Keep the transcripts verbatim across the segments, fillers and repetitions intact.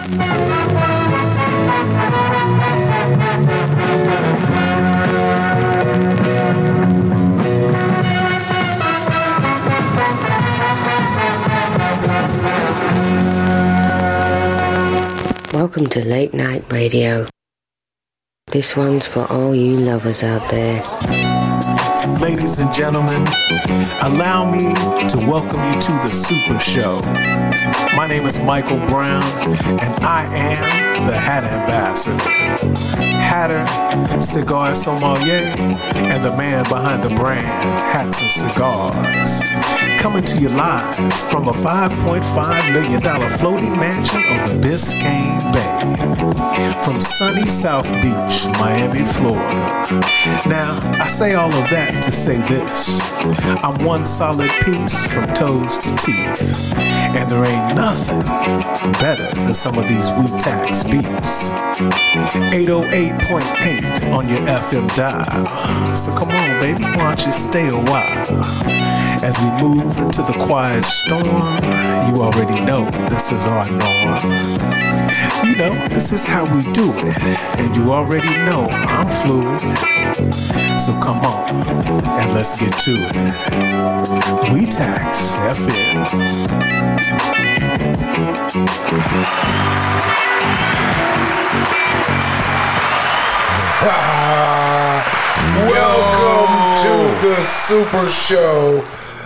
Welcome to Late Night Radio. This one's for all you lovers out there. Ladies and gentlemen, allow me to welcome you to the Super Show. My name is Michael Brown, and I am the Hat Ambassador. Hatter, cigar sommelier, and the man behind the brand, Hats and Cigars. Coming to you live from a five point five million dollars floating mansion on the Biscayne Bay. From sunny South Beach, Miami, Florida. Now, I say all of that to say this. I'm one solid piece from toes to teeth. And there ain't nothing better than some of these WeTax beats. eight oh eight point eight on your F M dial. So come on, baby, why don't you stay a while? As we move into the quiet storm, you already know this is our norm. You know, this is how we do it. And you already know I'm fluid. So come on, and let's get to it. WeTax F M. Welcome to the Super Show,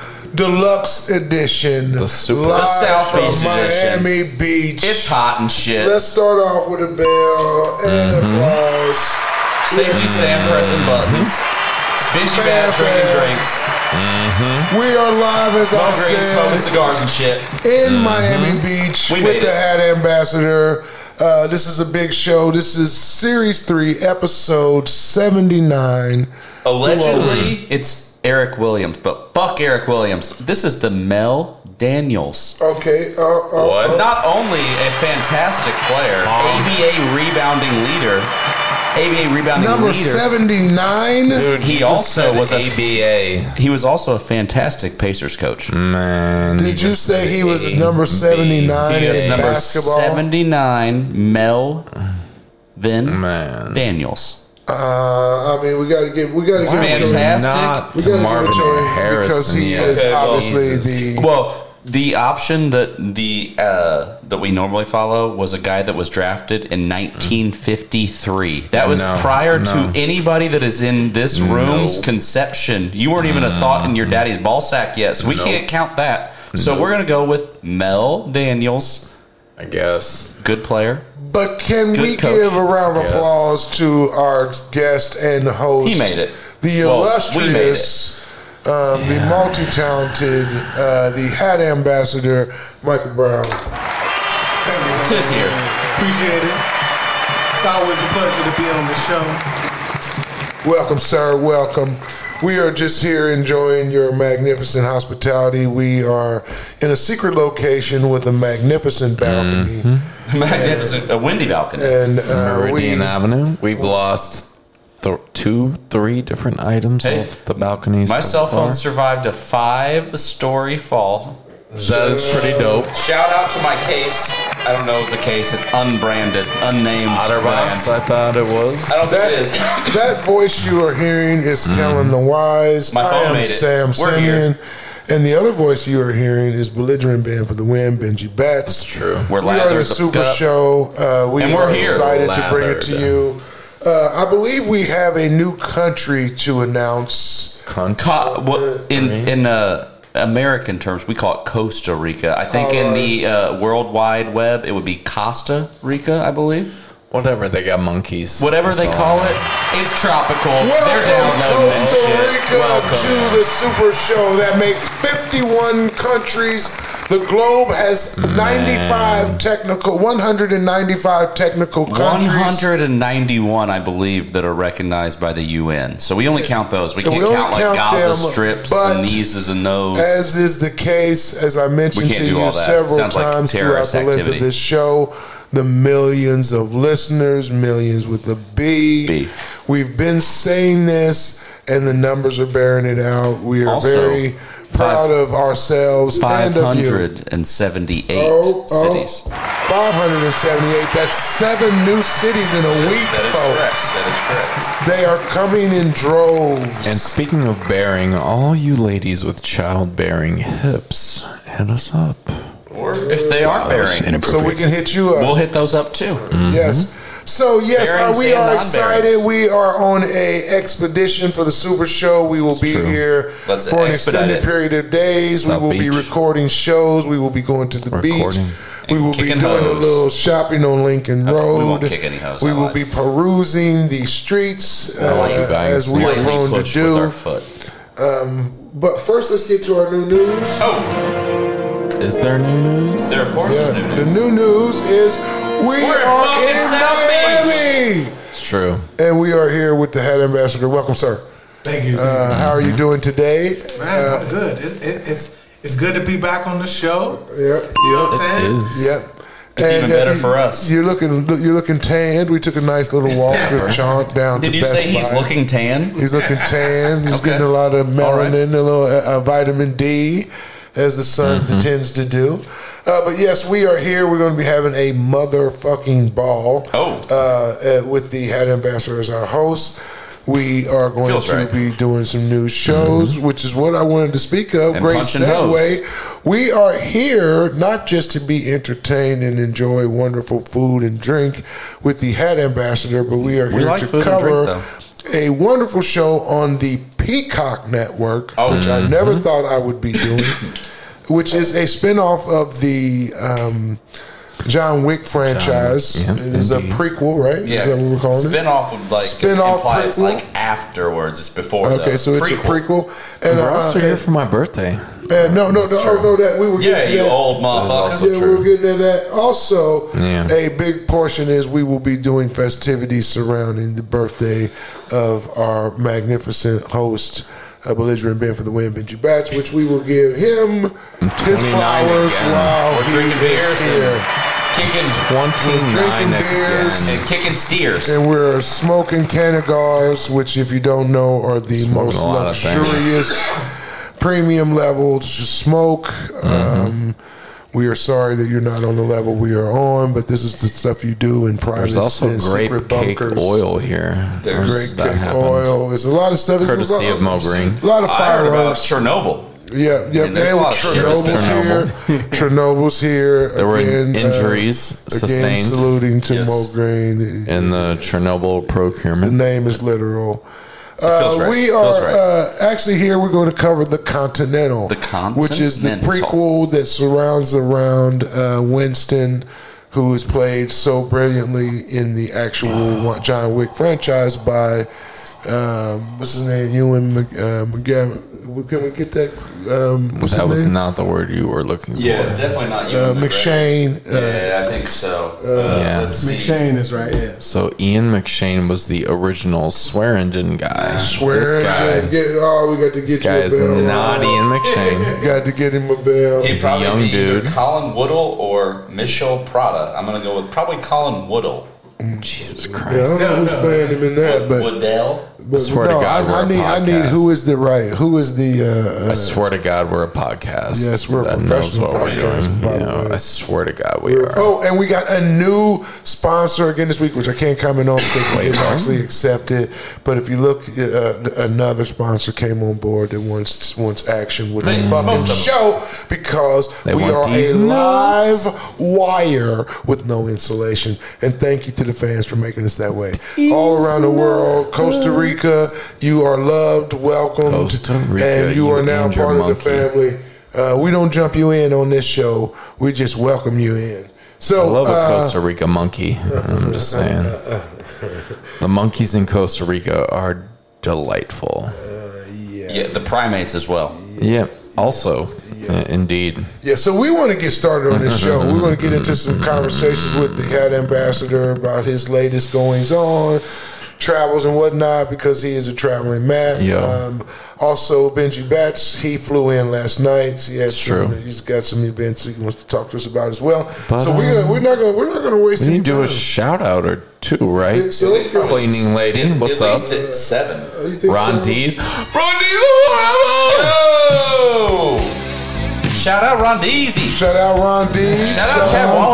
Deluxe Edition. The Super live the South from Beach Miami edition. Beach. It's hot and shit. Let's start off with a bell and mm-hmm. applause. Safety Sam pressing buttons. Benji Bad drinking drinks. Mm-hmm. We are live, as Well I green, said, smoking cigars and shit. in mm-hmm. Miami Beach we with the it. Hat Ambassador. Uh, this is a big show. This is Series three, Episode seventy-nine. Allegedly, it's Eric Williams, but fuck Eric Williams. This is the Mel Daniels. Okay. Uh, uh, what? Uh, Not only a fantastic player, um, A B A rebounding leader, A B A rebounding number leader. seventy-nine. Dude, he also was a A B A. He was also a fantastic Pacers coach. Man, did you say he was number seventy-nine in number basketball? seventy-nine, Mel Vin Man. Daniels. Uh, I mean, we got to give we got to give it to him. Fantastic. Not We to got to Marvin give it to him Harrison because he yet. is Okay, well, obviously Jesus. the. Well, the option that the uh, that we normally follow was a guy that was drafted in nineteen fifty-three. That was No, prior no. to anybody that is in this room's No. conception. You weren't even a thought in your daddy's ball sack yet, so we Nope. can't count that. So we're gonna go with Mel Daniels. I guess. Good player. But can Good we coach. give a round of Yes. applause to our guest and host? He made it. The Well, we illustrious, um, the multi-talented, uh, the Hat Ambassador, Michael Brown. Thank you, thank Tis you. here. Appreciate it. It's always a pleasure to be on the show. Welcome, sir. Welcome. We are just here enjoying your magnificent hospitality. We are in a secret location with a magnificent balcony. Mm-hmm. Magnificent, a windy balcony. And uh, Meridian we, Avenue. We've lost th- two, three different items Hey, off the balconies. My so cell phone far. survived a five-story fall. That is pretty dope. Shout out to my case. I don't know the case. It's unbranded, unnamed Otterbox, brand. I thought it was. I don't that, think it is. that voice you are hearing is Kellen the Wise. My phone I am made it. Sam We're Simeon. here. And the other voice you are hearing is Belligerent Band for the Win, Benji Betts. True. We're We are lathered the the Super up. Show. Uh, we And we're are here. excited to bring it to Lathered. you. Uh, I believe we have a new country to announce. Cunt. Co- what, in in uh, American terms, we call it Costa Rica. I think in the uh, World Wide Web, it would be Costa Rica, I believe. Whatever, they got monkeys. Whatever That's they all call I it, know. it's tropical. They're Welcome, downloading that Costa shit. Rica, Welcome. to the Super Show that makes fifty-one countries. The globe has ninety-five technical, one hundred ninety-five technical countries. one hundred ninety-one, I believe, that are recognized by the U N. So we only count those. We And can't we only count like count Gaza them, Strips but and theses and those. As is the case, as I mentioned We can't to do you all that. several Sounds like times throughout terrorist the length activity. of this show, the millions of listeners, millions with a B. B. We've been saying this, and the numbers are bearing it out. We are Also, very proud of ourselves and five of you. hundred seventy-eight Oh, oh. cities. five hundred seventy-eight. That's seven new cities in a week, That is folks. correct. That is correct. They are coming in droves. And speaking of bearing, all you ladies with childbearing hips, hit us up. Or if they aren't bearing, so we can hit you up. we'll hit those up too. Yes. So yes, Bearings uh, we and are non-bearings. excited. We are on a expedition for the Super Show. We will be true. here Let's for an expedite extended it. period of days. South we will be Beach. recording shows. We will be going to the Recording. beach. We will be kicking doing a hoes. little shopping on Lincoln Road. we won't kick any hoes, We I will lied. be perusing the streets uh, like you guys. as we are Lightly prone to push with our do. foot. But first, let's get to our new news. Oh, Is there new news? there of course Yeah, is new the news. new news is we We're are fucking in South Beach. Miami. It's true. And we are here with the head ambassador. Welcome, sir. Thank you. Uh, how are you doing today? Man, I'm good. It's, it, it's it's good to be back on the show. Yep. You know what I'm saying? Is. Yep. It's even better you- for us. You're looking, you're looking tanned. We took a nice little walk with Chaunt down Did to you Best say he's Buy. looking tan? He's looking tan. He's Okay. getting a lot of All right. melanin, a little uh, uh, vitamin D, as the sun Mm-hmm. tends to do. Uh, but yes, we are here. We're going to be having a motherfucking ball. Oh. uh, uh, with the head ambassador as our host. We are going Feels to right. be doing some new shows, which is what I wanted to speak of. And Great punching segue. We are here not just to be entertained and enjoy wonderful food and drink with the head ambassador, but we are We here like to food and cover drink, a wonderful show on the Peacock Network, Oh. which I never thought I would be doing, which is a spinoff of the um, John Wick franchise. John- yeah, it is indeed. a prequel, right? Yeah. Is that what we're calling it? Spin-off would like Spin-off imply it's prequel? like afterwards. It's before. Okay, the so it's a prequel. And, We're uh, also here and- for my birthday. and no, no, no, oh, no, that we were Yeah, getting to you that. old motherfucker. also Yeah, we true. were getting to that. Also, Yeah. a big portion is we will be doing festivities surrounding the birthday of our magnificent host, uh, Belligerent Ben for the Win, Benji Batch, which we will give him his twenty-nine flowers again. while We're he drinking is beers here. and kicking, twenty-nine drinking beers. again. and kicking steers. And we're smoking Canagars, which, if you don't know, are the Smoking most a lot of things. luxurious premium level to smoke. Um, we are sorry that you're not on the level we are on, but this is the stuff you do in private. There's also and grape secret cake bunkers. oil here. There's Great that cake happened. oil. There's a lot of stuff. It's a Courtesy lot- of Mo Green. A lot of I heard about fireworks. Chernobyl. Yeah, yeah. mean, there's and a lot of shit Chernobyl's that's here. Chernobyl's here. There were Again, uh, injuries Again, sustained saluting to Yes. Mo Green. in the Chernobyl The procurement. name is literal. feels Uh, right. we Feels are right. uh, actually here. We're going to cover the Continental, The which is the Continental. prequel that surrounds around uh, Winston, who is played so brilliantly in the actual John Wick franchise by um, what's his name, Ewan Mc, uh, McGavin. Can we get that? Um, what's That his was name? not the word you were looking Yeah, for. it's definitely not you. uh, McShane. Uh, Yeah, I think so. Uh, Yeah. Let's see. McShane is right. Yeah. So Ian McShane was the original Swearingen guy. Swear this guy, get, oh, we got to this get you guy a is bell. not Ian McShane. Got to get him a bell. He'd He's a probably young be either dude. Colin Woodle or Michelle Prada. I'm gonna go with probably Colin Woodle. Jesus Yeah, I Christ. don't know who's playing him in that, but Woodell. But swear to God, I, we're I a need. I need. podcast. Who is the right? Who is the? Uh, I uh, swear to God, we're a podcast. Yes, we're a that knows professional what we're podcast, doing. by You the know, way. I swear to God, we we're- are. oh, and we got a new sponsor again this week, which I can't comment on because we didn't what? actually accept it. But if you look, uh, another sponsor came on board that wants wants action with the Man, fucking most of them. show because They we want are a these live nuts. wire with no insulation. And thank you to the fans for making us that way. All around the world, Costa Rica, you are loved, welcomed, Costa Rica, and you, you are now and your part of the monkey. family. Uh, we don't jump you in on this show. We just welcome you in. So, I love a uh, Costa Rica monkey. I'm just saying. The monkeys in Costa Rica are delightful. Yeah, the primates as well. Yeah, also, uh, indeed. yeah, so we want to get started on this show. We want to get into some conversations with the head ambassador about his latest goings on, travels and whatnot, because he is a traveling man. Yeah. Um, also, Benji Batts, he flew in last night. He has some, True. He's got some events he wants to talk to us about as well. But, so we're, um, we're not going we're not going to waste We any need to do time. a shout out or two, right? So let's go. Cleaning lady, what's At up? least at seven. You think Ron so? D's. Ron D's. Yo! Shout out Ron Deasy. Shout out Ron D. Shout out Chad Wallace.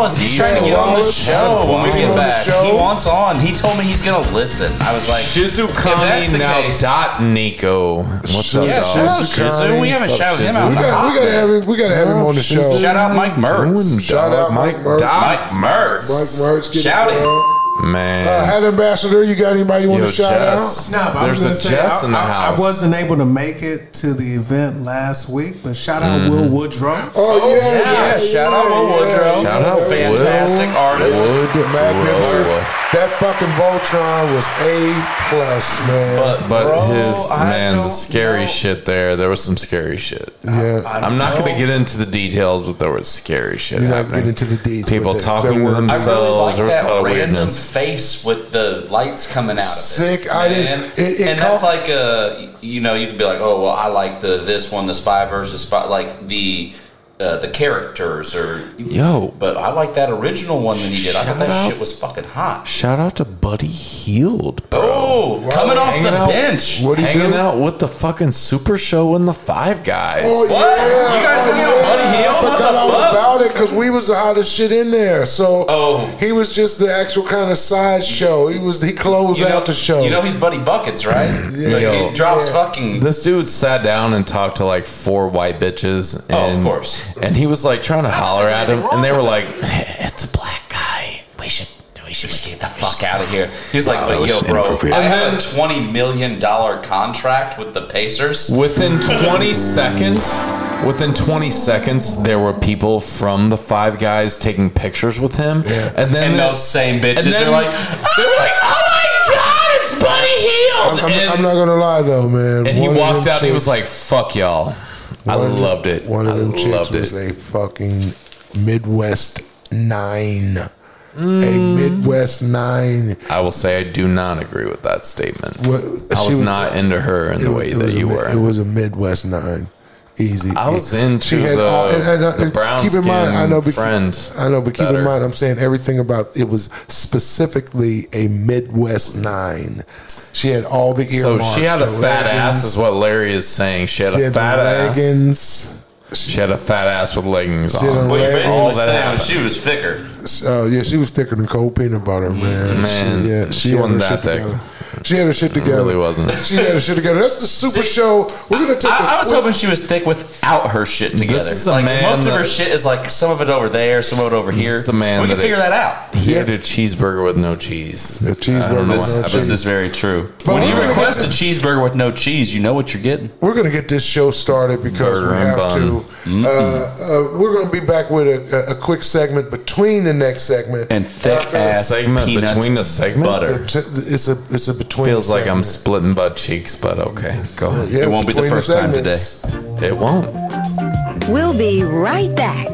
Wallace, he's trying to get on the show when we get back. He wants on. He told me he's gonna listen. I was like, Shizukani now case, dot Nico. What's up, yeah, dog? Shizu. We haven't shouted him out. We got, we got to have him. We got to have him on the show. Shout out Mike Mertz. Shout out Mike Mertz. Mike Mertz. Mike Mertz. Shout it. Man, uh, Head Ambassador, you got anybody you want Yo, to shout Jess. out? No, but There's I a was Jess say, in the I, house. I wasn't able to make it to the event last week, but shout out Mm-hmm. Will Woodrow. Oh, yeah. Yeah, yeah, shout out Will yeah, Woodrow. Shout out Fantastic Will artist. Woodrow. Magnificent. That fucking Voltron was A plus, man. But, But bro, his I man, the don't scary know. shit there. There was some scary shit. yeah. I I'm not know. going to get into the details, but there was scary shit You're not happening. getting into the details. People but talking there to were- I themselves. really like there was a lot that of random weirdness. face with the lights coming out of it. Sick. I man. didn't- it- it and caught- that's like a, you know, you could be like, oh well, I like the this one, the spy versus spy, like the uh, the characters or Yo. But I like that original one that he did. I thought that Shout out. shit was fucking hot. Shout out to Buddy Healed, bro. Oh, coming off Hanging the out- bench. What he Hanging do? out with the fucking Super Show and the Five Guys. Oh, What? yeah. You guys oh, hang out with yeah. Buddy Hield? I What forgot the all fuck? about it because we was the hottest shit in there. So Oh. he was just the actual kind of side show. He was he closed You know, out the show. you know he's Buddy Buckets, right? Like, Yo. he drops Yeah. fucking. This dude sat down and talked to like four white bitches. Oh, of And, course. And he was like trying to holler at him, and they were like, "It's a black guy. We should, we should Get the fuck out of here. He's like, Wow, that like, yo, was bro, inappropriate. I And have then- a twenty million dollars contract with the Pacers. Within twenty seconds, within twenty seconds, there were people from the Five Guys taking pictures with him, and then And those same bitches and then- are like, they're like, "Oh my god, it's Buddy Healed!" I'm, I'm, and I'm not gonna lie though, man. and he One of walked them out, and he was chicks- like, "Fuck y'all." I one of them- loved it. One of I them chicks loved was it. a fucking Midwest nine. Mm. A Midwest nine. I will say I do not agree with that statement. What, I she was not into her in the it way was- it that was a you mi- were. It was a Midwest nine. Easy. I was into She had the, all- and- and- the and brown keep in mind, I know, but- friends. I know, but keep better. in mind, I'm saying everything about it was specifically a Midwest nine. She had all the So earmarks. she had a the fat ass, leggings. is what Larry is saying. She had She a had fat the ass. leggings. She had a fat ass with leggings She had on. a what you're All basically that saying happened. was she was thicker. Oh yeah, she was thicker than cold peanut butter, man. Man, she, yeah, she had wasn't her that shit thick. together. She had her shit together. really wasn't. She had her shit together. That's the Super See, Show. We're gonna take. a I, I was quick- hoping she was thick without her shit together. is a like man most of her that- shit is like some of it over there, some of it over here. is a man we can that figure it- that out. He Yeah. had a cheeseburger with no cheese. A cheeseburger I don't know with why. no This cheese. is very true. But when we're you gonna request a get this- cheeseburger with no cheese, you know what you're getting. We're gonna get this show started because Burger we and have bun. to. Uh, uh, we're gonna be back with a, a, a quick segment between the next segment And thick After- ass Segment peanut between the segment? butter. T- It's a it's a between. Feels like I'm segment. splitting butt cheeks, but okay, go ahead. Yeah, It won't be the between first time segments. It won't. We'll be right back.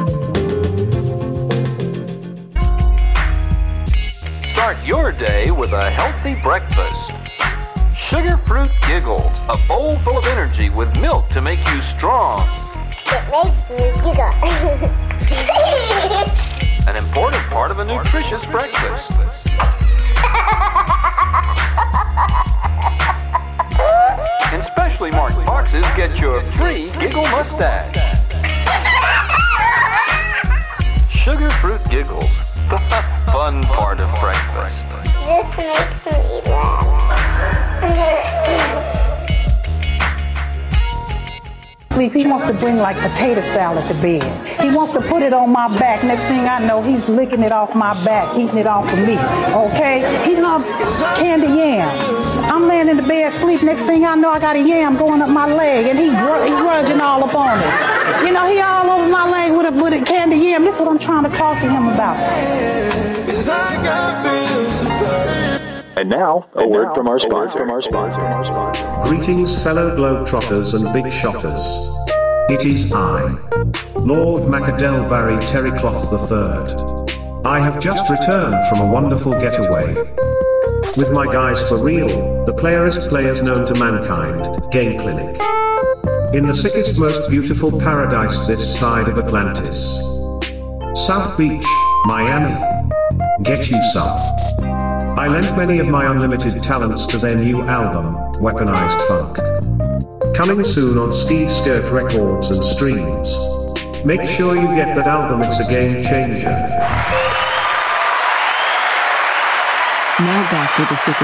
Start your day with a healthy breakfast. Sugar Fruit Giggles, a bowl full of energy with milk to make you strong. It makes me giggle. An important part of a nutritious breakfast. In specially marked boxes, get your free Giggle Mustache. Sugar Fruit Giggles, the fun part of breakfast. This makes me laugh. Sleep. He wants to bring like potato salad to bed. He wants to put it on my back. Next thing I know, he's licking it off my back, eating it off of me. Okay? He loves candy yam. I'm laying in the bed asleep. Next thing I know, I got a yam going up my leg, and he gr- he grudging all up on it. You know, he all over my leg with a with a candy yam. This is what I'm trying to talk to him about. And now, a word from our sponsor. From our sponsor. From our sponsor. Greetings, fellow globetrotters and big shotters. It is I, Lord Macadel Barry Terrycloth the third. I have just returned from a wonderful getaway with my guys for real, the playerist players known to mankind, Game Clinic. In the sickest, most beautiful paradise this side of Atlantis. South Beach, Miami. Get you some. I lent many of my unlimited talents to their new album, Weaponized Funk. Coming soon on Ski Skirt Records and streams. Make sure you get that album, it's a game changer. Now back to the Super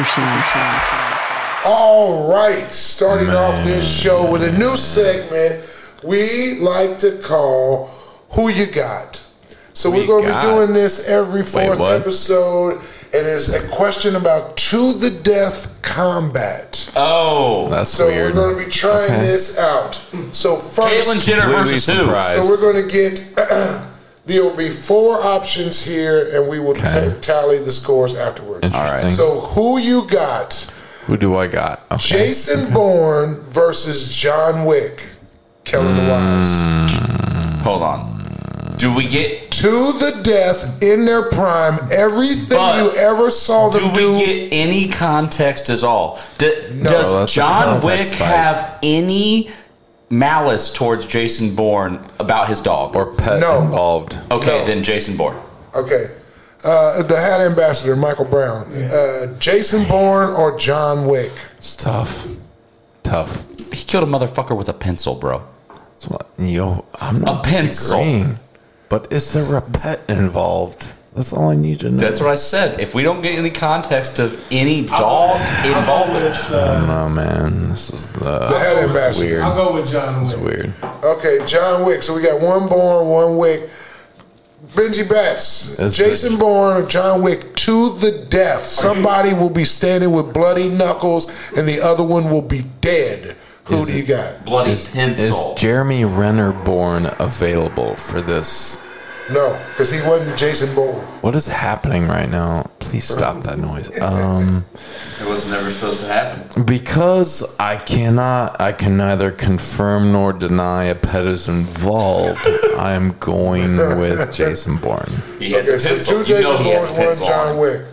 Show. All right, starting Man. off this show with a new segment we like to call Who You Got. So Who we're going to got? be doing this every fourth Wait, episode, and it's a question about to the death combat. Oh, that's so weird. So we're going to be trying okay. this out. So first, Caitlyn Jenner versus who? So we're going to get. There will be four options here, and we will okay. t- tally the scores afterwards. Interesting. So who you got? Who do I got? Okay. Jason okay. Bourne versus John Wick. Kellen mm. Wise. Hold on. Do we get to the death in their prime? Everything but you ever saw them do. Do we get any context at all? Do, no, does John Wick fight. have any malice towards Jason Bourne about his dog or pet no. involved? Okay, no. then Jason Bourne. Okay, uh, the Hat Ambassador, Michael Brown. Uh, Jason Bourne or John Wick? It's tough. Tough. He killed a motherfucker with a pencil, bro. That's what, yo, I'm not a pencil. Disagreeing. But is there a pet involved? That's all I need to know. That's what I said. If we don't get any context of any dog involvement, I don't know, man. This is the, the Hat Ambassador. Weird. I'll go with John Wick. It's weird. Okay, John Wick. So we got one Bourne, one Wick. Benji Bats, It's Jason rich. Bourne or John Wick to the death. Somebody will be standing with bloody knuckles, and the other one will be dead. Who Is do you it, got? bloody is, pencil. Is Jeremy Renner Bourne available for this? No, because he wasn't Jason Bourne. What is happening right now? Please stop that noise. Um, it was never supposed to happen. Because I cannot, I can neither confirm nor deny a pet is involved. I am going with Jason Bourne. He has okay, a pencil. So two You Jason know he has a Bournes, one pencil John on. Wick.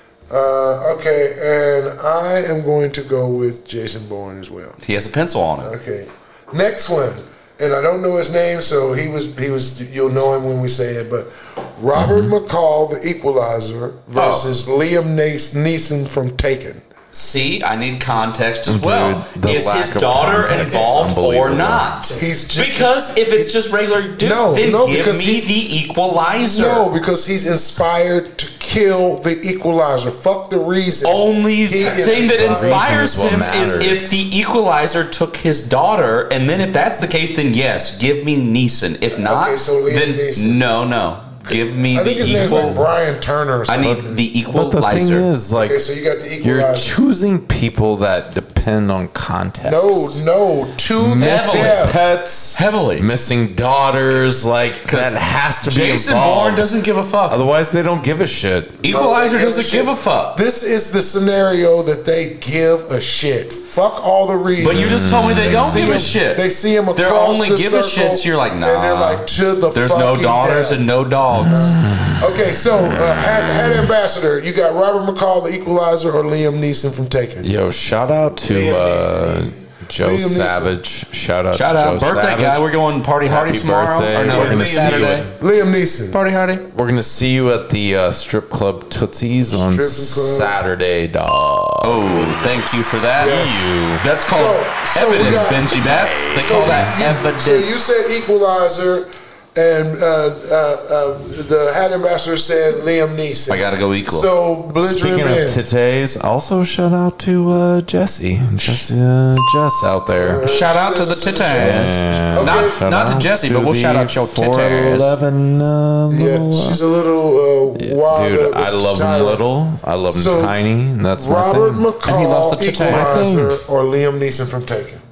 Uh, okay, and I am going to go with Jason Bourne as well. He has a pencil on it. Okay, next one, and I don't know his name, so he was he was. You'll know him when we say it, but Robert mm-hmm. McCall, the Equalizer, versus oh. Liam Neeson from Taken. See, I need context as Dude, well. Is his daughter involved or not? He's just, because if it's just regular dude, no, then no, give me the Equalizer. No, because he's inspired to kill the Equalizer. Fuck the reason. Only he thing that inspires is him is if the Equalizer took his daughter, and then if that's the case, then yes, give me Neeson. If not, okay, so then Neeson. no, no. Give me I think the his equal. name's like Brian Turner or something. I need the Equalizer. But the thing is, like, okay, so you got the Equalizer. You're choosing people that depend on context. No, no, two missing death. pets, heavily missing daughters. Like that has to be Jason involved. Bourne doesn't give a fuck. Otherwise, they don't give a shit. Equalizer no, doesn't give a fuck. This is the scenario that they give a shit. Fuck all the reasons. But you just told me they, they don't give him, a shit. They see him across They're only the give a circle, shit. So you're like, nah. And they're like, to the There's no daughters death. and no dogs. Okay, so uh, Hat, Hat Ambassador, you got Robert McCall, the Equalizer, or Liam Neeson from Taken? Yo, shout out to uh, Joe Liam Savage. Shout out Shout to out. Joe Birthday Savage. guy. We're going party hardy Happy tomorrow. birthday. Or no, We're gonna Saturday. see Liam Neeson. Party hardy. We're gonna see you at the uh, strip club Tootsie's on Strip club. Saturday, dog. Oh, thank you for that. Yes. That's called So- so we evidence, got- Benji Bats. They So call that you- evidence. So you said Equalizer, and uh, uh, uh, the Hat Ambassador said Liam Neeson. I gotta go equal. So belligerent Speaking man. of titties, also shout out to uh, Jesse, Jesse, uh, Jess out there. Uh, Shout out to the listen titties. Yeah. Okay. Not, Shout not to out Jesse, but we'll the shout out your four titties. eleven, uh, Yeah, little, uh, she's a little uh, wild. dude. uh, I love them tyrant. little. I love them So, tiny. And that's my Robert thing. McCall, And he loves the titties. Equalizer, or Liam Neeson from Taken.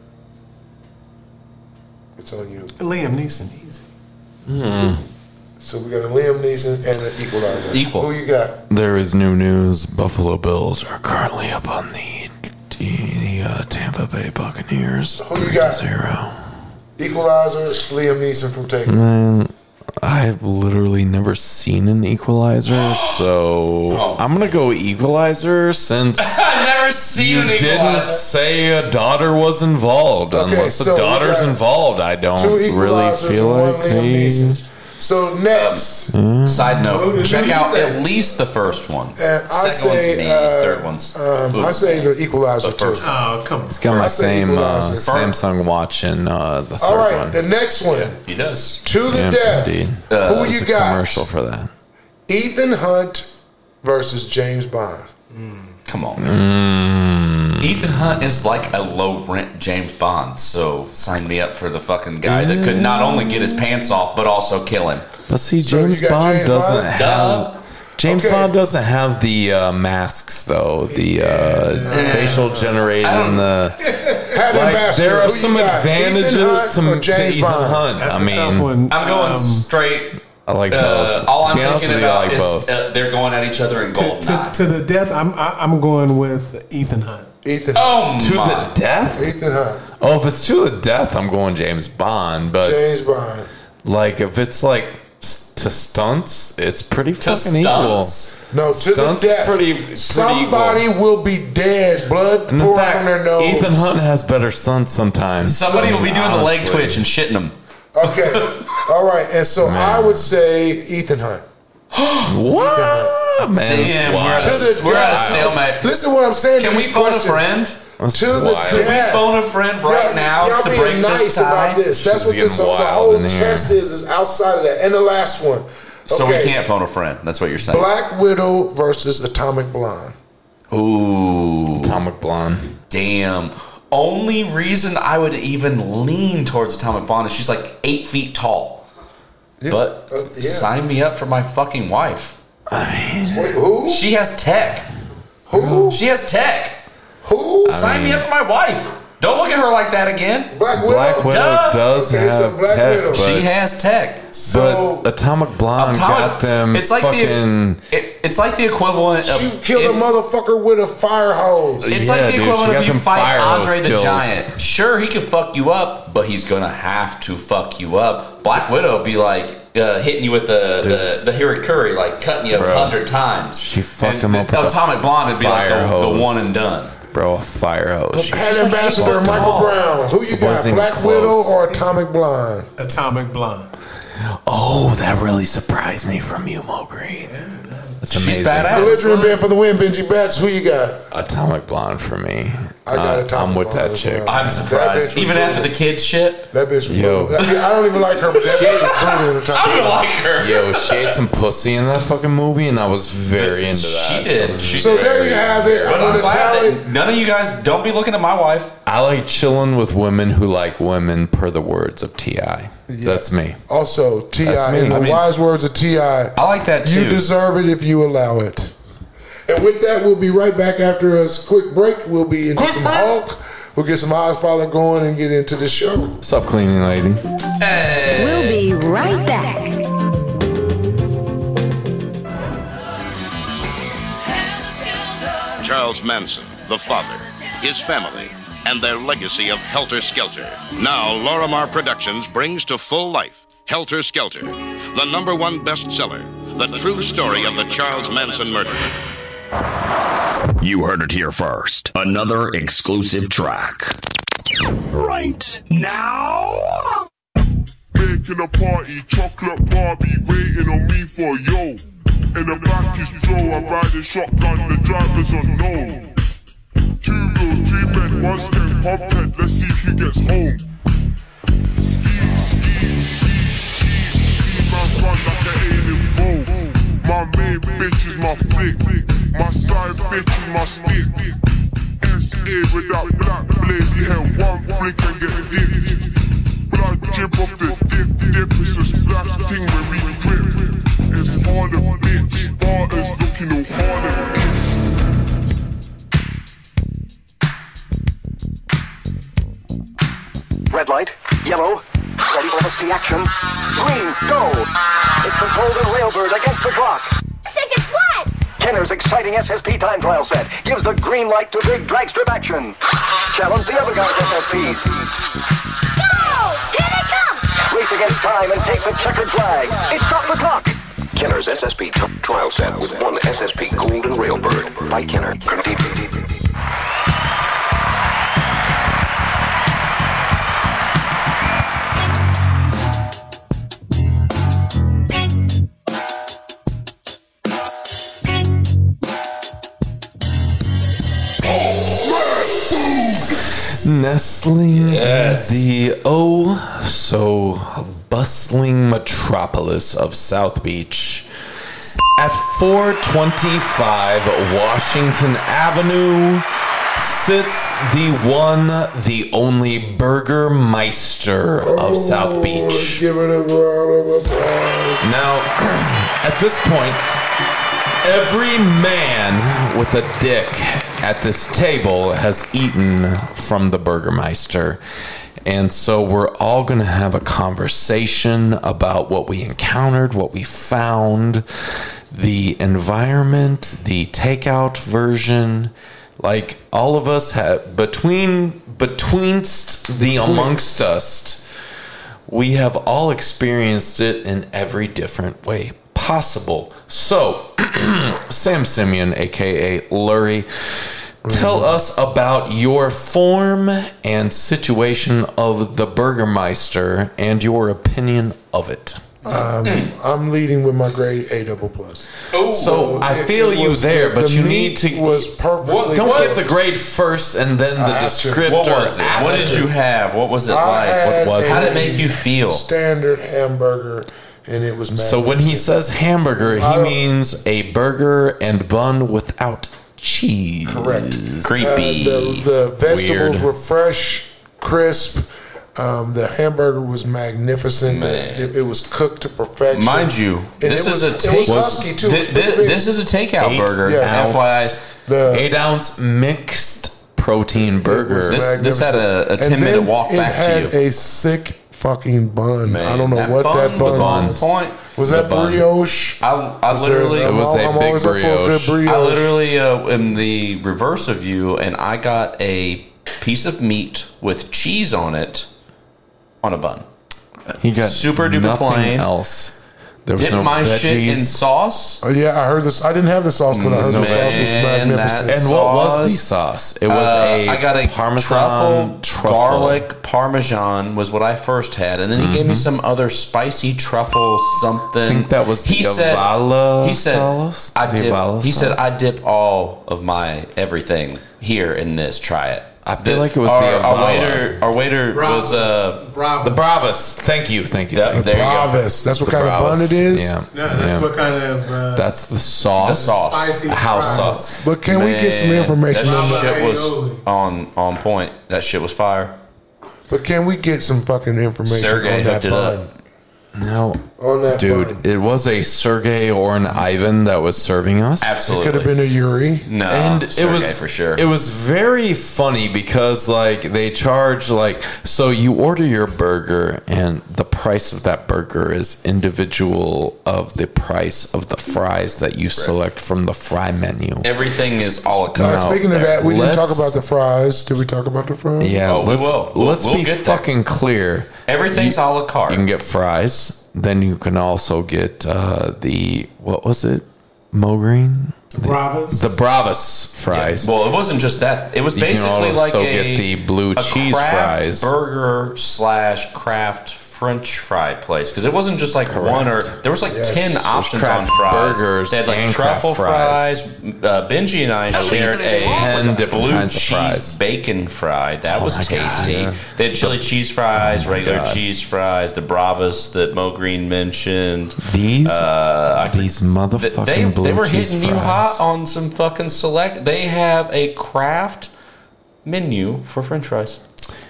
It's on you. Liam Neeson, easy. Mm. So we got a Liam Neeson and an Equalizer. Equal. Who you got? There is new news. Buffalo Bills are currently up on the the, the uh, Tampa Bay Buccaneers. Who you got? Zero. Equalizer, Liam Neeson from Taken. Man, I've literally never seen an Equalizer, so Oh. I'm gonna go Equalizer since I've never seen you an didn't Equalizer. say a daughter was involved. Okay, Unless so the we daughter's got involved, I don't Two really Equalizers feel and one like Liam they. Neeson. So next, um, side note, check Who out say? at least the first one. and I Second one's say, me. uh, Third one's. um, Ooh. I say the Equalizer The too. first one. Oh, come on. He's got my I say same uh, Equalizer. Samsung watch and uh, the third All right, one. the next one, He does. To the Yeah, Death. indeed. Uh, Who There's you a got? commercial for that. Ethan Hunt versus James Bond. Come on. Mm. Ethan Hunt is like a low rent James Bond, so sign me up for the fucking guy that could not only get his pants off but also kill him. But see, So James you got Bond James doesn't Bond? have. Duh. James Okay. Bond doesn't have the uh, masks though, the uh, facial generating the. Hat Like, ambassador, there are who you some got? advantages Ethan Hunt to, or to James Ethan Bond? Hunt. That's I a mean, tough one. I'm going Um, straight. I like both. Uh, all To I'm be honest thinking with you, I about like is both. uh, they're going at each other in to, GoldenEye. to, to the death, I'm I, I'm going with Ethan Hunt. Ethan. Oh To my! the death? Ethan Hunt. Oh, if it's to the death, I'm going James Bond. But James Bond. like, if it's like s- to stunts, it's pretty To fucking stunts. No, to Stunts the is death. pretty- pretty Somebody equal. will be dead. Blood And in pouring fact, from their nose. Ethan Hunt has better stunts sometimes. Somebody will be doing the leg Honestly. twitch and shitting them. Okay. All right. And so I would say Ethan Hunt. What? Man, Damn, we're wild. at To the a, we're at a death. stalemate. Listen what I'm saying. Can to we these phone a questions. friend? That's To the wild. Can we death. phone a friend right Y'all- now y'all to being break nice this tie? about this. That's She's what this getting the wild whole in here. test is. Is outside of that. And the last one. So Okay. we can't phone a friend. That's what you're saying. Black Widow versus Atomic Blonde. Ooh, Atomic Blonde. damn. Only reason I would even lean towards Atomic Blonde is she's like eight feet tall. Yeah. But Uh, yeah. sign me up for my fucking wife. Wait, who? She has tech. Who? She has tech. Who? Sign me up for my wife. Don't look at her like that again. Black Widow. Black Widow Duh. does Okay, so have Black tech, Widow. but, She has tech. So but Atomic Blonde Atomic- got them it's like fucking. the it, it's like the equivalent of she killed if- a motherfucker with a fire hose. It's Yeah, like the dude, equivalent she of got you them fight fire Andre hose the skills. Giant. Sure, he can fuck you up, but he's gonna have to fuck you up. Black Widow be like uh, hitting you with the the, the Hirikuri, like cutting you a Bro. hundred times. She fucked And him up with a Atomic Blonde would be like fire the, the hose. one and done. Bro, a fire hose. She- Head Ambassador like eight Michael foot tall. Brown. Who you It got? wasn't Black close. Widow or Atomic Blonde? Atomic Blonde. Oh, that really surprised me from you, Mo Green. That's She's amazing. badass. Belligerent band for the win. Benji Betts. Who you got? Atomic Blonde for me. I got Uh, Atomic I'm with Blonde that as chick. well. I'm That surprised. bitch was Even brutal. after the kids shit, That bitch was Yo. brutal. I, mean, I don't even like her, but that bitch was brutal in the I time. don't like her. Yo, she ate some pussy in that fucking movie, and I was very into that. She did. I was She So did. there you have it. But I'm I'm gonna glad tally. that none of you guys don't be looking at my wife. I like chilling with women who like women, per the words of T I. That's me. Also, T That's I me. in the I mean- wise words of T I I like that too. you deserve it if you allow it. And with that, we'll be right back after a quick break. We'll be into Quick some break. Hulk. We'll get some Ozfather going and get into the show. What's up, cleaning lady? Hey. We'll be right back. Charles Manson, the father, his family, and their legacy of Helter Skelter. Now, Lorimar Productions brings to full life Helter Skelter, the number one bestseller, the true story of the Charles Manson murder. You heard it here first. Another exclusive track. Right now. Making a party, chocolate Barbie waiting on me for yo. In the back is Joe, I ride a shotgun, the driver's unknown. Two girls, three men, one skin, pop head, let's see who gets home. Ski, ski, ski, ski, see man run like I ain't involved. My main bitch is my flick, my side bitch is my stick. S A without black blade, you have one flick and get dipped. Blood drip off the dip, dip, it's a splash thing when we drip. It's hard a bitch, Spartans looking all hard at bitch. Red light, yellow, ready for S P action. Green, go! It's controlled in Railbird against the clock. Second what? Kenner's exciting S S P time trial set gives the green light to big drag strip action. Challenge the other guys' S S Ps. Go! Here they come! Race against time and take the checkered flag. It's stop the clock. Kenner's S S P t- trial set with one S S P Golden Railbird by Kenner. Nestling Yes. in the oh so bustling metropolis of South Beach. At four twenty-five Washington Avenue sits the one, the only Burgermeister of South Beach. Give it a round of applause. Now, at this point, every man with a dick at this table has eaten from the Burgermeister. And so we're all going to have a conversation about what we encountered, what we found, the environment, the takeout version. Like, all of us have, between, betweenst the amongst us, we have all experienced it in every different way possible. So, Sam Simeon, a k a. Lurie, tell us about your form and situation of the Burgermeister and your opinion of it. Um, I'm leading with my grade A double plus. Oh, so I feel you there, the, but the you need to was perfectly. What, don't cooked. give the grade first and then the descriptor. What was it? After. What did you have? What was it I like? had What was a How did it make you feel? Standard hamburger, and it was. So when he says hamburger, he I- means a burger and bun without cheese. Correct. Creepy. Uh, the, the vegetables Weird. were fresh, crisp. Um, the hamburger was magnificent. It, it was cooked to perfection. Mind you, And this it was, is a it take. was husky too. This, It was this, big. this is a takeout Eight burger. Yes. F Y I. The- Eight ounce mixed protein burger. This- this had a- a And ten minute then walk back to It had you. a sick fucking bun. Man, I don't know that what bun that bun was on was. point. Was The that bun. brioche? I, I Was literally, there- It was I'm a al- I'm big always up for a good brioche. brioche. I literally uh, am the reverse of you, and I got a piece of meat with cheese on it on a bun. He got Super duper nothing plain. else. There was Dipped no my veggies. shit in sauce. Oh, yeah, I heard this. I didn't have the sauce, but I heard no the sauce was man, magnificent. that's- And what was the sauce. sauce? It was Uh, a I got a Parmesan truffle, truffle. garlic parmesan was what I first had, and then he gave me some other spicy truffle something. I think that was the he said, Avala He said sauce? I The dip. Avala He said sauce? I dip all of my everything here in this. Try it. I feel like it was our, the our Avala. waiter. Our waiter was uh, Bravos. The Bravas. Thank you. Thank you. That- Thank The you. there you go. Bravas. That's what The kind of Bravas. bun it is. Yeah. Yeah, that's yeah. what kind of uh, That's the sauce. the sauce, Spicy house fries. sauce. But can we get some Man, information That on shit that? was Aioli. on on point. That shit was fire. But can we get some fucking information Sergey on that hooked it bun? up. No. On that Dude, bun. it was a Sergey or an Ivan that was serving us. It Absolutely. could have been a Yuri. No, And it Sergey was for sure. It was very funny because like they charge like so you order your burger and the price of that burger is individual of the price of the fries that you select from the fry menu. Everything is a la Uh, carte. speaking of that, we didn't talk let's- about the fries. Did we talk about the fries? Yeah, Oh, we let's, will. We'll- let's we'll be get there. fucking clear. Everything's a la carte. You can get fries. Then you can also get uh, the what was it? Mogreen? Bravos. The Bravas fries. Well, it wasn't just that. It was You can basically like also a, get the blue a cheese craft fries. burger slash craft French fry place because it wasn't just like one or there was like Yes. ten There's options craft on fries. burgers They had like and truffle craft fries. Uh, Benji and I shared least a ten different blue kinds of cheese fries. bacon fry. That Oh was my God, tasty. yeah. They had chili cheese fries, Oh my regular God. cheese fries, the Bravas that Mo Green mentioned. These Uh, I these Th- motherfucking they, blue they were cheese hitting you fries. hot on some fucking select. They have a craft menu for French fries.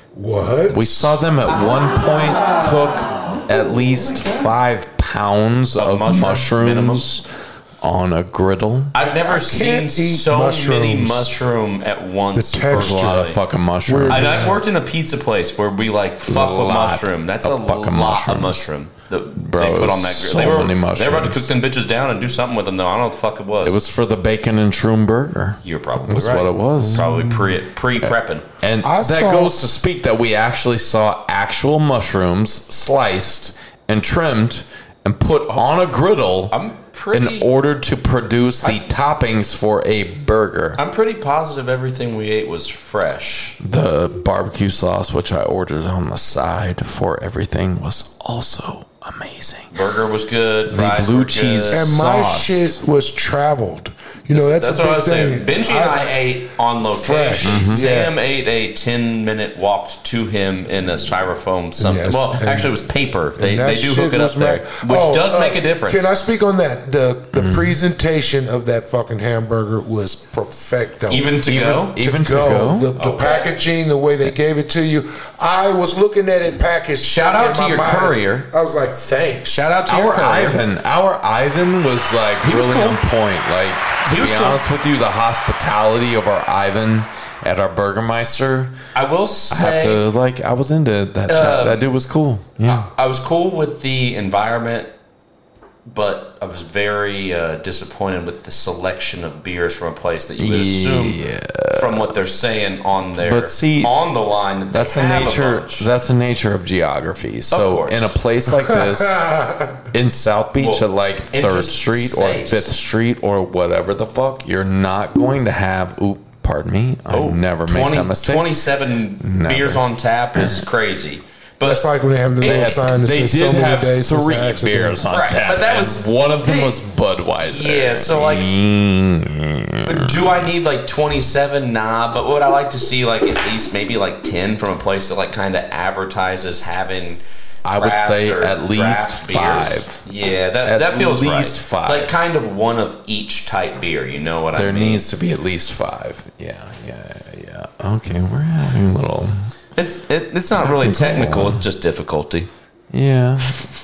What? We saw them at one point cook at least five pounds Of of, mushroom, mushrooms on a griddle. I've never seen can't eat so many mushrooms. mushroom at once. The texture. A lot of personally. fucking mushrooms. And I've worked in a pizza place where we like fuck with Lot mushroom. That's a of fucking lot mushrooms. of mushroom that Bro, they it put was on that grill. so they were many they were about to mushrooms. cook them bitches down and do something with them though. I don't know what the fuck it was. It was for the bacon and shroom burger. You're probably That's right. what it was. Probably pre pre prepping. And I that saw- goes to speak that we actually saw actual mushrooms sliced and trimmed and put on a griddle I'm pretty. in order to produce the toppings for a burger. I'm pretty positive everything we ate was fresh. The barbecue sauce, which I ordered on the side for everything, was also amazing. Burger was good. The Fries blue were cheese good. And my sauce. shit was traveled. You know, that's, that's a what big I was thing. saying. Benji and I, I ate on location. Fresh. Mm-hmm. Sam Yeah. ate a ten minute walk to him in a styrofoam something. Yes, well, and- actually, it was paper. They, And that they do shit hook it up was there, mad. which Oh, does uh, make a difference. Can I speak on that? The the presentation of that fucking hamburger was perfecto. Even to go? To Even to go. go? The, the Okay. packaging, the way they gave it to you. I was looking at it packaged. Shout out in to my your mind. courier. I was like, thanks. Shout out to Our your courier. Ivan, our Ivan was like He was really cool. on point. Like to He be was cool. honest with you, the hospitality of our Ivan at our Burgermeister, I will I say, have to like. I was into it. that. Uh, that, that dude was cool. Yeah, I was cool with the environment, but I was very uh, disappointed with the selection of beers from a place that you would assume, Yeah. from what they're saying on their But see, on the line, that that's they a have nature. bunch. That's a nature of geography. So course. in a place like this, in South Beach Well, at like in Third just Street or space. Fifth Street or whatever the fuck, you're not going to have. Oop, pardon me. I Oh, never make twenty, that mistake. twenty-seven Never. beers on tap is crazy. But That's like when they have the They little had- sign that They says did so many have days since three the accident. beers on Right, tap, but that and was- one of them they- was Budweiser. Yeah, so, like, do I need like twenty-seven? Nah, but would I like to see like at least maybe like ten from a place that like kind of advertises having? I would craft say or at least draft beers? five. Yeah, that At that feels least right. five. Like kind of one of each type beer. You know what There I mean? needs to be at least five. Yeah, yeah, yeah. Okay, we're having a little. It's it, it's not really Technical. technical. It's just difficulty. Yeah,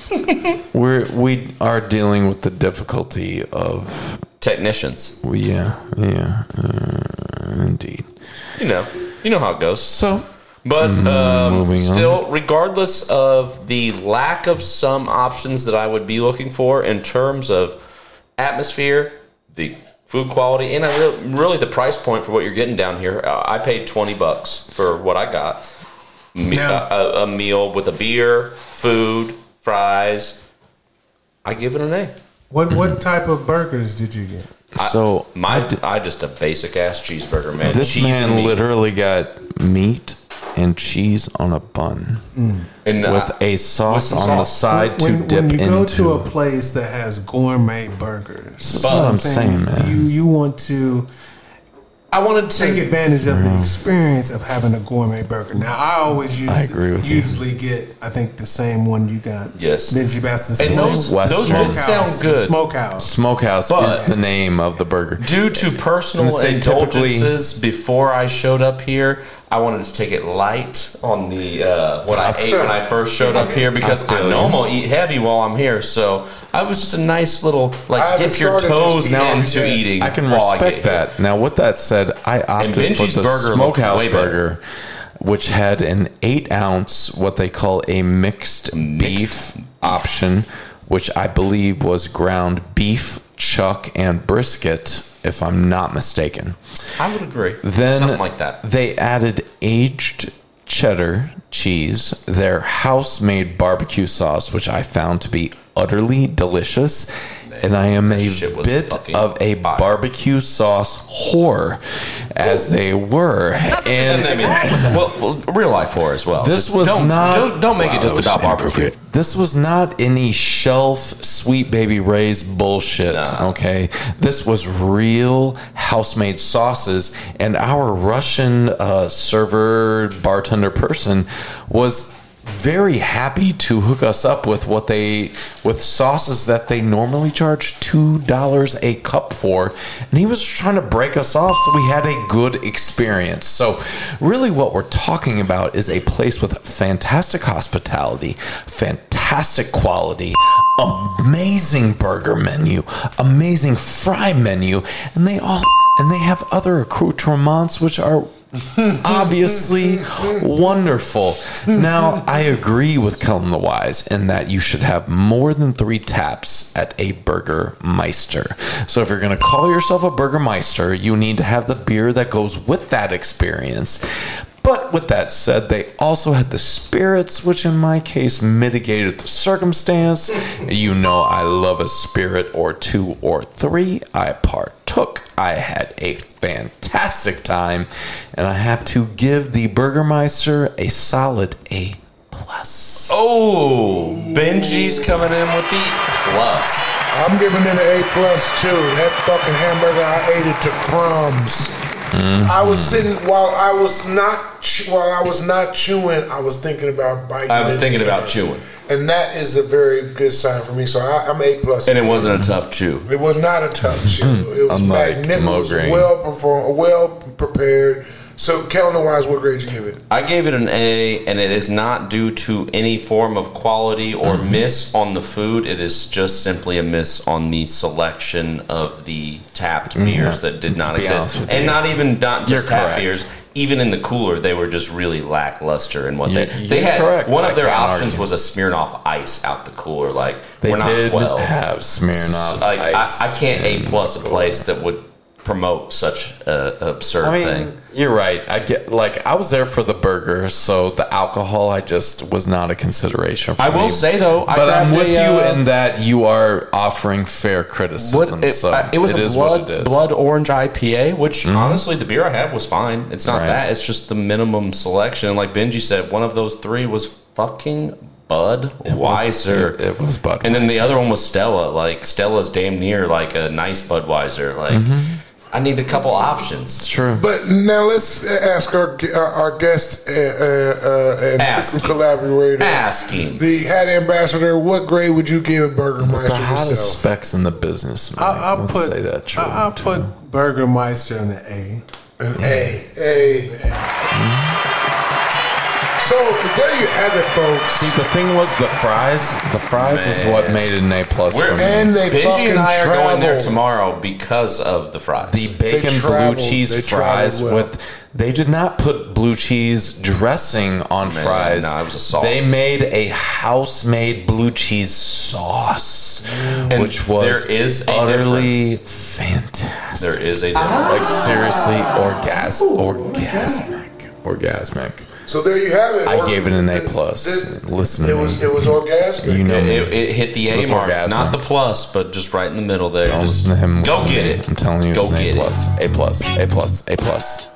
we're we are dealing with the difficulty of Technicians, yeah, yeah, uh, indeed. you know, you know how it goes. So, But um, moving on. still, regardless of the lack of some options that I would be looking for in terms of atmosphere, the food quality, and I really, really the price point for what you're getting down here, uh, I paid twenty bucks for what I got. Me, Now- a, a meal with a beer, food, fries. I give it an A. What what type of burgers did you get? so My, I just a basic ass cheeseburger, man. this Cheese and man meat. literally got meat and cheese on a bun And, uh, with a sauce with some on the sauce. side when, to dip when you into. go to a place that has gourmet burgers, That's what I'm saying, man. You you want to I wanted to take advantage of the experience of having a gourmet burger. Now, I always use, I agree with you. usually get, I think, the same one you got. Yes. Benji Baston's And those- those did sound good. Smokehouse. Smokehouse But- is the name of the burger. Due to personal And they typically- indulgences, before I showed up here, I wanted to take it light on the uh, what I ate when I first showed up here because I I, feel know you. I'm gonna eat heavy while I'm here. So I was just a nice little I like haven't dip your started toes just eating into yet. eating. I can while respect get that. here. Now, with that said, I opted for Benji's the burger looked Smokehouse way better. burger, which had an eight ounce, what they call a mixed, beef option, which I believe was ground beef, chuck, and brisket, if I'm not mistaken. I would agree. Then Something like that. they added aged cheddar cheese, their house-made barbecue sauce, which I found to be utterly delicious. And I am a shit was bit fucking of a fire. barbecue sauce whore, as they were. And I mean, well, well, real life horror as well. this Just was don't, not. Don't, don't make Wow, it just that was about barbecue. inappropriate. This was not any shelf Sweet Baby Ray's bullshit. Nah. Okay, this was real house-made sauces, and our Russian uh, server bartender person was very happy to hook us up with what they with sauces that they normally charge two dollars a cup for, and he was trying to break us off so we had a good experience. So really what we're talking about is a place with fantastic hospitality, fantastic quality, amazing burger menu, amazing fry menu, and they all and they have other accoutrements which are obviously wonderful. Now, I agree with Cullen the Wise in that you should have more than three taps at a Burgermeister. So if you're going to call yourself a Burgermeister, you need to have the beer that goes with that experience. But with that said, they also had the spirits, which in my case mitigated the circumstance. You know I love a spirit or two or three. I partook. I had a fantastic time. And I have to give the Burgermeister a solid A+. plus. Oh, Benji's coming in with the plus. I'm giving it an A plus too. That fucking hamburger, I ate it to crumbs. Mm-hmm. I was sitting while I was not ch- while I was not chewing. I was thinking about biting. I was thinking about chewing, and that is a very good sign for me. So I, I'm A plus. And it wasn't a tough chew. It was not a tough chew. It was magnificent. It was well performed, well prepared. So, calendar-wise, what grade you give it? I gave it an A, and it is not due to any form of quality or mm-hmm. miss on the food. It is just simply a miss on the selection of the tapped beers yeah. that did not exist. And not even not just You're tapped correct. beers. Even in the cooler, they were just really lackluster in what you, they they had. Correct. One of I their options argue. was a Smirnoff Ice out the cooler. Like, they we're not did twelve. have Smirnoff like, Ice. I, I can't A plus a place that would promote such a absurd I mean, thing. You're right. I get like I was there for the burger, so the alcohol I just was not a consideration for I me. will say though, I but I'm with a, you uh, in that you are offering fair criticism. What, it, so uh, it was it a is blood what it is. blood orange I P A, which Mm-hmm. honestly the beer I had was fine. It's not Right. that. It's just the minimum selection. And like Benji said, one of those three was fucking Budweiser. It, it was Budweiser. And then the other one was Stella. Like Stella's damn near like a nice Budweiser. Like Mm-hmm. I need a couple options. It's true. But now let's ask our our, our guest uh, uh, and Ask collaborator, asking the hat ambassador. What grade would you give Burgermeister the hottest yourself? specs in the business. Man. I, I'll Let's put say that true. I, I'll put Burgermeister in the A. An A. A. A. So there you have it, folks. See, the thing was the fries. The fries Man. is what made it an A plus We're, for me. And they Benji fucking and I are going there traveled. tomorrow because of the fries. The bacon traveled- blue they cheese traveled fries well. with they did not put blue cheese dressing on Man, fries. no, it was a sauce. They made a house-made blue cheese sauce, And which was there is a utterly fantastic. There is a difference. Like seriously, orgas- orgasmic, orgasmic. So there you have it. I gave it an A plus. This- Listen to It me. was it was orgasmic. You know It, me. it, it hit the It A was mark, orgasmic. not the plus, but just right in the middle there. Don't Just listen to him. Go listen to get me. it. I'm telling you, Go it's an A get it. plus. A plus. A plus. A plus.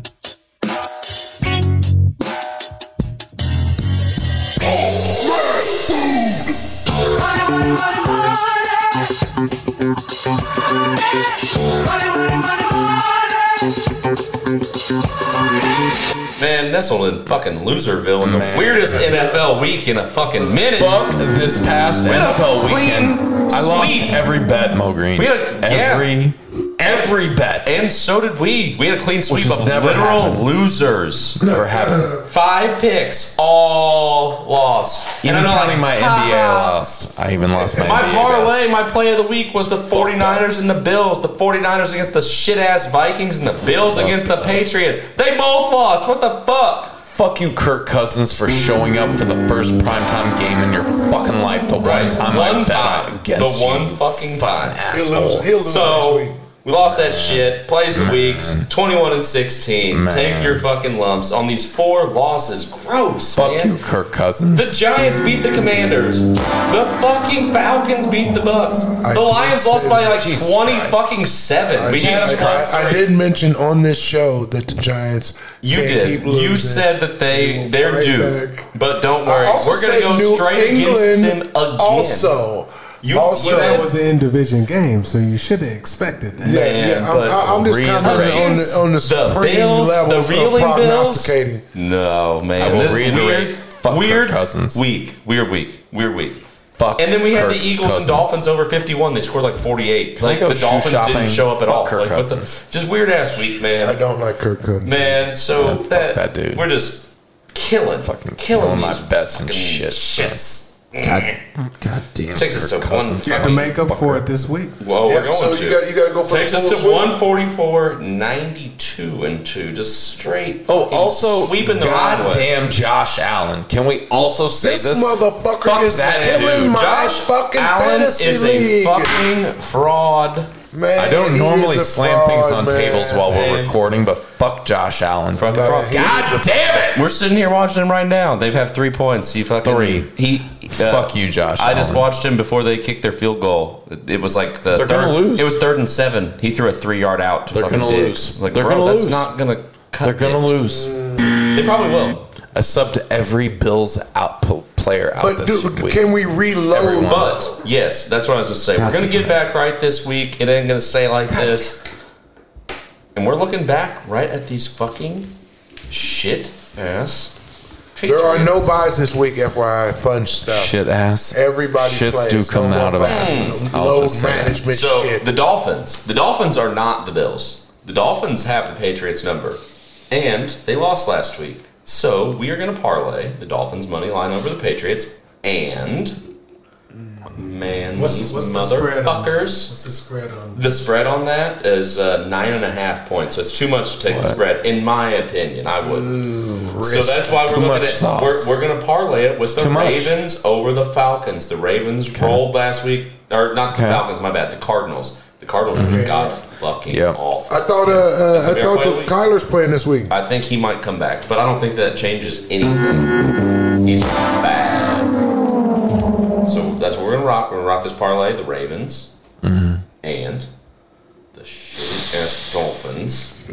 Man, nestled in fucking Loserville in the Man. weirdest N F L week in a fucking minute. Fuck this past We N had a F L clean weekend. I lost sweep. every bet, Mo Green. We had a- every yeah. every bet. And so did we. We had a clean sweep has of never literal happened. losers. Never happened. Five picks, all lost. Even I'm not counting my like, N B A "Ha." lost. I even lost my, My N B A parlay, bets. my play of the week was the forty-niners and the Bills. The forty-niners against the shit-ass Vikings and the Bills against the Patriots. They both lost. What the fuck? Fuck you, Kirk Cousins, for showing up for the first primetime game in your fucking life. The one Right. time One I bet time. against The one you, fucking time. He'll lose. asshole. He'll lose So next week. we lost that shit. Plays the weeks. twenty-one and sixteen. Man. Take your fucking lumps on these four losses. Gross, Fuck man. you, Kirk Cousins. The Giants beat the Commanders. The fucking Falcons beat the Bucks. I The did Lions say lost by that. like Jesus twenty Christ. fucking seven. We had them I, cross I, I did mention on this show that the Giants. You can't did. Keep losing. You said that they will they're fight due, back. but don't I worry. also We're gonna said go New straight England against them again. Also, You- also, you That had- was an in division game, so you should have expected that. yeah, Man, yeah. but I'm, I'm just commenting on the on the the supreme Bills, levels the of reeling Bills. prognosticating. No, man. I will This reiterate, Weird, fuck Kirk weird Cousins. week. Weird week. Weird week. Fuck And then we had Kirk the Eagles Cousins. and Dolphins over fifty-one. They scored like forty-eight. Can I Like go the shoe Dolphins shopping? didn't show up at Fuck all. Kirk Like, what the- Cousins. just weird ass week, man. I don't like Kirk Cousins. Man, so Man, fuck that, that dude. we're just killing, Fucking killing, killing my these bets and fucking shit. shits. God, God damn. Takes us Kirk to one. Cousins. You had to make up for it this week. Well, Yeah, we're going so to. you got you got to go for Takes the us full to sweep. one forty-four, ninety-two and two. Just straight. Oh, fucking also, sweeping the runway. goddamn Josh Allen. Can we also say This this? motherfucker Fuck is that killing dude. my Josh fucking Allen fantasy is league. a fucking fraud. Man, I don't he normally is a slam fraud, things on man. tables while we're Man. recording, but fuck Josh Allen. Fucking God, fraud. he's God a- damn it! We're sitting here watching him right now. They've have three points. He fucking Three. He uh, Fuck you, Josh I just Allen. watched him before they kicked their field goal. It, it was like the They're third. gonna lose. It was third and seven. He threw a three yard out. To They're fucking gonna Diggs. lose. Like They're bro, gonna that's lose. not gonna cut. They're gonna it. lose. They probably will. I subbed every Bills out player out But this dude, week. can we reload? Everyone. But yes, that's what I was going to say. God we're going to damn get back right this week. It ain't going to stay like God this. And we're looking back right at these fucking shit ass. There are no buys this week, F Y I. Fun stuff. Shit ass. Everybody Shits plays. do come No out of more asses. buys. I'll Load just say. management So shit. the Dolphins, the Dolphins are not the Bills. The Dolphins have the Patriots number, and they lost last week. So we are going to parlay the Dolphins money line over the Patriots, and man, What's, these what's the spread on that? motherfuckers. What's the spread on that? The spread on that is uh, nine and a half points. So it's too much to take the spread, in my opinion. I wouldn't. So that's why we're Too looking much at sauce. we're, we're going to parlay it with the too much. Ravens over the Falcons. The Ravens Okay. rolled last week, or not the Okay. Falcons. My bad. The Cardinals. The Cardinals are god fucking Yep. awful. I thought uh, uh, Is I it thought play the week? Kyler's playing this week. I think he might come back, but I don't think that changes anything. He's bad. So that's what we're gonna rock. We're gonna rock this parlay: the Ravens Mm-hmm. and the shitty ass Dolphins.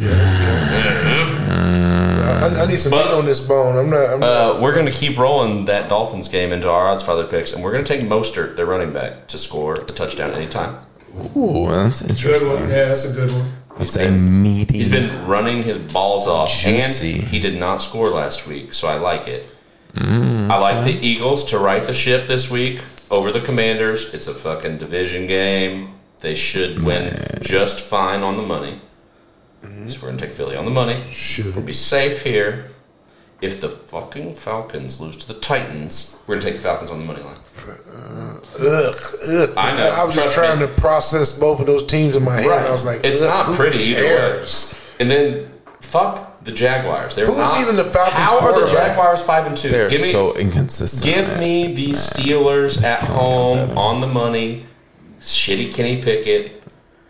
I, I need some But- meat on this bone. I'm not. I'm Uh, not we're going to keep rolling that Dolphins game into our odds father picks, and we're going to take Mostert, their running back, to score a touchdown anytime. Ooh, that's Good interesting. one. Yeah, that's a good one. That's a meaty. He's been running his balls off, Juicy. and he did not score last week, so I like it. Mm, I like the Eagles to right the ship this week over the Commanders. It's a fucking division game. They should win just fine on the money. So we're going to take Philly on the money. Should. We'll be safe here. If the fucking Falcons lose to the Titans, we're going to take the Falcons on the money line. Ugh, ugh. I know. I was just Trust trying me. to process both of those teams in my head. And I was like, it's ugh, not who pretty either way. cares? And then, fuck the Jaguars. They're Who's not, even the Falcons' How are the quarterback? Jaguars five and two? They're give me, so inconsistent. give man. me the Steelers at home on the money. Shitty Kenny Pickett,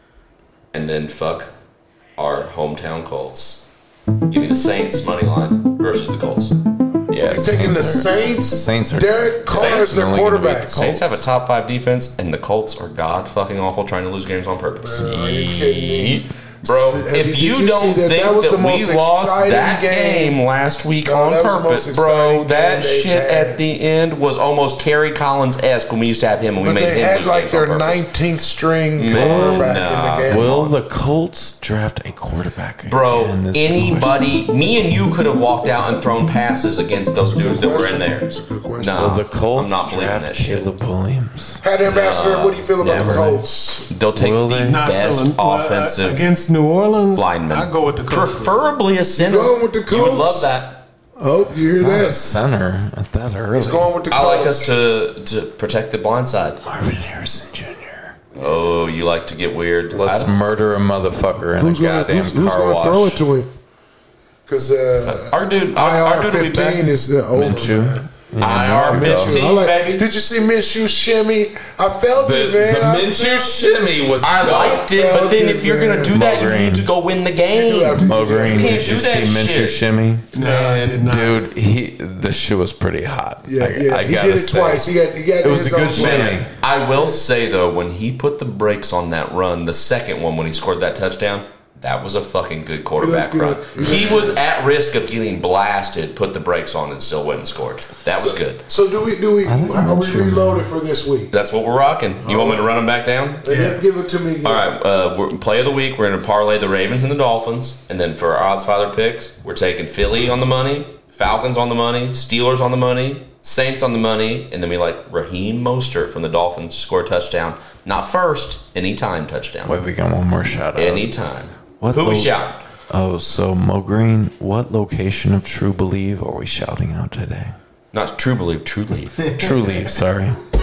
and then fuck our hometown Colts. Give me the Saints money line versus the Colts. Yeah, You're taking the Saints. Saints are. Derek Carr is their only gonna beat quarterback. the Saints Colts. have a top five defense, and the Colts are god fucking awful, trying to lose games on purpose. Are you kidding me? Bro, Have if did you, see don't that? think That was that, the we most lost exciting that game. game. last week No, on that was the most purpose, bro, exciting that game they've shit had. at the end was almost Kerry Collins-esque when we used to have him and we But made they him had lose like games their on purpose. nineteenth string Man, quarterback nah. in the game. Will the Colts draft a quarterback? Bro, again? Is the anybody, me and you could have walked out and thrown passes against those dudes that were in there. That's a good question. Nah, Will the Colts I'm not believing draft that shit. Caleb Williams? Had Ambassador, what do you feel about Never. the Colts? They'll take Will the they? Not best feeling well, uh, offensive against New Orleans. lineman. I go with the Colts. Preferably a center. going with the You would Colts? love that. Oh, you hear Not a that? center at that early. He's going with the I Colts. like us to, to protect the blind side. Marvin Harrison Junior Oh, you like to get weird. Let's I don't- murder a motherfucker in Who's a going goddamn who's, who's car gonna wash. throw it to him? Because uh, Our dude, our, I our R dude will be back. fifteen is uh, over. Minshew. man. I R Minshew. fifteen, I like, baby. did you see Minshew shimmy? I felt The, it, man. the I Minshew felt it. shimmy was I dope. liked it, but then if you're gonna do that, you need to go win the game. You do have to- Mo Green, You can't did you do that see Minshew shit. shimmy? No, I did not. Dude, he the shit was pretty hot. Yeah, I, yeah. I he gotta did it say. twice. He got, he got It was his a good own shimmy. way. I will say though, when he put the brakes on that run, the second one when he scored that touchdown, that was a fucking good quarterback He run. looked good. He was at risk of getting blasted, put the brakes on, and still went and scored. That was good. So do we do we how we reload it for this week? That's what we're rocking. You want me to run them back down? Yeah. Give it to me again. All right, uh, we're, play of the week. We're going to parlay the Ravens and the Dolphins, and then for our odds father picks, we're taking Philly on the money, Falcons on the money, Steelers on the money, Saints on the money, and then we like Raheem Mostert from the Dolphins to score a touchdown. Not first, anytime touchdown. Wait, we got one more shout out. Anytime. What Who we lo- shout? Oh, so Mo Green, what location of True Believe are we shouting out today? Not True Believe, True Leave. True Leave, sorry.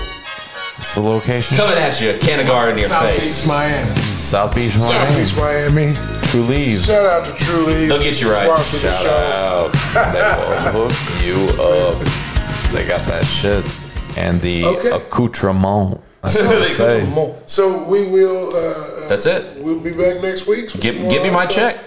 What's the location? Coming at you, Canagar in your South face. Beach, Miami. South Beach, South Miami. Beach, Miami. True Leave. Shout out to True Leave. They'll get you right. Sponsor the Shout show. out. They will hook you up. They got that shit. And the Okay. accoutrement. That's what I say. So we will. Uh, That's it. We'll be back next week. with Give, some more give me my stuff. check.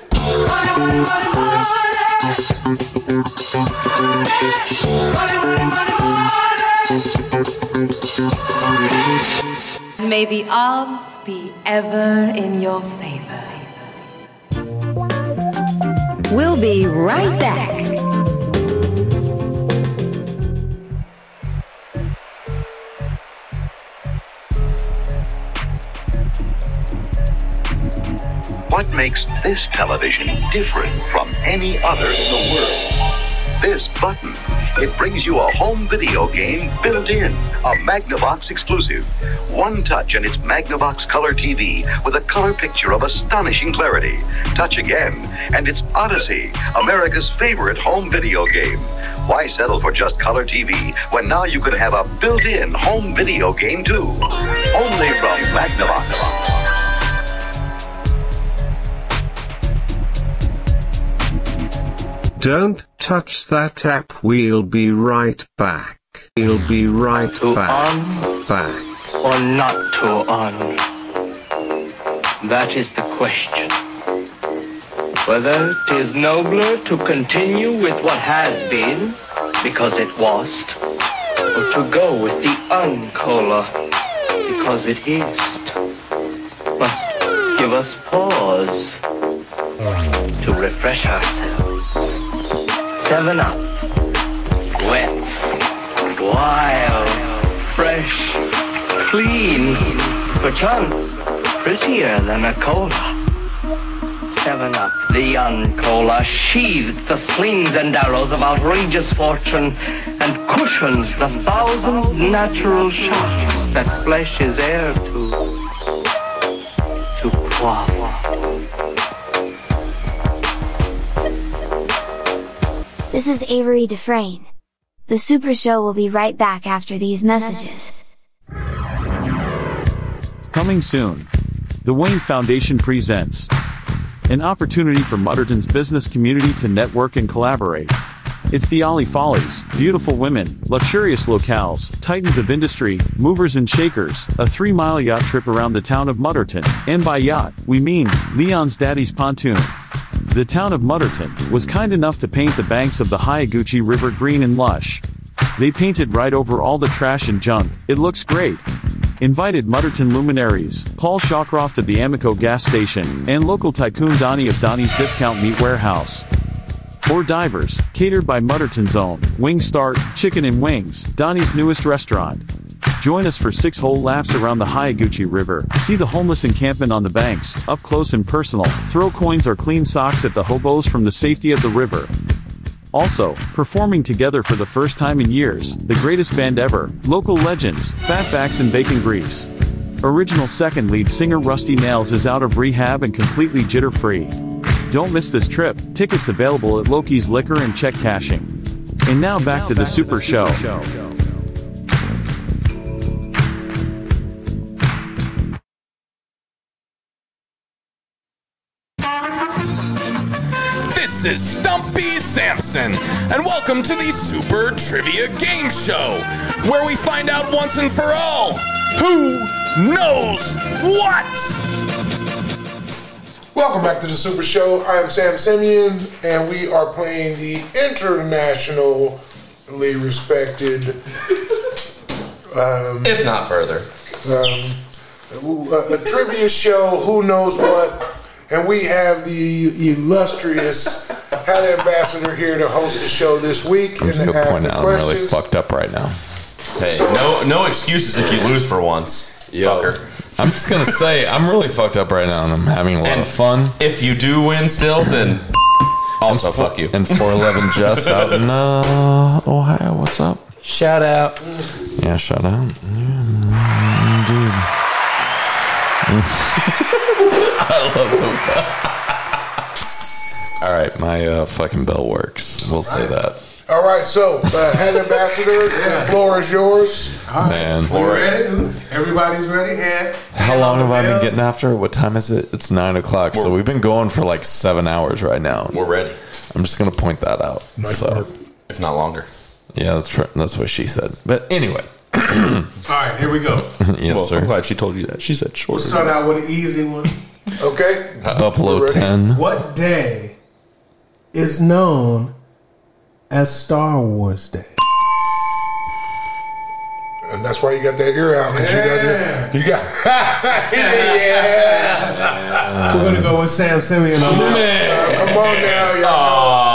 May the odds be ever in your favor. We'll be right back. what makes this television different from any other in the world? This button. It brings you a home video game built in, a Magnavox exclusive. One touch and it's Magnavox Color T V with a color picture of astonishing clarity. Touch again and it's Odyssey, America's favorite home video game. Why settle for just color T V when now you could have a built-in home video game too? Only from Magnavox. Don't touch that app. We'll be right back. We'll be right to back. On back. Or not to on? That is the question. Whether it is nobler to continue with what has been, because it was, or to go with the uncola, because it is, must give us pause to refresh ourselves. Seven Up, wet, wild, fresh, clean, perchance prettier than a cola. Seven Up, the uncola, sheathes the slings and arrows of outrageous fortune and cushions the thousand natural shocks that flesh is heir to, to quaff. This is Avery Dufresne. The Super Show will be right back after these messages. Coming soon. The Wayne Foundation presents an opportunity for Mutterton's business community to network and collaborate. It's the Ollie Follies, beautiful women, luxurious locales, titans of industry, movers and shakers, a three-mile yacht trip around the town of Mutterton, and by yacht, we mean Leon's daddy's pontoon. The town of Mutterton was kind enough to paint the banks of the Hyaguchi River green and lush. They painted right over all the trash and junk. It looks great. Invited Mutterton luminaries, Paul Shawcroft of the Amico gas station, and local tycoon Donnie of Donnie's Discount Meat Warehouse. Or divers, catered by Mutterton's own, Wing Start, Chicken and Wings, Donnie's newest restaurant. Join us for six whole laps around the Hyaguchi River, see the homeless encampment on the banks, up close and personal, throw coins or clean socks at the hobos from the safety of the river. Also, performing together for the first time in years, the greatest band ever, local legends, Fatbacks and Bacon Grease. Original second lead singer Rusty Nails is out of rehab and completely jitter-free. Don't miss this trip, tickets available at Loki's Liquor and Check Cashing. And now back to the Super Show. This is Stumpy Sampson, and welcome to the Super Trivia Game Show, where we find out once and for all, who knows what? Welcome back to the Super Show. I am Sam Simeon, and we are playing the internationally respected, um, if not further, um, a, a trivia show, Who Knows What? And we have the illustrious Hat Ambassador here to host the show this week. I'm and just to gonna ask point the out I'm questions. really fucked up right now. Hey, no no excuses if you lose for once, fucker. I'm just gonna say I'm really fucked up right now, and I'm having a lot And of fun. If you do win still, then also and fuck you. And four eleven Jess out in uh, Ohio. What's up? Shout out. Yeah, shout out. Yeah, dude. I love them. All right, my uh, fucking bell works. We'll say that. All right, so uh, Head Ambassador, the floor is yours. All right, Man. we're ready. Everybody's ready. And How long have I been getting after? What time is it? It's nine o'clock. So we've been going for like seven hours right now. We're ready. I'm just gonna point that out. Nice so, work. If not longer. yeah, that's right. That's what she said. But anyway, all right, here we go. yes, well, sir. I'm glad she told you that. She said short. We'll start out with an easy one. Okay. Buffalo Ready? ten. What day is known as Star Wars Day? And that's why you got that ear out. 'Cause Yeah. You got, that, you got yeah. We're gonna go with Sam Simeon on that. Uh, come on now, y'all. Oh,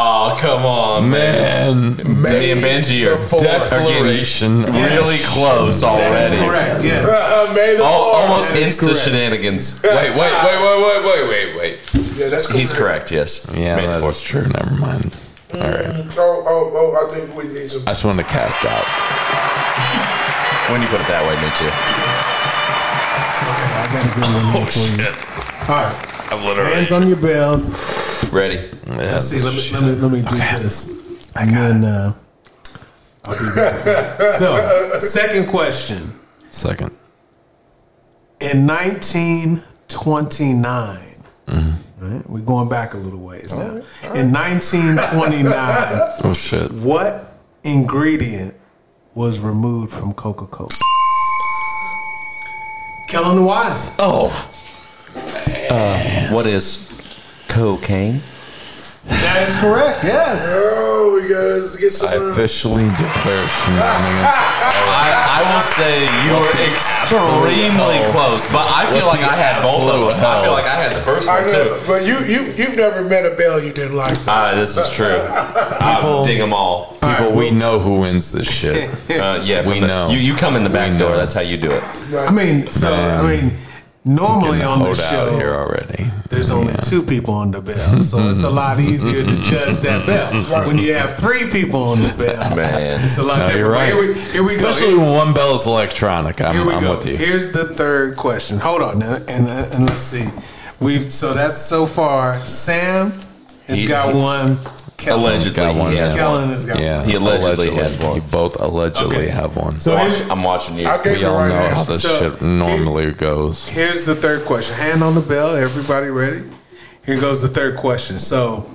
come on, man. man. Me and Benji are declaration yes. really close already. That is correct. Yes. Uh, May the Al- fourth. almost That is insta correct. shenanigans. Wait, wait, wait, wait, wait, wait, wait, wait. Yeah, that's correct. He's correct. Yes. Yeah, May the that fourth. is true. Never mind. All right. Mm, oh, oh, oh! I think we need some. I just wanted to cast out. When you put it that way, me too. Okay, I got a good one Oh here for you. shit! All right, I'm literally hands on your bells. Ready? Yeah, Let's see. Let me shit. let me, let me do Okay. this, and then uh, I'll do that. So, second question. Second. In nineteen twenty-nine, Mm-hmm. right? We're going back a little ways now. In nineteen twenty-nine, Oh shit! what ingredient was removed from Coca-Cola? Kellen the Wise. Oh, Uh, what is cocaine? That is correct. Yes. Oh, we gotta get some. I officially declare shenanigans. I, I will say you were extremely close, but I feel What like the I had both of them. absolute I feel hell? like I had the first I one know, too. but you you've you've never met a bell you didn't like. Ah, this is true. I'll ding them all. People, we know who wins this shit. Uh, yeah, We from the- know. You you come in the back We door. know. That's how you do it. I mean, so Man. I mean, normally Getting on the hoed out show, here already. there's only two people on the bell, so it's a lot easier to judge that bell. When you have three people on the bell, Man. it's a lot No, different. you're right. Here we, here we Especially go. when one bell is electronic. I'm, Here we I'm go. with you. Here's the third question. Hold on, now, and and let's see. We've so that's so far. Sam has He- got he- one. Kellen. Allegedly, got one, he has yeah. Kellen one. has got Yeah, one. He allegedly has one. You both allegedly Okay. have one. So Watch- here's, I'm watching you. I gave we the all right know how answer. this So, shit normally goes. here's the third question. Hand on the bell. Everybody ready? Here goes the third question. So,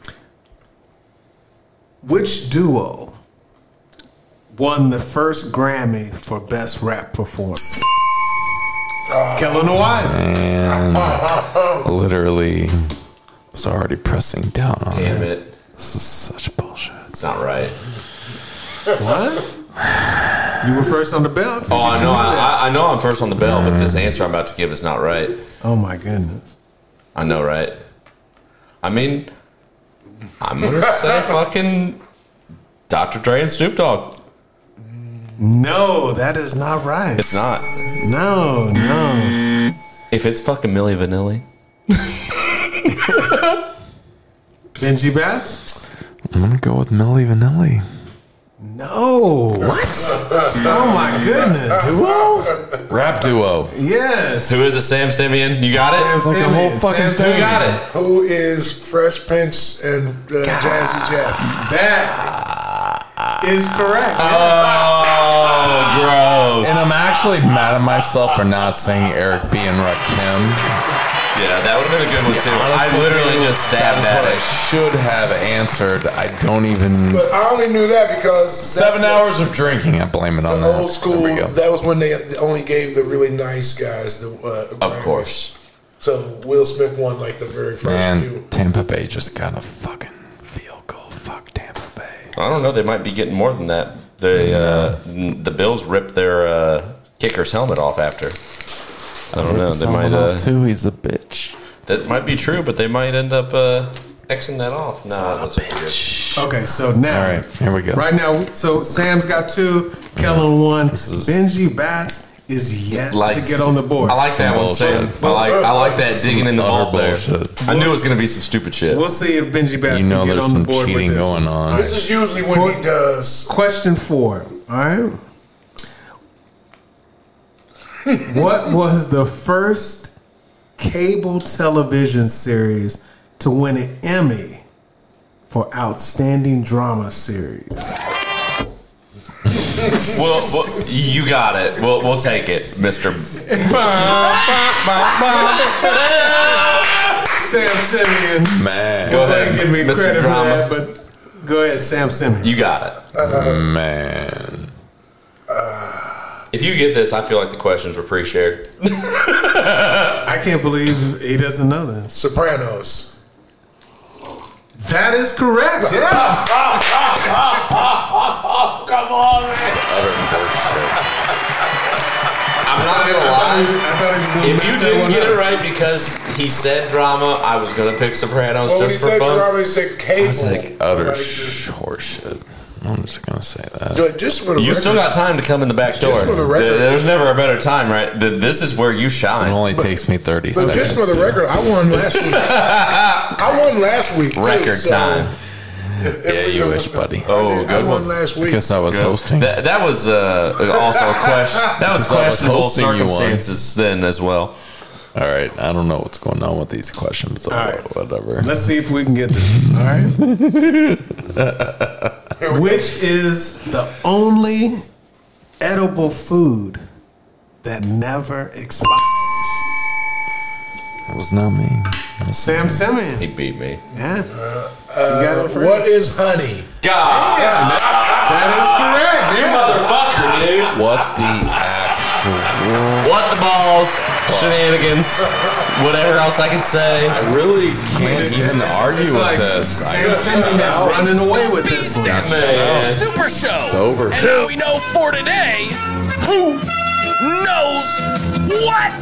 which duo won the first Grammy for Best Rap Performance? Kellen the Wise. And literally was already pressing down on Damn it. it. This is such bullshit. It's not right. What? You were first on the bell? Oh, I figured know. you knew that. I, I know I'm first on the bell, but this answer I'm about to give is not right. Oh my goodness. I know, right? I mean, I'm gonna say fucking Doctor Dre and Snoop Dogg. No, that is not right. It's not. No, no. If it's fucking Milli Vanilli, Benji Bats? I'm gonna go with Milli Vanilli. No. What? Oh my goodness. Duo? Rap duo. Yes. who is it? Sam Simeon. You got it. Sam Like a whole Simeon. fucking Sam thing. Who got it? Who is Fresh Prince and uh, Jazzy Jeff? That is correct. Oh, gross. And I'm actually mad at myself for not saying Eric B and Rakim. Yeah, that would have been a good one too. I Honestly, literally just stabbed that at is what I it. should have answered. I don't even. But I only knew that because that's Seven the- hours of drinking. I blame it on The that. old school. There we go. That was when they only gave the really nice guys the. Uh, Of Grammys. course. So Will Smith won like the very first Man, few. Tampa Bay just got a fucking field goal. Fuck Tampa Bay. I don't know. They might be getting more than that. They uh, the Bills ripped their uh, kicker's helmet off after. I don't know. They might. Uh, too. He's a bitch. that might be true, but they might end up uh, Xing that off. Nah, that's weird. Okay, so now, All right, here we go. right now, so Sam's got two, Kellen one, Benji Bats is yet Like- to get on the board. I like that one, Sam. I like I like that digging in the Utter vault there. bullshit. I knew it was gonna be some stupid shit. We'll see if Benji Bats You know can get there's on the some board with cheating this going one. on. This is usually when For- he does. Question four. All right. What was the first cable television series to win an Emmy for Outstanding Drama Series? Well, well, you got it. We'll we'll take it, Mister Sam Simeon. Man. Go Go ahead ahead, and give me Mister credit Drama. for that, but go ahead, Sam Simeon. You got it. Man. If you get this, I feel like the questions were pre-shared. I can't believe he doesn't know this. Sopranos. That is correct. Yes. Come on, man. Utter bullshit. I'm not gonna I thought he, lie. I thought he was going to If mess you that didn't one get up. it right because he said drama, I was gonna pick Sopranos well, just when he for said fun. drama, he said cable. It's like utter Like, horseshit. I'm just gonna say that. Just, just for the You record, still got time to come in the back door. for the record. There's never a better time, right? This is where you shine. It only but, takes me thirty but seconds. But just for the record, I won last week. I won last week. Too, Record so time. Yeah, you wish, buddy. Oh, I, did, good I won one. last week. Because I was good. hosting. That, that was uh, also a question. That was questionable was circumstances then as well. All right, I don't know what's going on with these questions. Or right. Whatever. Let's see if we can get this. All right. Which is the only edible food that never expires? It was not me. Was Sam Simeon. He beat me. Yeah. Uh, uh, what is honey? God. Yeah. That is correct. Yeah. Motherfucker, dude. What the actual? What the balls? Shenanigans. Whatever else I can say. I really can't it, even argue with like this. Sam Simeon is running away with this one. Man. Super Show. It's over. And now we know for today who knows what.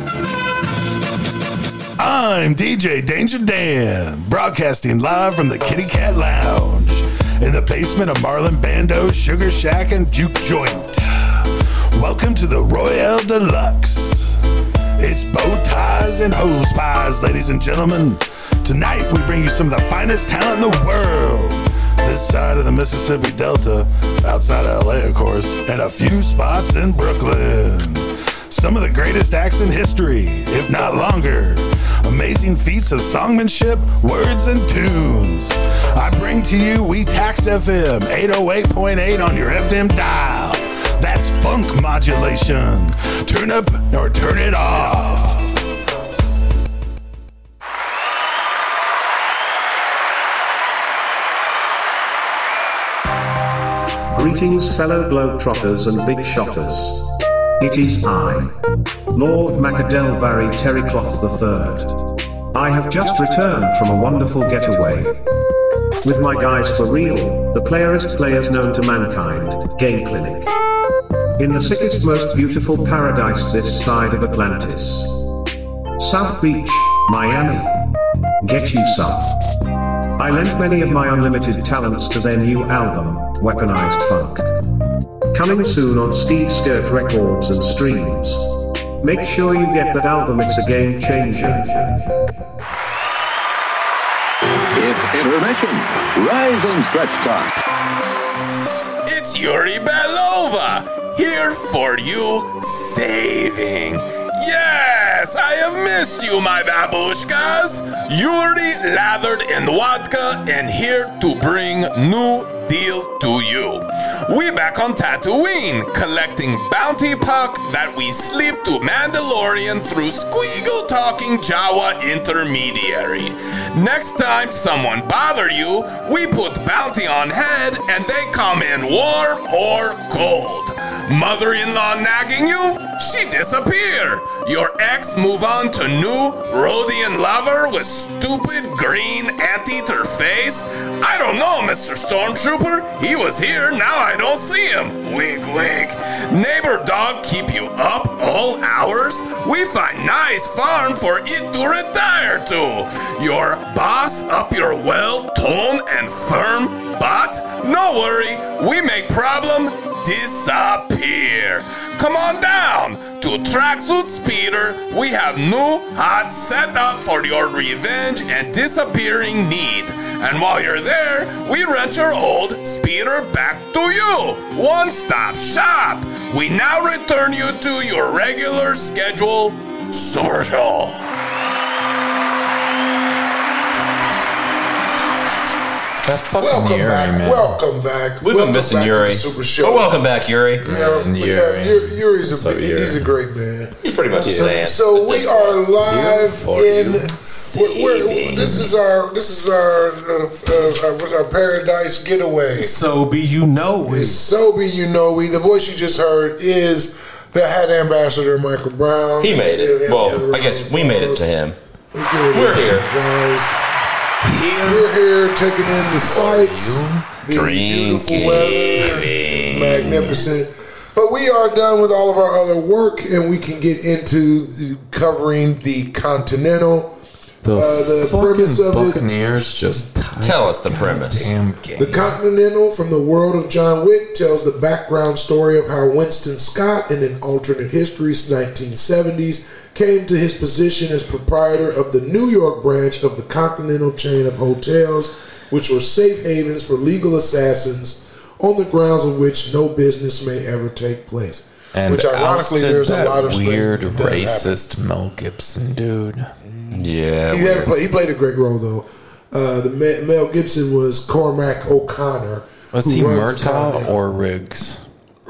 I'm D J Danger Dan, broadcasting live from the Kitty Cat Lounge in the basement of Marlon Bando's Sugar Shack and Juke Joint. Welcome to the Royale Deluxe. It's bow ties and hose pies, ladies and gentlemen. Tonight we bring you some of the finest talent in the world. This side of the Mississippi Delta, outside of L A, of course, and a few spots in Brooklyn. Some of the greatest acts in history, if not longer. Amazing feats of songmanship, words, and tunes. I bring to you We Tax F M, eight oh eight point eight on your F M dial. That's funk modulation. Turn up or turn it off. Greetings, fellow Globetrotters and Big Shotters. It is I, Lord Macadel Barry Terrycloth the third. I have just returned from a wonderful getaway with my guys for real, the playerist players known to mankind, Game Clinic. In the sickest, most beautiful paradise this side of Atlantis. South Beach, Miami. Get you some. I lent many of my unlimited talents to their new album, Weaponized Funk. Coming soon on Steed Skirt Records and streams. Make sure you get that album, it's a game changer. It's intermission. Rise and stretch time. It's Yuri Belova, here for you, saving. Yes, I have missed you, my babushkas. Yuri lathered in vodka and here to bring new deal to you. We back on Tatooine, collecting bounty puck that we sleep to Mandalorian through squeagle talking Jawa intermediary. Next time someone bother you, we put bounty on head and they come in warm or cold. Mother-in-law nagging you? She disappear. Your ex move on to new Rhodian lover with stupid green anteater face? I don't know, Mister Stormtrooper. He was here, now I don't see him. Wink, wink. Neighbor dog keep you up all hours? We find nice farm for it to retire to. Your boss up your well-toned and firm butt? No worry, we make problem disappear. Come on down to Tracksuit Speeder. We have new hot setup for your revenge and disappearing need. And while you're there, we rent your old speeder back to you. One-stop shop. We now return you to your regular schedule, Super Show. That fucking welcome Yuri, back. man. Welcome back. We've welcome been missing back Yuri. To the Super Show. Oh, welcome back, Yuri. Yeah, Man, yeah, Yuri. Yuri. Yuri's a So Yuri. he's a great man. He's pretty much So, a man. so we are live for in. you. We're, we're, this is our. This is our. Uh, uh, what's our paradise getaway? So be you know we. So be you know we. The voice you just heard is the Hat Ambassador, Michael Brown. He made it. Well, I guess we made it to him. We're here. Guys. Here. We're here taking in the sights, the beautiful weather, magnificent. But we are done with all of our other work, and we can get into covering the Continental. The, uh, the premise of Buccaneers it, just tell us the premise. Damn game. The Continental from the world of John Wick tells the background story of how Winston Scott, in an alternate history nineteen seventies, came to his position as proprietor of the New York branch of the Continental chain of hotels, which were safe havens for legal assassins, on the grounds of which no business may ever take place. And which ironically, there's a lot of weird things that does racist happen. Mel Gibson dude. Yeah, he, had a play, he played a great role though. Uh, the Ma- Mel Gibson was Cormac O'Connor. Was he Murtaugh or Riggs?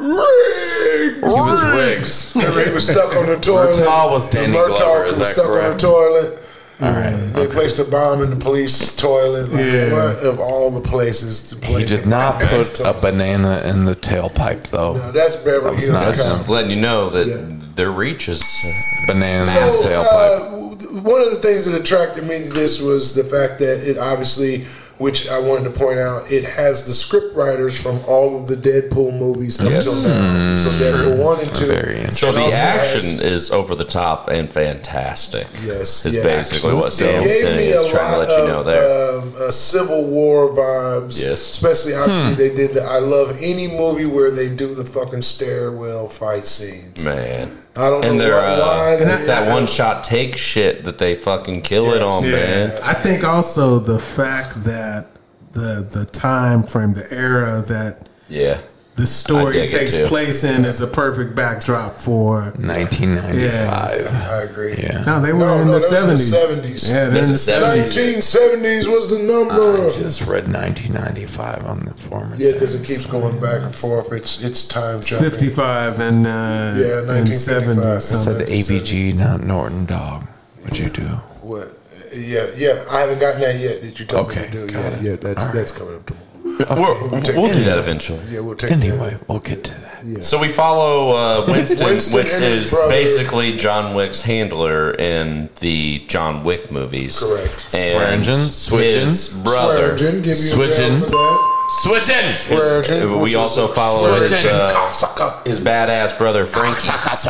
Riggs. He was Riggs. Remember, he was stuck on the toilet. Murtaugh was Danny Murtaugh Glover. Is was that stuck correct? on the toilet. All right. They Okay. placed a bomb in the police toilet. Like, Yeah. what of all the places to He place did a not bomb? put a banana in the tailpipe, though. No, that's Beverly That was Hills not Cop. him. Letting you know that their reach is banana So, tailpipe. uh, one of the things that attracted me to this was the fact that it obviously, which I wanted to point out, it has the script writers from all of the Deadpool movies up Yes. till now. So Deadpool one and two. So And the also action has- is over the top and fantastic. Yes, is yes. basically what It Sam's gave saying me is a trying to lot let you know of, there. Um, uh, Civil War vibes. Yes. Especially, obviously, Hmm. they did the I love any movie where they do the fucking stairwell fight scenes. Man. I don't and know they're, why, why uh, they it's that did one shot take shit that they fucking kill it on, Yeah. man. I think also the fact that the the time frame, the era that Yeah. the I story dig it takes too. place in is a perfect backdrop for nineteen ninety-five. I agree. Yeah. No, they were No, in no, the that was in the seventies. seventies. Yeah, they're This in the is seventies. seventies. nineteen seventies was the number. I just read nineteen ninety-five on the former. Yeah, because it keeps going back and forth. It's it's time jumping. fifty-five and uh, Yeah, and nineteen seventy. I said A B G, not Norton Dog. What'd you do? What? Yeah, yeah. I haven't gotten that yet. That you told Okay, me to do. got Yeah, it. yeah. That's All right. that's coming up tomorrow. We'll, We'll take we'll that. do that eventually. Yeah, we'll take Anyway, that. we'll get to that. Yeah. So we follow uh, Winston, Winston which and his is brother. basically John Wick's handler in the John Wick movies. Correct. And Swearingen, switching, his brother. Swearingen, give you a Switching. bell for that. Switching! Swearingen, His- which we is also a follow his, switching uh, cocksucker. his badass brother Frankie.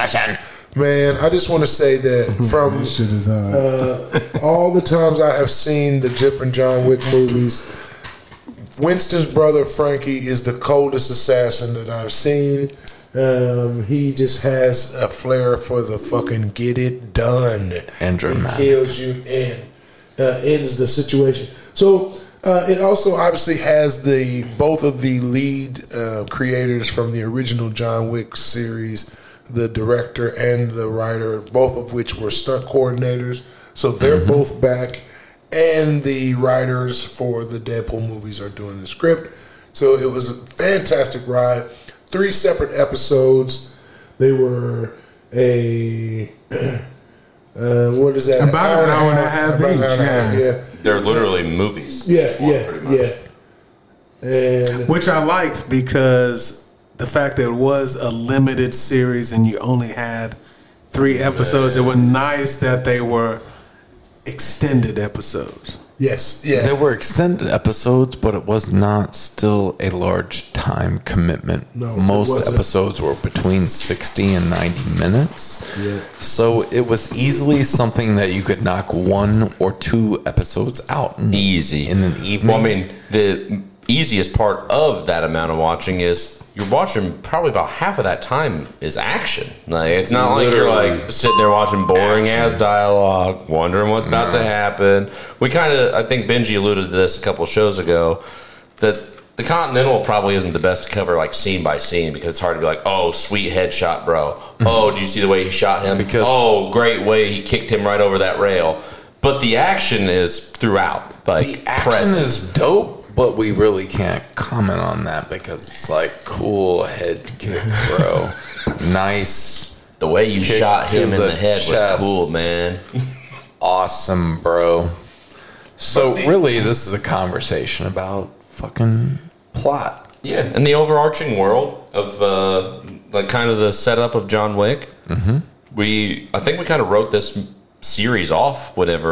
Man, I just want to say that from This shit is hard. uh, all the times I have seen the different John Wick movies, Winston's brother Frankie is the coldest assassin that I've seen. Um, he just has a flair for the fucking get it done. And dramatic. He kills you and uh, ends the situation. So uh, it also obviously has the both of the lead uh, creators from the original John Wick series, the director and the writer, both of which were stunt coordinators. So they're Mm-hmm. both back. And the writers for the Deadpool movies are doing the script. So it was a fantastic ride. Three separate episodes. They were a uh, what is that? About an hour and a half About an each, hour and a half, yeah. yeah. They're literally movies. Yeah, yeah, yeah. And Which I liked because the fact that it was a limited series and you only had three episodes, it was nice that they were extended episodes. yes, yeah. They were extended episodes, but it was not still a large time commitment. No, it Most wasn't. episodes were between sixty and ninety minutes. Yeah. So it was easily something that you could knock one or two episodes out in, Easy. in an evening. Well, I mean, the easiest part of that amount of watching is you're watching probably about half of that time is action. Like it's not like you're Literally. like sitting there watching boring ass dialogue, wondering what's about to happen. We kind of, I think Benji alluded to this a couple of shows ago, that the Continental probably isn't the best to cover like scene by scene because it's hard to be like, oh, sweet headshot, bro. Oh, do you see the way he shot him? Because- oh, great way he kicked him right over that rail. But the action is throughout. Like the action present. is dope, but we really can't comment on that because it's like cool head kick, bro. Nice. The way you kick shot to him in the head chest. was cool, man. Awesome, bro. So really, this is a conversation about fucking plot. Yeah, and the overarching world of uh, like kind of the setup of John Wick. Mm-hmm. We, I think, we kind of wrote this series off whenever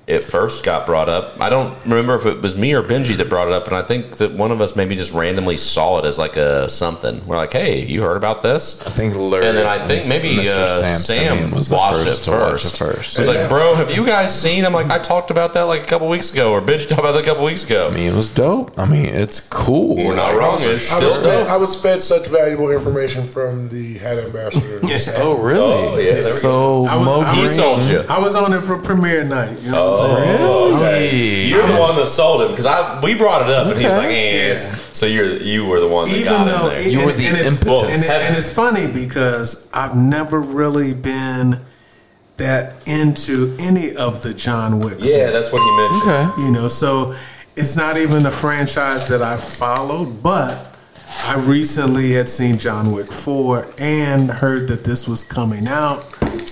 it first got brought up. I don't remember if it was me or Benji that brought it up, and I think that one of us maybe just randomly saw it as like a something. We're like, "Hey, you heard about this?" I think Larry and then I think maybe uh, Sam, Sam was the watched first it to watch first. it first. He was like, "Bro, have you guys seen?" I'm like, "I talked about that like a couple weeks ago," or Benji talked about that a couple weeks ago. I mean, it was dope. I mean, it's cool. We're not Like, wrong. It's I still was, fed, dope. I was fed such valuable information from the Hat Ambassador. Oh, really? Oh, yeah. There we So, I was- Mo I He Green. sold you. I was on it for premiere night. You know what I'm saying? Oh, okay. Really? You're the one that sold it because I we brought it up and he's Okay. like, eh. Yeah. So you're you were the one that Even got though it. it- You were and- the and it's, impetus. and, it- and it's funny because I've never really been that into any of the John Wick. Yeah, films. that's what he mentioned. Okay. You know, so it's not even a franchise that I followed, but I recently had seen John Wick four and heard that this was coming out.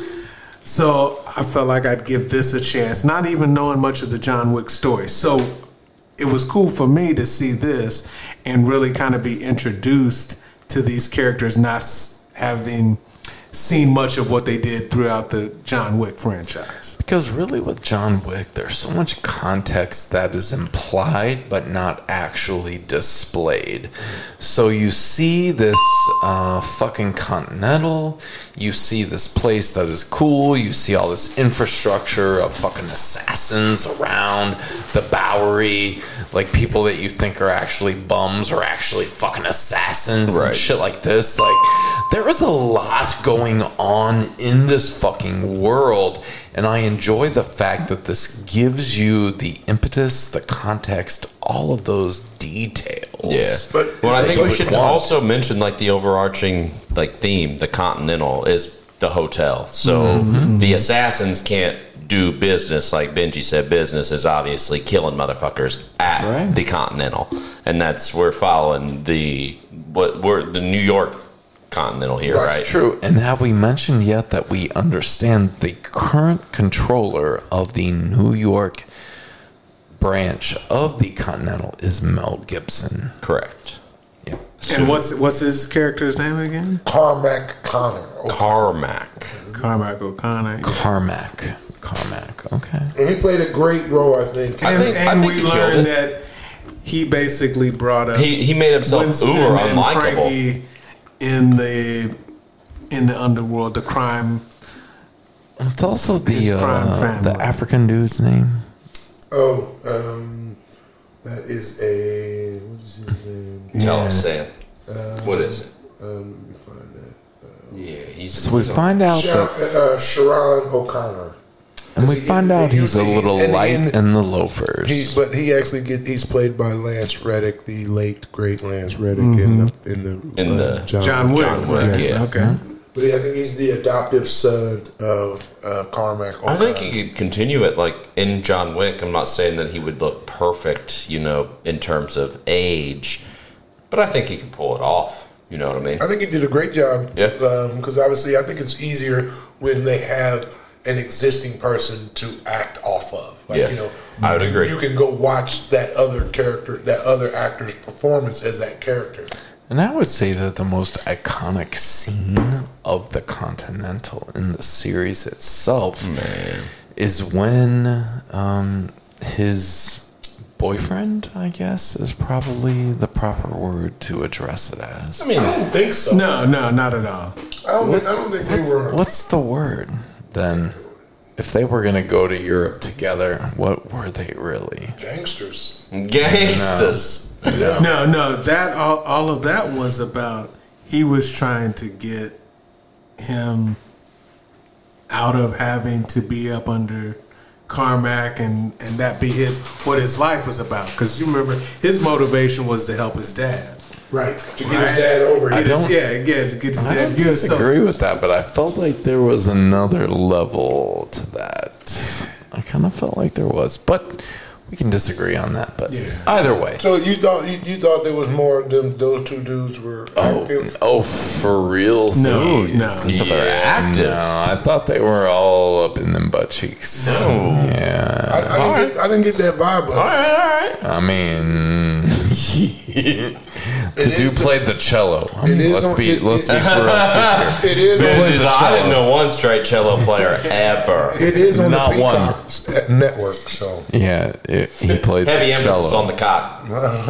So I felt like I'd give this a chance, not even knowing much of the John Wick story. So it was cool for me to see this and really kind of be introduced to these characters, not s- having seen much of what they did throughout the John Wick franchise. Because really with John Wick, there's so much context that is implied but not actually displayed. So you see this uh, fucking Continental, you see this place that is cool, you see all this infrastructure of fucking assassins around the Bowery, like people that you think are actually bums are actually fucking assassins Right. and shit like this. Like, there is a lot going on in this fucking world, and I enjoy the fact that this gives you the impetus, the context, all of those details. Yeah, But well, I think you we would should want. also mention like the overarching like theme, the Continental is the hotel. So the assassins can't do business like Benji said. Business is obviously killing motherfuckers at right. the Continental, and that's we're following the what we're the New York Continental here, That's right? true. And have we mentioned yet that we understand the current controller of the New York branch of the Continental is Mel Gibson? Correct. Yeah. And what's what's his character's name again? Carmack Connor. Carmack. Carmack O'Connor. Carmack. Carmack. Okay. And he played a great role, I think. I And, think- I and think we he killed learned it. that he basically brought up He he made himself Winston uber and unlikable. Frankie in the in the underworld, the crime. It's also His the crime uh, family. the African dude's name. Oh, um, that is a what is his name? Tell Yeah. us, Sam. Um, What is it? Um, let me find that. Yeah, he's. So we he's a- find out Sharon, that, uh, Sharon O'Connor. and we He- find out he- he's a he's- little and- light and- in the loafers. He, but he actually get he's played by Lance Reddick, the late great Lance Reddick in the in the In the John, John Wick. John Wick, yeah. Okay. But yeah, I think he's the adoptive son of uh, Carmack. I think O'Connor. he could continue it like in John Wick. I'm not saying that he would look perfect, you know, in terms of age, but I think he can pull it off. You know what I mean? I think he did a great job. Yeah. Because obviously, I think it's easier when they have an existing person to act off of. Like, Yeah, you know, I would you, agree. You can go watch that other character, that other actor's performance as that character. And I would say that the most iconic scene of the Continental in the series itself Man. is when um, his boyfriend, I guess, is probably the proper word to address it as. I mean, I don't think so. No, no, not at all. I don't. Think, I don't think they were. What's the word then? If they were going to go to Europe together, what were they really? Gangsters. gangsters. No, no, that all, all of that was about he was trying to get him out of having to be up under Carmack and, and that be his what his life was about. Because you remember his motivation was to help his dad. Right. To get his dad over Get here. his- yeah, get, his- get his I dad don't good. So, disagree with that, but I felt like there was another level to that. I kind of felt like there was, but we can disagree on that. But Yeah. either way, So you thought you, you thought there was more of them? Those two dudes were oh, active. oh, for real? No, no. So they're active. No, I thought they were all up in them butt cheeks. No. Yeah, I, I, didn't get, I didn't get that vibe. But All right, all right. I mean, the is dude the- played the cello. I it mean, is let's on- be it- let's it- be for us here. It is. This On, is- I didn't know one straight cello player ever. it is on Not the one. Peacock. network. So Yeah, it, he played Heavy the emphasis cello. on the cock.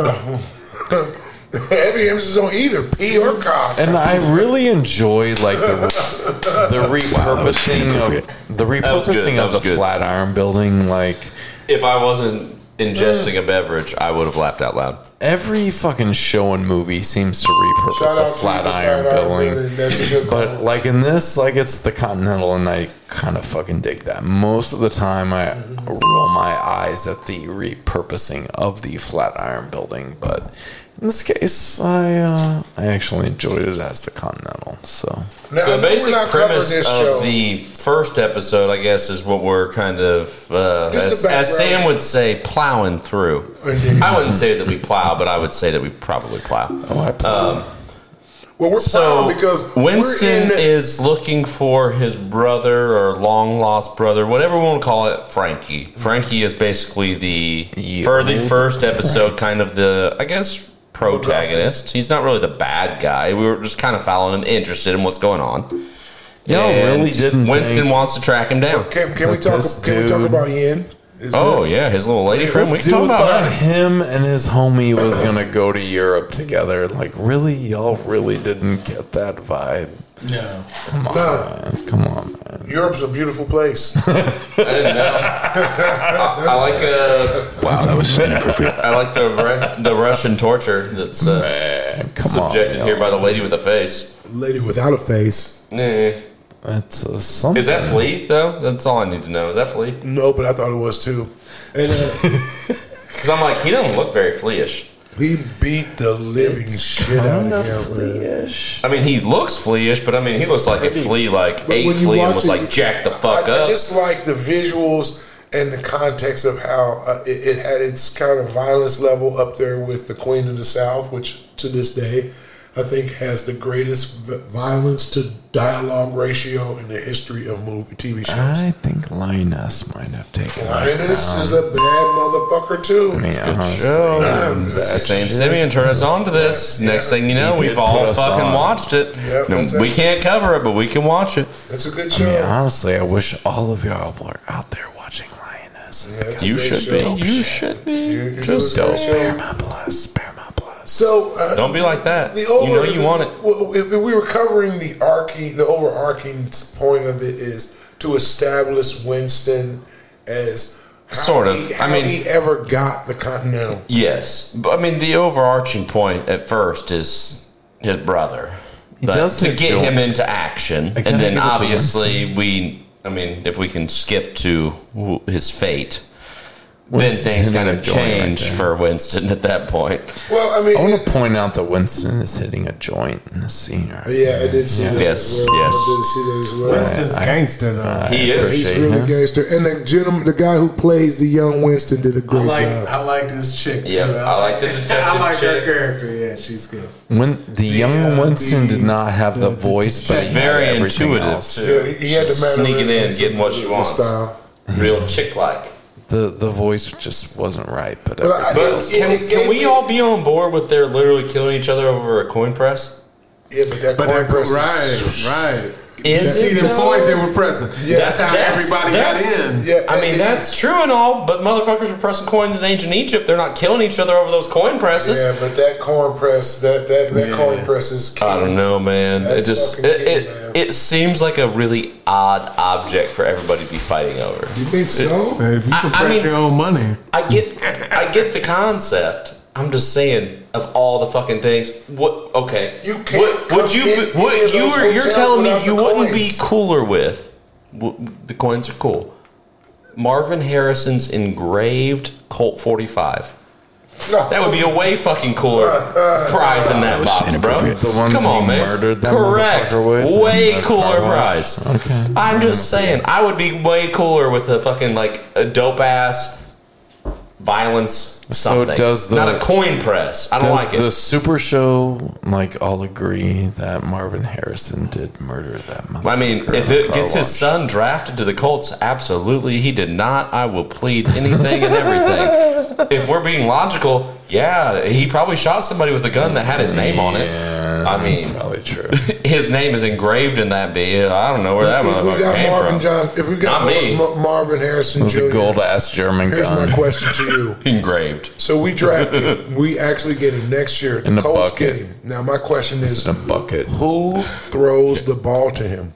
heavy emphasis on either P or cock. And I really enjoy like the the repurposing of the That was good. repurposing That of was the good. Flatiron building. Like If I wasn't ingesting a beverage, I would have laughed out loud. every fucking show and movie seems to Shout repurpose out the to Flatiron the Flatiron building. building. That's a good But call. like in this, like it's the Continental, and I kind of fucking dig that. Most of the time, I roll my eyes at the repurposing of the Flatiron building, but in this case, I uh, I actually enjoyed it as the Continental. So, Now, So I the know we're basic not covering premise this of show. the first episode, I guess, is what we're kind of, uh, Just the as, as background. Sam would say, plowing through. Indeed. I wouldn't say that we plow, but I would say that we probably plow. oh, I Um, Well, we're so proud because Winston we're in is looking for his brother or long lost brother, whatever we want to call it, Frankie. Frankie is basically the for the first episode, kind of the I guess protagonist. He's not really the bad guy. We were just kind of following him, interested in what's going on. Y'all And really didn't Winston think wants to track him down. Can, can we But talk? this Can we talk dude- about Yin? Is Oh it- yeah, his little lady friend. We This can talk dude about thought her. him and his homie was gonna go to Europe together. Like, really, y'all really didn't get that vibe. No. Come on, No. man. Come on, man. Europe's a beautiful place. I didn't know. I, I like uh, Wow, that was inappropriate. I like the Ru- the Russian torture that's uh, Man, come subjected on, here by the y'all. lady with a face. Lady without a face. Nah. That's uh, something. Is that Flea though? That's all I need to know. Is that Flea? No, but I thought it was too. And uh, Because I'm like, he doesn't look very Flea-ish. he beat the living shit out of him. man. I mean, he looks Flea-ish, but I mean, he looks like if Flea like But ate when you Flea and watch was it, like jacked the fuck I, I up. just like the visuals and the context of how uh, it, it had its kind of violence level up there with the Queen of the South, which to this day I think has the greatest v- violence to dialogue ratio in the history of movie T V shows. I think Linus might have taken that Linus crown. is a bad motherfucker too. I mean, Good honestly, show. um, The that same shit- Simeon turned us on to this. Next thing you know, He we've did all put us fucking on. watched it. Yep, No, that's we it. can't cover it, but we can watch it. That's a good I show. mean, honestly, I wish all of y'all were out there watching Linus. Yeah, it's a You great should show. be. You should be. You- you Just do a go. great show. Spare my blood. Spare my blood. So uh, Don't be like that. The You over, know you want it. Well, if we were covering the arcing, the overarching point of it is to establish Winston as how Sort of. He, I how mean- he ever got the Continental. Yes, but I mean the overarching point at first is his brother. He But does to take get Joel- him into action, I gotta and then give it to obviously we. I mean, if we can skip to w- his fate, Winston's then things hitting kind a of joint right change there. for Winston at that point. Well, I mean, I want it- to point out that Winston is hitting a joint in the scene. Right yeah, I did see that. Yes, as well. yes. I did see that as well. Winston's I- gangster though. I He is. He's appreciate really him. gangster, and the gentleman, the guy who plays the young Winston, did a I great like job. I like this chick too. Yeah, I like the detective I like chick. her character. Yeah, she's good. When the young uh, Winston the- did not have the, the- the voice, but he had Very everything intuitive, else. too. Yeah, he, he had the Sneaking in, mannerisms getting what she the wants. Style. Real chick-like. The the voice just wasn't right, but, But I- everything it- else. it- Can, it can gave we me- all be on board with their literally killing each other over a coin press? Yeah, but that But coin that, press is- right, right. Is you it see them though? coins they were pressing. Yeah. That's how That's- everybody that's- got in. Yeah, I mean, and- that's true and all, but motherfuckers were pressing coins in ancient Egypt. They're not killing each other over those coin presses. Yeah, but that corn press, that that, that Yeah. coin press is key. I don't know, man. That's it just fucking it, key, it, man. it seems like a really odd object for everybody to be fighting over. You think so? Man, if you can I- I press mean- your own money, I get I get the concept. I'm just saying, of all the fucking things, what? Okay, You can't Would, come would you? in be- any What of you those were? You're hotels telling me without you the wouldn't be coins. cooler with? w- The coins are cool. Marvin Harrison's engraved Colt forty-five. That would be a way fucking cooler prize in that box, bro. The one Come that on, he man. murdered that Correct. motherfucker with? Way That cooler car wash? prize. Okay. I'm just saying, I would be way cooler with a fucking like a dope ass violence something. does the- not a coin press? I don't Does like the it. Super Show like all agree that Marvin Harrison did murder that motherfucker? I mean, in if the it car gets his wash? son drafted to the Colts, absolutely he did not. I will plead anything and everything. If we're being logical, yeah, he probably shot somebody with a gun that had his name on it. Yeah, I mean, that's probably true. His name is engraved in that B. I don't know where that If we motherfucker got came Marvin from. John, if we got Not me. Mar- Marvin Harrison It was Junior a gold ass German here's gun my question to you. Engraved. So we draft him. We actually get him next year. In The a Colts bucket. get him. Now my question is, in a bucket. who throws the ball to him?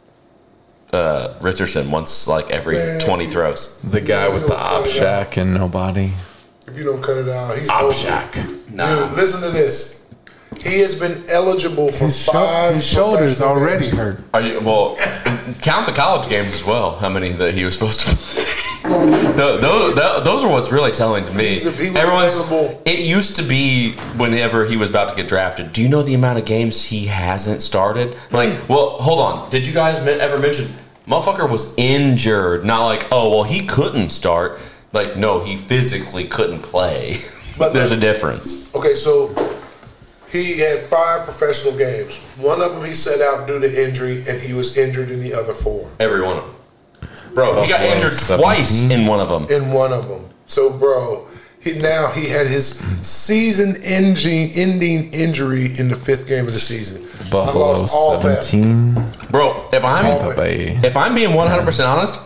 Uh, Richardson once like every Man. twenty throws. The guy with the op shack and nobody. If you don't cut it out, he's Op old. shack. Dude, listen to this. He has been eligible for His, sho- five. his shoulder's professional already games. hurt. Are you well? Count the college games as well. How many that he was supposed to play? those, those, those are what's really telling to me. He's a- he was Everyone's. available. It used to be whenever he was about to get drafted. Do you know the amount of games he hasn't started? Like, well, hold on. Did you guys men- ever mention? Motherfucker was injured. Not like, oh well, he couldn't start. Like, no, he physically couldn't play. But There's the- a difference. Okay, so he had five professional games. One of them he set out due to injury, and he was injured in the other four. Every one of them. Bro, he got Buffalo injured twice seventeen. in one of them. In one of them. So, bro, he now he had his season ending ending injury in the fifth game of the season. Buffalo I lost all that. seventeen. Bro, if I'm Tampa Bay. if I'm being one hundred percent honest,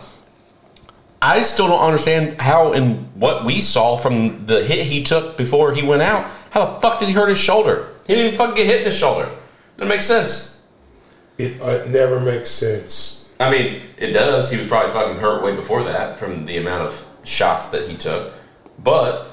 I still don't understand how and what we saw from the hit he took before he went out. How the fuck did he hurt his shoulder? He didn't even fucking get hit in his shoulder. Doesn't make sense. It, uh, it never makes sense. I mean, it does. He was probably fucking hurt way before that from the amount of shots that he took. But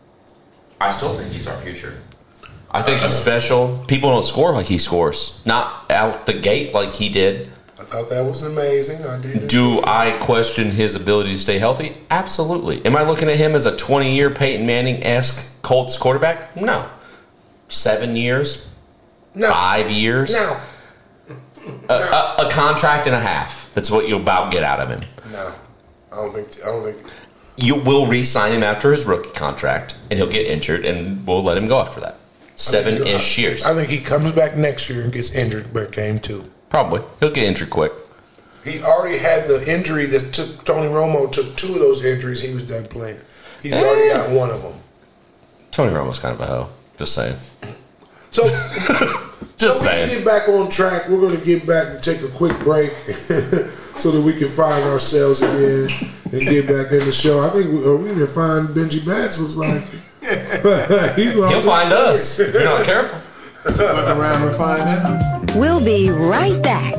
I still think he's our future. I think he's special. People don't score like he scores. Not out the gate like he did. I thought that was amazing. I did. Do I question his ability to stay healthy? Absolutely. Am I looking at him as a twenty-year Peyton Manning-esque Colts quarterback? No. Seven years? No. Five years? No. A, a, a contract and a half. That's what you'll about get out of him. No. I don't think. I don't think. You will re-sign him after his rookie contract, and he'll get injured, and we'll let him go after that. Seven-ish years. I think he comes back next year and gets injured by game two. Probably. He'll get injured quick. He already had the injury that took Tony Romo took two of those injuries. He was done playing. He's Eh. already got one of them. Tony Romo's kind of a hoe. Just saying. So, Just so we saying. can get back on track. We're going to get back and take a quick break so that we can find ourselves again and get back in the show. I think we, uh, we didn't find Benji Bats. Looks like He's lost He'll find us if you're not careful. Look around and find out. We'll be right back.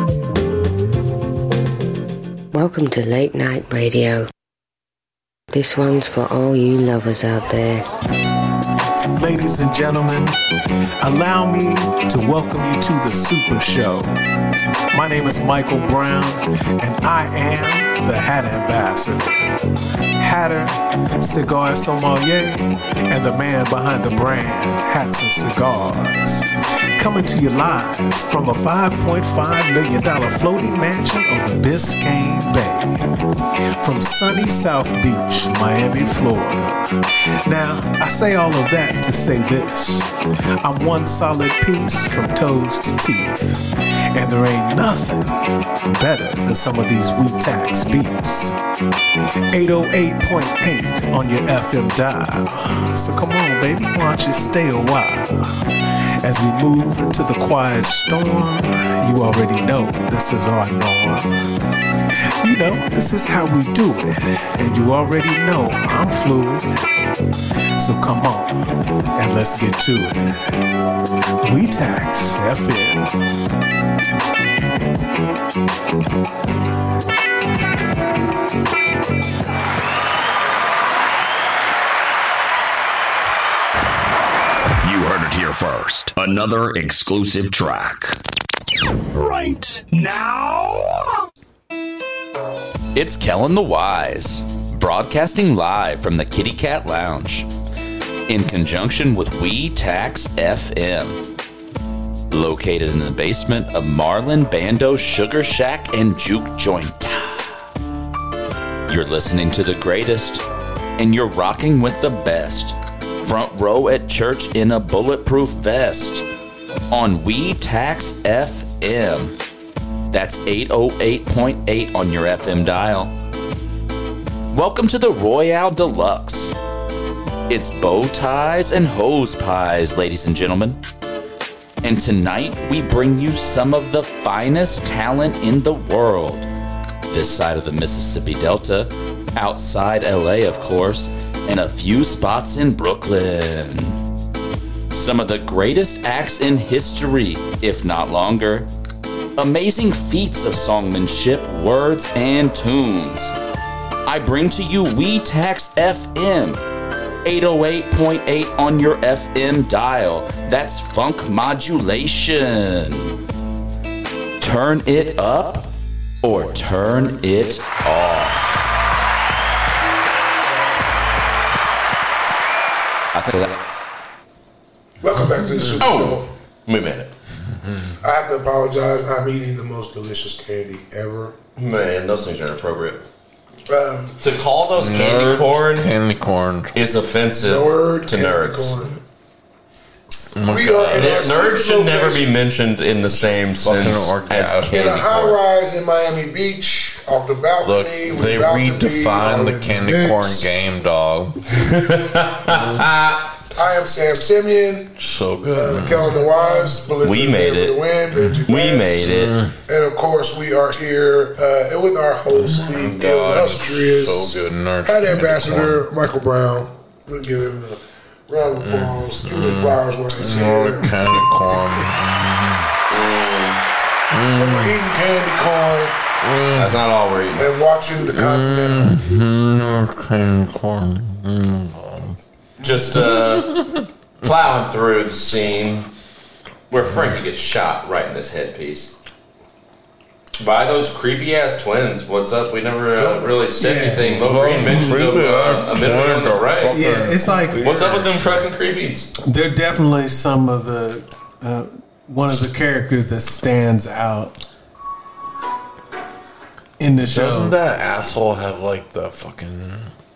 Welcome to Late Night Radio. This one's for all you lovers out there. Ladies and gentlemen, allow me to welcome you to the Super Show. My name is Michael Brown, and I am the Hat Ambassador. Hatter, cigar sommelier, and the man behind the brand, Hats and Cigars. Coming to you live from a five point five million dollars floating mansion on the Biscayne Bay. From sunny South Beach, Miami, Florida. Now, I say all of that to say this. I'm one solid piece from toes to teeth. And there ain't nothing better than some of these WeTax beats. eight oh eight point eight on your F M dial. So come on, baby, why don't you stay a while? As we move into the quiet storm, you already know this is our norm. You know, this is how we do it. And you already know I'm fluid. So come on, and let's get to it. WeTax F M. You heard it here first. Another exclusive track. Right now. It's Kellen the Wise, broadcasting live from the Kitty Cat Lounge, in conjunction with WeTax F M. Located in the basement of Marlon Bando's Sugar Shack and Juke Joint. You're listening to the greatest, and you're rocking with the best. Front row at church in a bulletproof vest. On WeTax F M. That's eight oh eight point eight on your F M dial. Welcome to the Royale Deluxe. It's bow ties and hose pies, ladies and gentlemen. And tonight we bring you some of the finest talent in the world. This side of the Mississippi Delta, outside L A of course, and a few spots in Brooklyn. Some of the greatest acts in history, if not longer. Amazing feats of songmanship, words, and tunes. I bring to you WeTax F M, eight oh eight point eight on your F M dial. That's funk modulation. Turn it up or turn it off. I think that. Welcome back to the Super Oh, Show. we made it. I have to apologize. I'm eating the most delicious candy ever. Man, those things are inappropriate. Um, to call those candy Nerd corn candy corn is offensive Nerd to candy nerds. corn. Oh We are in our Nerds secret should never location be mentioned in the same Fucking sense as orgasm. in candy a high corn. rise in Miami Beach, off the balcony. Look, we're they about to be redefined on the candy mix. corn game, dog. I am Sam Simeon. So Uh, good. Kellen the Wise. We made it. Win, Benji We Vance. made it. And of course, we are here uh, with our host, the God, illustrious so good. Nerd Hat candy Ambassador Michael Brown. We'll give him a round of applause. Give him the flowers while he's here. Nerd candy corn. And we're eating candy corn That's not all we're eating. and watching the Continental. Nerd candy corn. Just uh, plowing through the scene where Frankie gets shot right in his headpiece. By those creepy ass twins. What's up? We never uh, really said Yeah. anything. Mo Green mentioned them uh, a minute ago in the right. Yeah, it's like What's up with them fucking creepies? they're definitely some of the uh, one of the characters that stands out in the show. Doesn't that asshole have like the fucking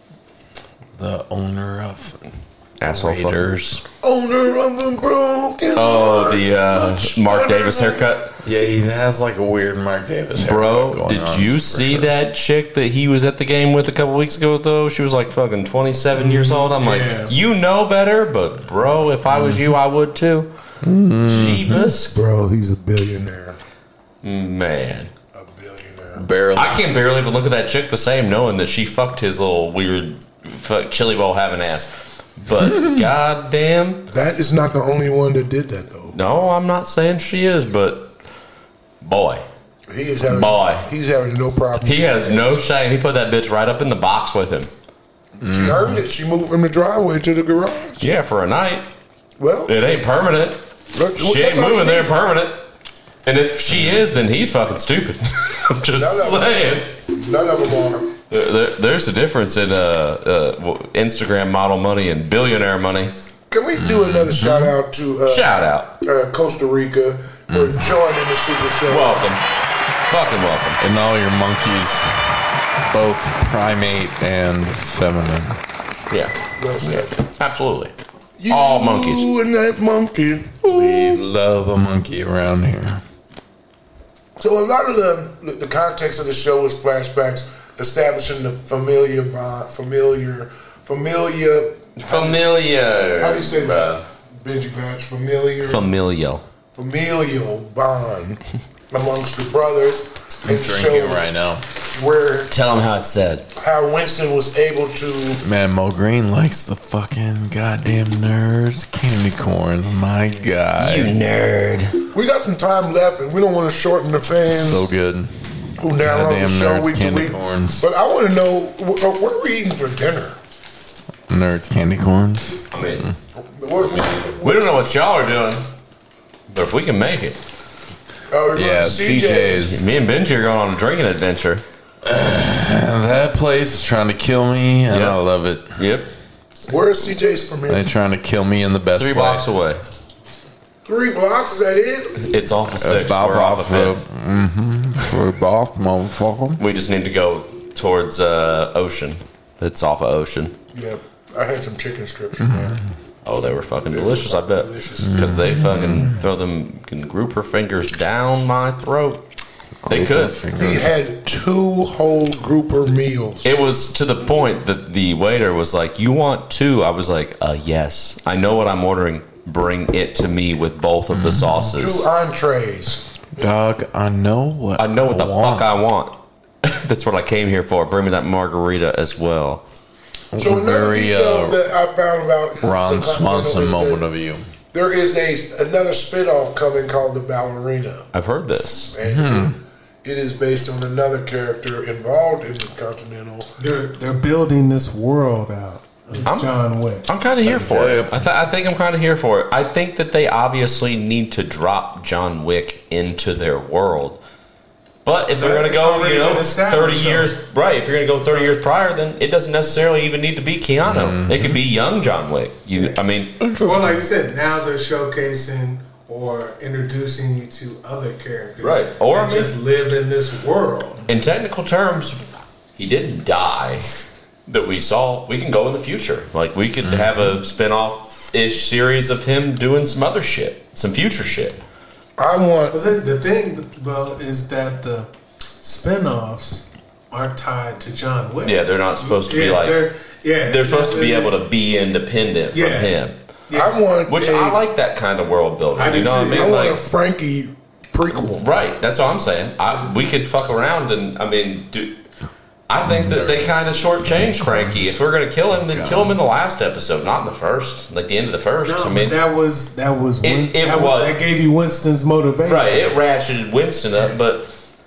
the owner of Asshole Raiders? Owner of a broken Oh, the uh, Mark Davis haircut. Yeah, he has like a weird Mark Davis haircut. Bro, going did on, you for see sure. that chick that he was at the game with a couple weeks ago, though? She was like fucking twenty-seven years old. I'm like, Yeah. you know better, but bro, if I was you, I would too. Jeebus. Bro, he's a billionaire. Man. A billionaire. Barely. I can barely even look at that chick the same knowing that she fucked his little weird fuck, chili bowl having ass. But goddamn. That is not the only one that did that, though. No, I'm not saying she is, but boy. He is having, Boy. He's having no problem. He has no shame. He put that bitch right up in the box with him. She earned it. She moved from the driveway to the garage. Yeah, for a night. Well, It ain't permanent. look, She that's ain't all you moving there need. permanent. And if she is, then he's fucking stupid. I'm just None of them. saying. None of them are. There, there- there's a difference in uh, uh, Instagram model money and billionaire money. Can we do another shout out to uh, Shout out. uh, Costa Rica for joining the Super Show? Welcome. Fucking welcome. And all your monkeys, both primate and feminine. Yeah. Well said. Absolutely. You All monkeys. and that monkey. We love a monkey around here. So a lot of the the context of the show is flashbacks establishing the familiar bond, familiar, familiar. Familiar. How do you say bruh. that? Benji Vance, familiar, Familial. familial bond amongst the brothers. I'm drinking right now. Where Tell them how it's said. how Winston was able to. Man, Mo Green likes the fucking goddamn nerds candy corns. My God. You nerd. We got some time left, and we don't want to shorten the fans So good. who download the Goddamn show nerds week to candy week. corns. But I want to know wh- uh, what are we eating for dinner? Nerds candy corns. I mean, What, we don't know what y'all are doing, but if we can make it. Oh, Yeah, C J's. C J's. Me and Benji are going on a drinking adventure. That place is trying to kill me, and Yep. I love it. Yep. Where's C J's from They're here? trying to kill me in the best Three way. blocks away. Three blocks, is that it? It's off of six. About We're off of fifth. Mm-hmm. We're off, motherfucker. We just need to go towards uh, Ocean. It's off of Ocean. Yep. I had some chicken strips from there. Oh, they were fucking delicious, I bet. Delicious. Because they fucking throw them can grouper fingers down my throat. They could. He had two whole grouper meals. It was to the point that the waiter was like, "You want two?" I was like, "Uh, yes. I know what I'm ordering. bring it to me with both of the sauces. Two entrees. Dog, I know what I know what I the want. fuck I want. That's what I came here for. Bring me that margarita as well. So another very, detail uh, that I found about Ron the Continental Swanson is that moment of you. There is a another spinoff coming called The Ballerina. I've heard this. And Hmm. it is based on another character involved in the Continental. They're they're building this world out. of I'm- John Wick. I'm kind of here for it. I, th- I think I'm kind of here for it. I think that they obviously need to drop John Wick into their world. But if they're going to It's go, already you know, been established, thirty years, right? If you're going to go thirty years prior, then it doesn't necessarily even need to be Keanu. Mm-hmm. It could be young John Wick. You, I mean, Well, like you said, now they're showcasing or introducing you to other characters, Right. Or, that I mean- just live in this world. in technical terms, he didn't die that we saw. We can go in the future. Like, we could have a spin-off-ish series of him doing some other shit, some future shit. I want. Well, the thing, well, is that the spinoffs are tied to John Wick. Yeah, they're not supposed to be Yeah, like. they're- yeah, they're supposed to be they're- able to be independent Yeah. from him. I want. Which a, I like that kind of world building. I You do know what I too. mean? I want Like, a Frankie prequel. right. That's what I'm saying. I, we could fuck around and I mean, do. I think that they kind of shortchanged Frankie. If we're gonna kill him, then kill him in the last episode, not in the first. Like the end of the first. No, I but mean, that was that was It- Win- it that, was. that gave you Winston's motivation. right? It ratcheted Winston up, but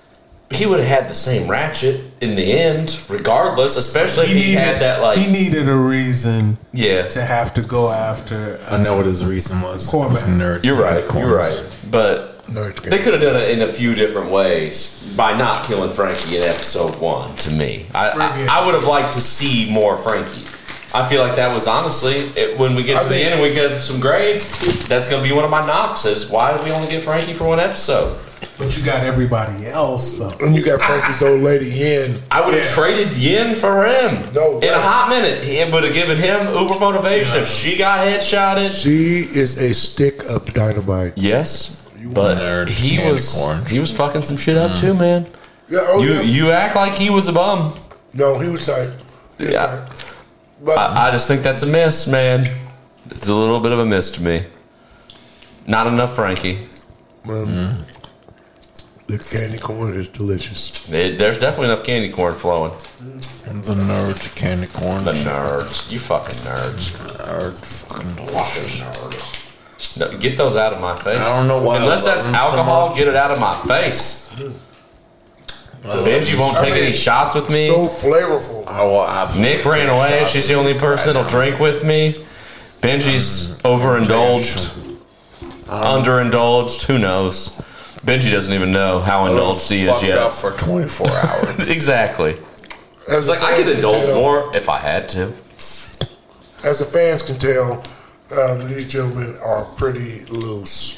he would have had the same ratchet in the end, regardless. Especially if he, needed, had that like, he needed a reason yeah. to have to go after. Uh, I know what his reason was. It was nerds. You're right. candy You're corns. right. But they could have done it in a few different ways by not killing Frankie in episode one. To me, I I, I would have liked to see more Frankie. I feel like that was honestly it, when we get to the end and we get some grades. That's going to be one of my knocks. Is why did we only get Frankie for one episode? But you got everybody else though. And you got Frankie's old lady Yin. I would have Yeah. traded Yin for him. No, in a right. hot minute, it would have given him uber motivation if she got headshotted. She is a stick of dynamite. Yes. But Nerd he candy was corn. he was fucking some shit up too, man. Yeah, oh, you yeah. you act like he was a bum. No, he was tight. He was Yeah, tight. But I, I just think that's a miss, man. It's a little bit of a miss to me. Not enough Frankie. um, the candy corn is delicious. It, there's definitely enough candy corn flowing. The nerds candy corn. The nerds, you fucking nerds. Nerd fucking delicious. No, get those out of my face. I don't know why I Unless love that's them so alcohol, much. get it out of my face. Benji won't I take mean, any shots with me. So flavorful. I will absolutely Nick ran take away. shots She's the only person that'll drink with me. Benji's overindulged, underindulged. Who knows? Benji doesn't even know how indulged he is Fucked yet. up for twenty-four hours. Exactly. As It's like the I fans could can indulge tell- more if I had to. As the fans can tell, um, these gentlemen are pretty loose.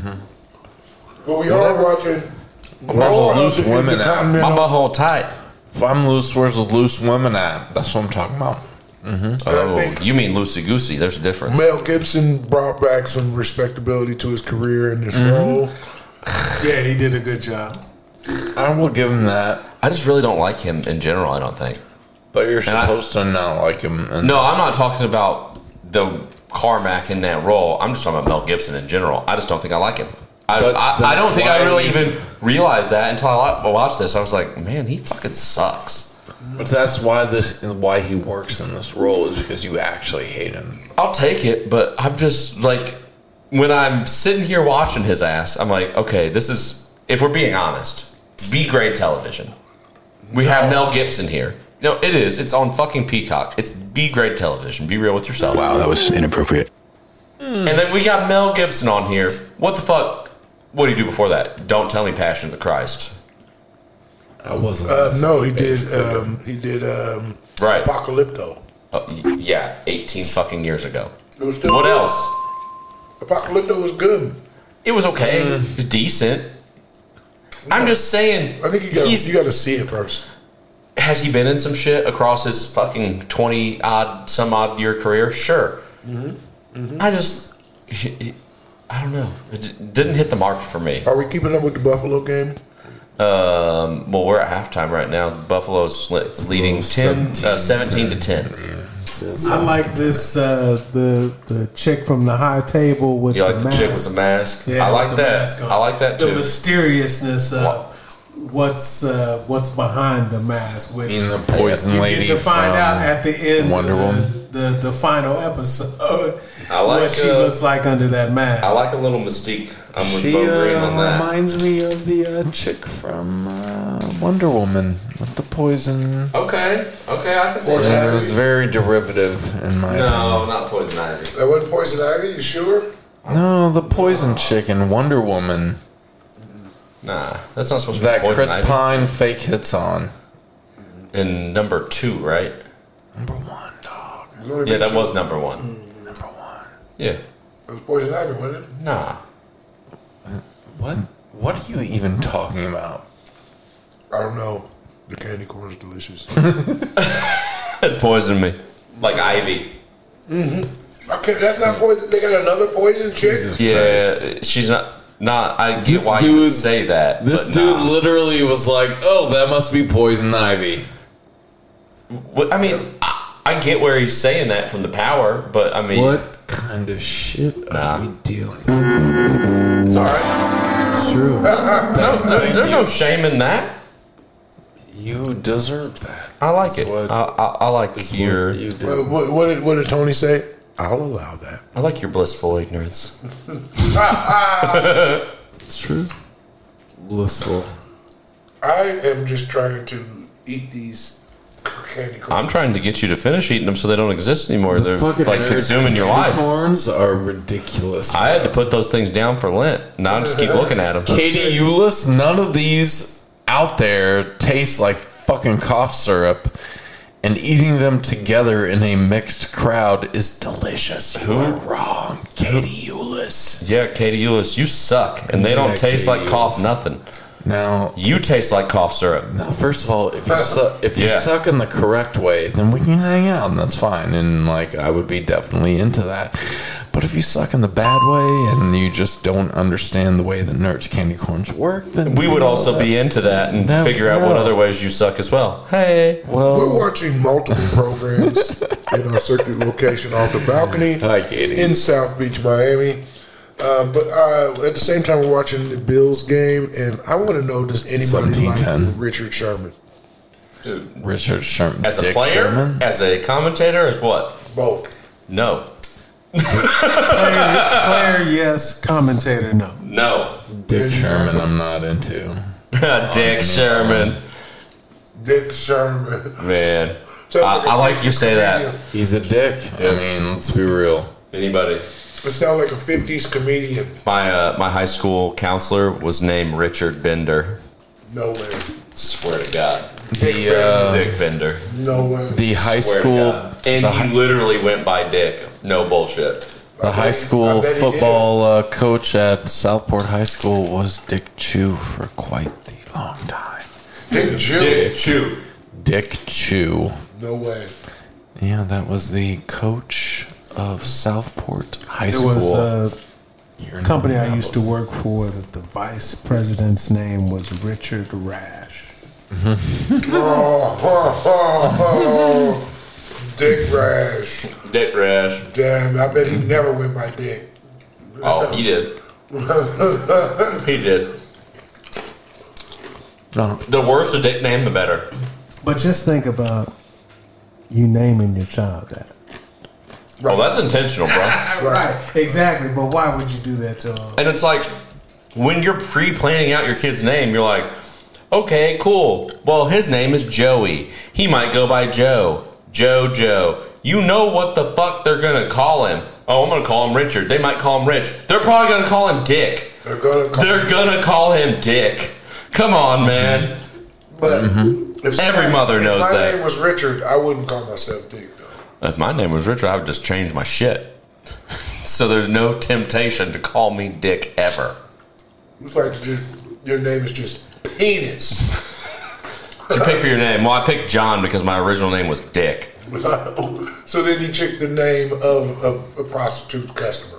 But we are watching Where's more the of loose the women at? My Intercontinental. butthole tight. If I'm loose, where's the loose women at? That's what I'm talking about. Mm-hmm. Oh, think- you mean loosey goosey? There's a difference. Mel Gibson brought back some respectability to his career in this role. Yeah, he did a good job. I will give him that. I just really don't like him in general. I don't think. But you're And I- supposed to not like him. And No, I'm not talking about the Carmack in that role. I'm just talking about Mel Gibson in general. I just don't think I like him. I, But I, I that's don't think I why really he's- even realized that until I wa- watched this. I was like, man, he fucking sucks. But that's why this why he works in this role is because you actually hate him. I'll take it, but I'm just like, when I'm sitting here watching his ass, I'm like, okay, this is, if we're being honest, B grade television. We have Mel Gibson here. No, it is. It's on fucking Peacock. It's B grade television. Be real with yourself. Wow, that was inappropriate. And then we got Mel Gibson on here. What the fuck? What did he do before that? Don't tell me Passion of the Christ. I wasn't. Uh, no, he did. Um, he did um, Right. Apocalypto. Oh, y- yeah, eighteen fucking years ago. It was still What good. else? Apocalypto was good. It was okay. It was decent. I'm just saying. I think you got he's- you got to see it first. Has he been in some shit across his fucking twenty odd, some odd year career? Sure. I just, I don't know. It j- didn't hit the mark for me. Are we keeping up with the Buffalo game? Um, well, we're at halftime right now. Buffalo's le- leading ten, uh, seventeen to ten. I like this uh, the the chick from the high table with You the like the mask. chick with the mask? Yeah, I like with the that. mask on. I like that the too. mysteriousness of what's uh, what's behind the mask. Which mean the poison you lady get to find from out at the end Wonder of the, Woman? the the final episode I like, what she uh, looks like under that mask. I like a little mystique. I'm with She Bo Green uh, on that. reminds me of the uh, chick from uh, Wonder Woman with the poison. Okay, okay, I can see Poison Yeah, that. it was very derivative in my No, not Poison Ivy. That wasn't Poison Ivy, you sure? opinion. No, the poison chick in Wonder Woman. Nah, that's not supposed to That be Poison Chris Ivy. Pine fake hits on. In number two, right? Number one, dog. Yeah, that was number one. Number one. Yeah. It was Poison Ivy, wasn't it? Nah. What? What are you even talking about? I don't know. The candy corn's delicious. It poisoned me. Like Ivy. Mm-hmm. Okay, that's not poison. They got another poison chick? Yeah, she's not. Not. I get This why you dude- would say that. This but dude nah. literally was like, "Oh, that must be Poison Ivy." What, I mean, I, I get where he's saying that from the power, but I mean, What kind of shit Nah. are we dealing with? it's all right. It's true. No, no, Thank there's you. no shame in that. You deserve that. I like That's it. what- I, I, I like That's your. what you did. Well, what, what, did, what did Tony say? I'll allow that. I like your blissful ignorance. It's true. Blissful. I am just trying to eat these candy corns. I'm trying to get you to finish eating them so they don't exist anymore. They're Fucking like nerd consuming your candy life. Corns are ridiculous. I had to put those things down for Lent. Now I just keep looking at them. Katie Eulis, none of these out there taste like fucking cough syrup, and eating them together in a mixed crowd is delicious. You are wrong, Katie Eulis. Yeah, Katie Eulis, you suck, and they Yeah, don't taste Katie like cough Eulis. nothing. Now, You taste like cough syrup. now, first of all, if you su- if you Yeah. suck in the correct way, then we can hang out, and that's fine. And like, I would be definitely into that. But if you suck in the bad way and you just don't understand the way the Nerds candy corns work, then We would no, also be that's- into that and No, figure out what no. other ways you suck as well. Hey. We're Well, watching multiple programs in our circuit location off the balcony hi, Katie. in South Beach, Miami. Um, but uh, at the same time, we're watching the Bills game, and I want to know: does anybody like seventeen ten. Richard Sherman? Dude, Richard Sherman, as a Dick player, Sherman. as a commentator, as what? Both. No. player, player, yes. Commentator, no. No. Dick Sherman, I'm not into. Dick Sherman. Dick Sherman. Man. Sounds I, like a I like you say comedian. that. He's a dick. I mean, let's be real. Anybody? It sounds like a fifties comedian. My uh, my high school counselor was named Richard Bender. No way. Swear to God. The uh, Dick Bender. No way. the high Swear to school God. And the, he hi- literally went by Dick. No bullshit. the high bet- school I bet he football uh, coach at Southport High School was Dick Chew for quite the long time. Dick Jew. Dick Chew. Dick Chew. No way. Yeah, that was the coach of Southport High There School. was Here a in company I used to Minneapolis. work for that the vice president's name was Richard Rash. Oh, oh, oh, oh. Dick Rash. Dick Rash. Damn, I bet he never went by Dick. Oh, he did. He did. No. The worse the Dick name, the better. But just think about you naming your child that. Oh, that's intentional, bro. Right, exactly. But why would you do that to him? And it's like, when you're pre-planning out your kid's name, you're like, okay, cool. Well, his name is Joey. He might go by Joe. Joe, Joe. You know what the fuck they're going to call him. Oh, I'm going to call him Richard. They might call him Rich. They're probably going to call him Dick. They're gonna call They're going to call him Dick. Come on, man. But if Every mother if knows my that. name was Richard, I wouldn't call myself Dick, though. If my name was Richard, I would just change my shit. So there's no temptation to call me Dick ever. It's like just, your name is just penis. Did you pick for your name? Well, I picked John because my original name was Dick. So then you check the name of, of a prostitute customer.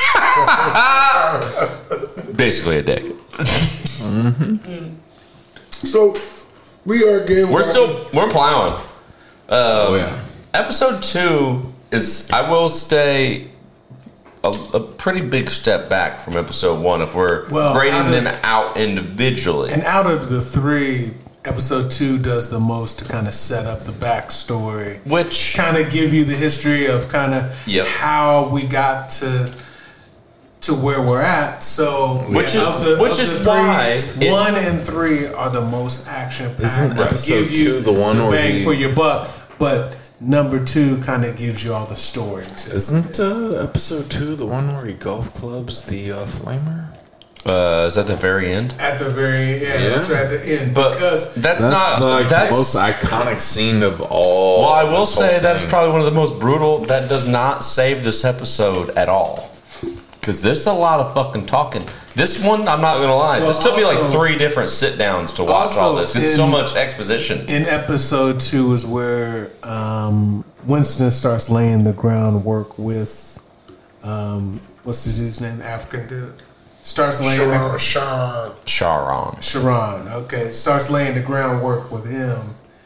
Basically a dick. Mm-hmm. So we are again. We're still we're plowing. Um, Oh yeah. Episode two is, I will say, a, a pretty big step back from episode one if we're Well, grading out of- them out individually. And out of the three, episode two does the most to kind of set up the backstory, which kind of give you the history of kind of Yep. how we got to to where we're at. So, Which yeah, is- of the, which of is the three, why it- one and three are the most action Isn't packed. episode Give you two the one the where bang he- for your buck, but number two kind of gives you all the story. Isn't uh, episode two the one where he golf clubs the uh, flamer? Uh, is that the very end? At the very yeah, Yeah. that's right at the end. But because that's, That's not like that's the most iconic scene of all. Well, I will this whole say that is thing. probably one of the most brutal. That does not save this episode at all. Because there's a lot of fucking talking. This one, I'm not gonna lie, Well, this took me like also- three different sit downs to watch all also this. Because so in- much exposition. In episode two is where um, Winston starts laying the groundwork with um, what's the dude's name? African dude. Starts laying Sharon. the Sharon. Sharon. Sharon. Okay, starts laying the groundwork with him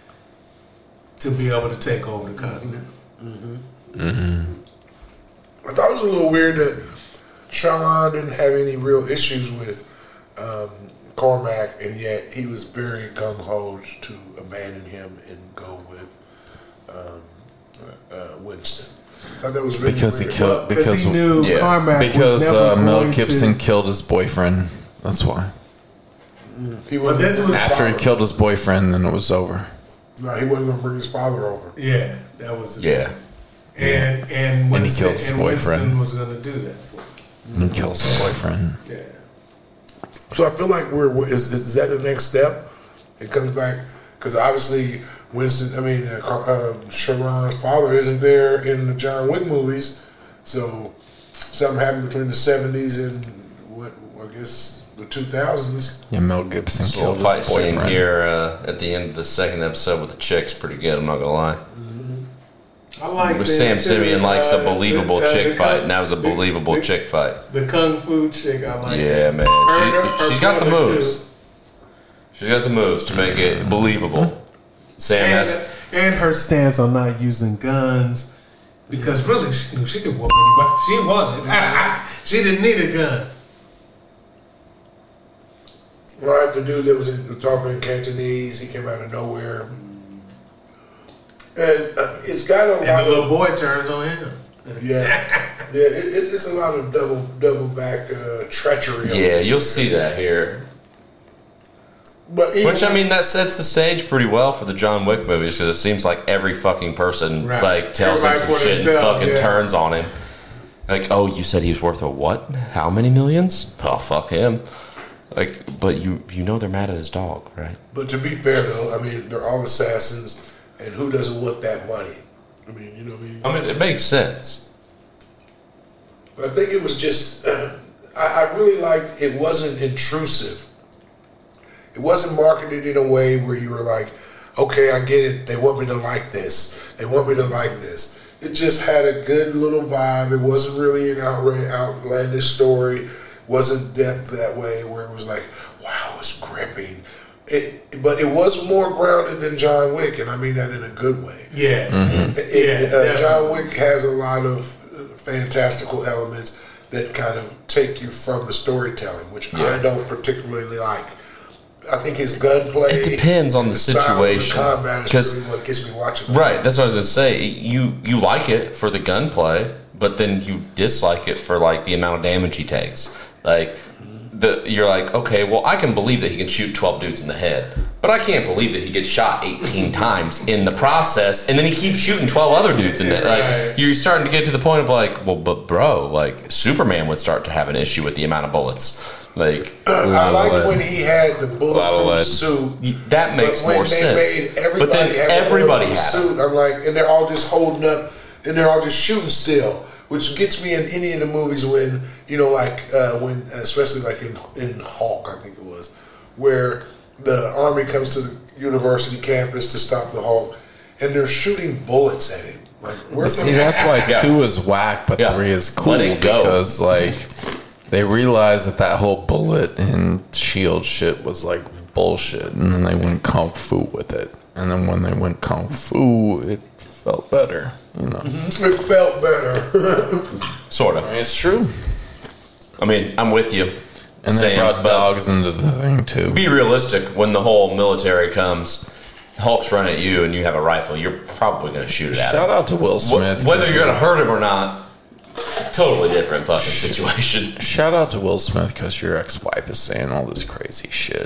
to be able to take over the continent. Mm-hmm. I thought it was a little weird that Sharon didn't have any real issues with um, Cormac, and yet he was very gung ho to abandon him and go with um, uh, Winston. I thought that was really Because he weird. killed. because Because he knew Yeah. Carmack because was never uh, Mel going Gibson to. killed his boyfriend. That's why. He But this was After he father. killed his boyfriend, then it was over. No, he wasn't going to bring his father over. Yeah, that was the Yeah. And and And he Winston, killed his and boyfriend. Winston was going to do that. For him. And he kills his boyfriend. Yeah. So I feel like we're is, is that the next step? It comes back because obviously Winston, I mean uh, Car- uh, Sharon's father isn't there in the John Wick movies, so something happened between the seventies and what I guess the two thousands. Yeah, Mel Gibson This little killed fight his scene boyfriend. here uh, at the end of the second episode with the chick's pretty good. I'm not gonna lie. I like With that Sam too. Simeon likes a Uh, believable the- uh, chick the fight, kung- and that was a the- believable the- chick fight. The kung fu chick, I like. Yeah, that. man. Her- She, her she's got the brother, moves. too. She's got the moves to make it believable. Sam And, has. and her stance on not using guns, because really she knew she could whoop anybody she wanted. She didn't need a gun. Right, the dude that was in, talking in Cantonese, he came out of nowhere, and uh, it's got a And lot the little of boy turns on him. yeah, yeah. It, it's, it's a lot of double double back uh, treachery. on Yeah, this you'll shit. see that here. But even, Which, I mean, that sets the stage pretty well for the John Wick movies because it seems like every fucking person Right. like tells him Everybody some for shit and themselves, fucking yeah. turns on him. Like, oh, you said he was worth a what? How many millions? Oh, fuck him. Like, but you you know they're mad at his dog, right? But to be fair, though, I mean, they're all assassins, and who doesn't want that money? I mean, you know what I mean? I mean, it makes sense. But I think it was just, I, I really liked, it wasn't intrusive. It wasn't marketed in a way where you were like, okay, I get it. They want me to like this. They want me to like this. It just had a good little vibe. It wasn't really an outra- outlandish story. Wasn't depth that way where it was like, wow, it's gripping. It, but it was more grounded than John Wick, and I mean that in a good way. Yeah. It- it- Yeah, uh, definitely. John Wick has a lot of uh, fantastical elements that kind of take you from the storytelling, which I Yeah. don't particularly like. I think his gunplay. It depends on the style of situation. The combat is 'Cause- really what gets me watching. Right, that's what I was gonna say. You you like it for the gunplay, but then you dislike it for like the amount of damage he takes. Like the you're like, okay, well I can believe that he can shoot twelve dudes in the head, but I can't believe that he gets shot eighteen times in the process, and then he keeps shooting twelve other dudes in it. Like you're starting to get to the point of like, well, but bro, like Superman would start to have an issue with the amount of bullets. Like I liked when he had the bulletproof suit. That makes but when more they sense. Made everybody But then have a everybody bulletproof had it. suit. I'm like, and they're all just holding up, and they're all just shooting still, which gets me in any of the movies when you know, like uh, when, especially like in in Hulk, I think it was, where the army comes to the university campus to stop the Hulk, and they're shooting bullets at him. Like, where's See, the- that's why Yeah. two is whack, but Yeah. three is cool Let it go. because like they realized that that whole bullet and shield shit was like bullshit, and then they went kung fu with it. And then when they went kung fu, it felt better, you know. It felt better. Sort of. It's true. I mean, I'm with you. And they brought dogs into the thing, too. Be realistic. When the whole military comes, Hulk's running at you and you have a rifle, you're probably going to shoot it at him. Shout out to Will Smith. Wh- Whether you're going to hurt him or not, totally different fucking situation. Shout out to Will Smith because your ex-wife is saying all this crazy shit.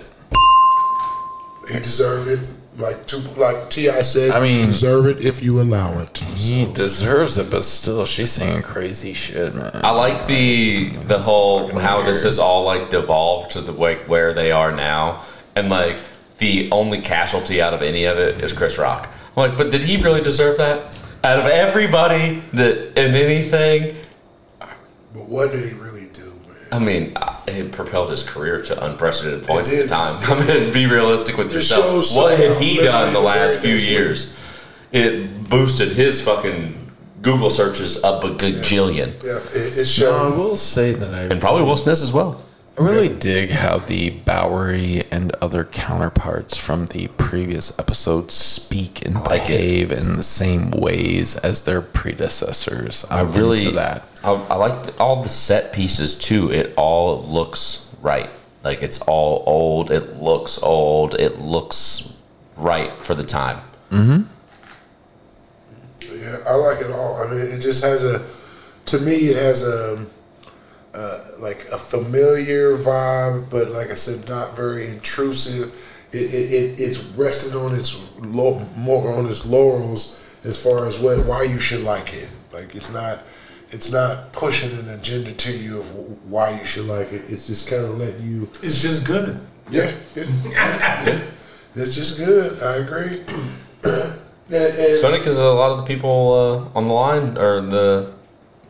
He deserved it. Like two, like T I said, I mean, you deserve it if you allow it. He deserves it, but still, she's saying crazy shit, man. I like the the whole how this has all like devolved to the way where they are now, and like the only casualty out of any of it is Chris Rock. I'm like, but did he really deserve that? Out of everybody that in anything, but what did he really do, man? I mean, it propelled his career to unprecedented points at the time. I mean, be realistic with yourself. What had he done the last few years? It boosted his fucking Google searches up a gajillion. Yeah, it, it showed. No, I will say that I and probably Will Smith as well. I really dig how the Bowery and other counterparts from the previous episodes speak and behave in the same ways as their predecessors. I'm I really into that. I, I like the, all the set pieces too. It all looks right. Like it's all old. It looks old. It looks right for the time. Mm-hmm. Yeah, I like it all. I mean, it just has a. To me, it has a. Uh, like a familiar vibe, but like I said, not very intrusive. It, it, it it's resting on its low, more on its laurels as far as what why you should like it. Like it's not it's not pushing an agenda to you of why you should like it. It's just kind of letting you. It's just good. Yeah, yeah. It's just good. I agree. and, and, It's funny because a lot of the people uh, on the line or the.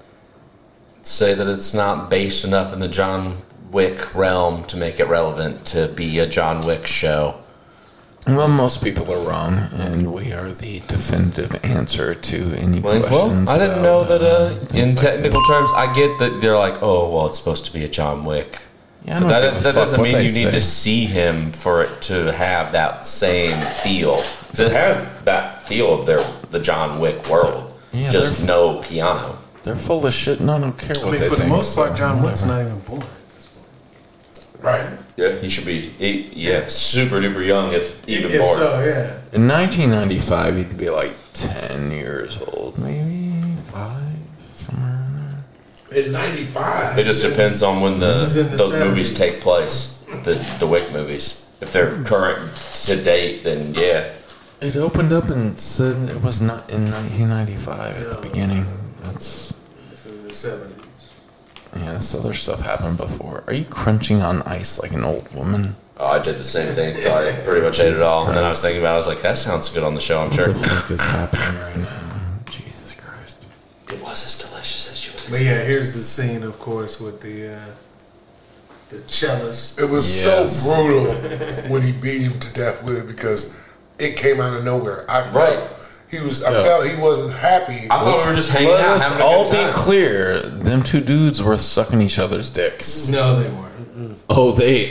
say that it's not based enough in the John Wick realm to make it relevant to be a John Wick show. Well, most people are wrong, and we are the definitive answer to any Well, questions. I didn't about, know that uh, uh, in things like technical this. terms, I get that they're like, oh, well, it's supposed to be a John Wick. Yeah, I but don't that, give a that fuck doesn't what mean they you need say. to see him for it to have that same feel. 'Cause it has that feel of their the John Wick world. Yeah, just they're- no Keanu. They're full of shit, and I don't care what I mean, they for the think, most part, so John Wick's whatever. not even born. Right. Yeah, he should be. He, yeah, super duper young, if even If more. so, yeah. In nineteen ninety-five, he'd be like ten years old, maybe five, somewhere in there. In ninety-five. It just depends on when the, This is in the those movies seventies. take place. The the Wick movies. If they're current to date, then yeah. It opened up and said it was not in nineteen ninety-five at the beginning. That's It's in the seventies. yeah. This other stuff happened before. Are you crunching on ice like an old woman? Oh, I did the same thing until I pretty much ate it Jesus all. And then I was Christ. thinking about it, I was like, that sounds good on the show, I'm What sure. the fuck is happening right now? Jesus Christ! It was as delicious as you would But yeah, here's the scene, of course, with the uh, the cellist. It was Yes. so brutal when he beat him to death with it because it came out of nowhere. I felt Right. he was. I Yeah. felt he wasn't happy. I thought we were just hanging Let out, us having a all good be time. clear: them two dudes were sucking each other's dicks. No, they weren't. Oh, they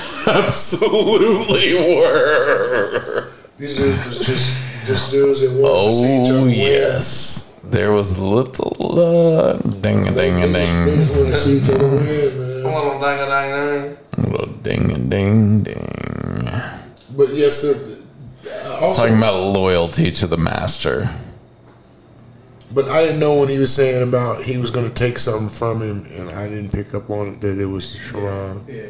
absolutely were. These dudes was just just dudes that wanted to see each other Oh win. yes, there was little uh, ding a ding a They ding, just wanted to see each other win, man. Little dang a dang dang. little ding a ding ding. But yes, the, the- It's also, talking about loyalty to the master. but I didn't know when he was saying about he was going to take something from him, and I didn't pick up on it that it was Sharon. Yeah.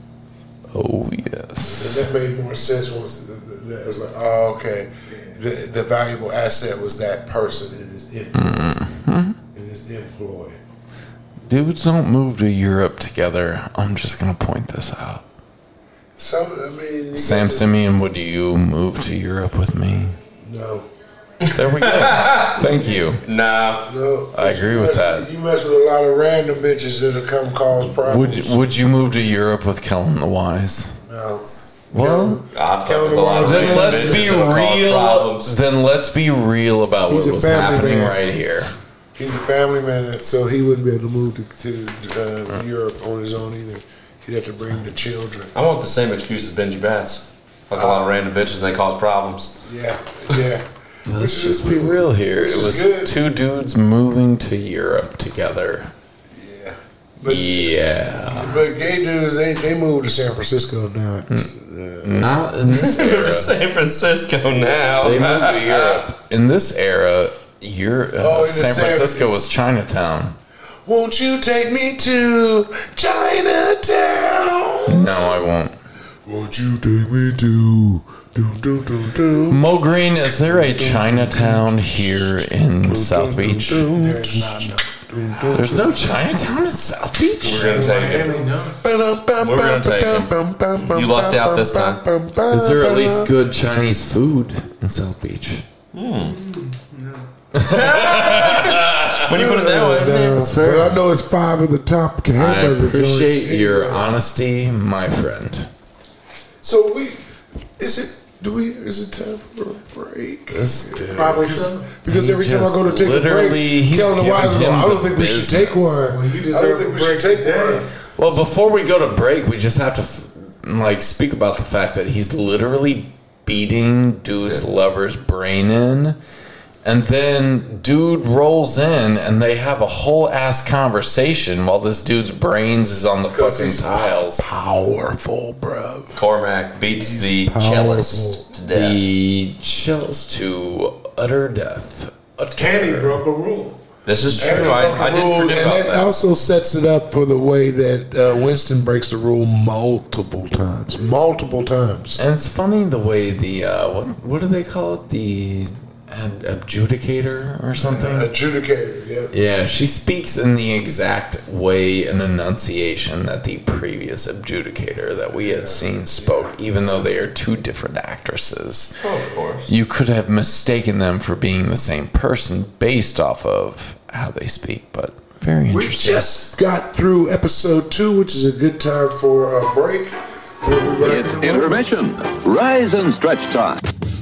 Oh And yes. that made more sense once the, the, the, it was like, oh, okay. The, the valuable asset was that person in his employ. In his employ. Dudes don't move to Europe together. I'm just gonna point this out. So I mean, you Sam got to- Simeon, would you move to Europe with me? No, There we go. Thank you. Nah. no. I agree You with mess that. You mess with a lot of random bitches that'll come cause problems. Would Would you move to Europe with Kellen the Wise? No. Well, I fuck with a lot of then random let's bitches be that'll cause real. problems. Then let's be real about He's what a was family happening man. right here. He's a family man, so he wouldn't be able to move to, to uh, Europe on his own either. He'd have to bring the children. I want the same excuse as Benji Bats. Fuck a lot of random bitches and they cause problems. Yeah, yeah. Let's just be real here. It was good. Two dudes moving to Europe together. Yeah. But, yeah. But gay dudes, they, they moved to San Francisco now. Mm. Uh, Not in this era. to San Francisco now. They moved to Europe. In this era, Europe, uh, oh, San Francisco was Chinatown. Won't you take me to Chinatown? No, I won't. Won't you take me to... Do, do, do, do. Mo Green, is there a Chinatown here in South Beach? There's not, no. There's no Chinatown in South Beach? We're going to take it. We're going to take it. You lucked out this time. Is there at least good Chinese food in South Beach? Hmm. When you put it that way, no, that's fair. But I know it's five of the top hamburger I appreciate joints your anywhere. honesty, my friend. So we, is it, do we, is it time for a break? This dude. Probably so. Because He every time I just go to take a literally- break, he's Kellen the Wise giving go, him I don't the think we should business. take one. Well, you I don't deserve think a we should break take today. one. Well, before we go to break, we just have to f- like speak about the fact that he's literally beating dude's lover's brain in, and then dude rolls in, and they have a whole ass conversation while this dude's brains is on the fucking tiles. Powerful, bruv. Cormac beats the cellist to death. The cellist to utter death. Utter. And he broke a rule. This is And true. he I, broke I the didn't rule, forget and about that that. also sets it up for the way that uh, Winston breaks the rule multiple times. Multiple times. And it's funny the way the uh, what what do they call it? The ab- adjudicator or something. Uh, adjudicator, yeah. Yeah, she speaks in the exact way and enunciation that the previous adjudicator that we had seen spoke, even though they are two different actresses. Oh, of course. You could have mistaken them for being the same person based off of how they speak, but very We interesting. just got through episode two, which is a good time for a break. We'll be back It's in a moment. intermission. Rise and stretch time.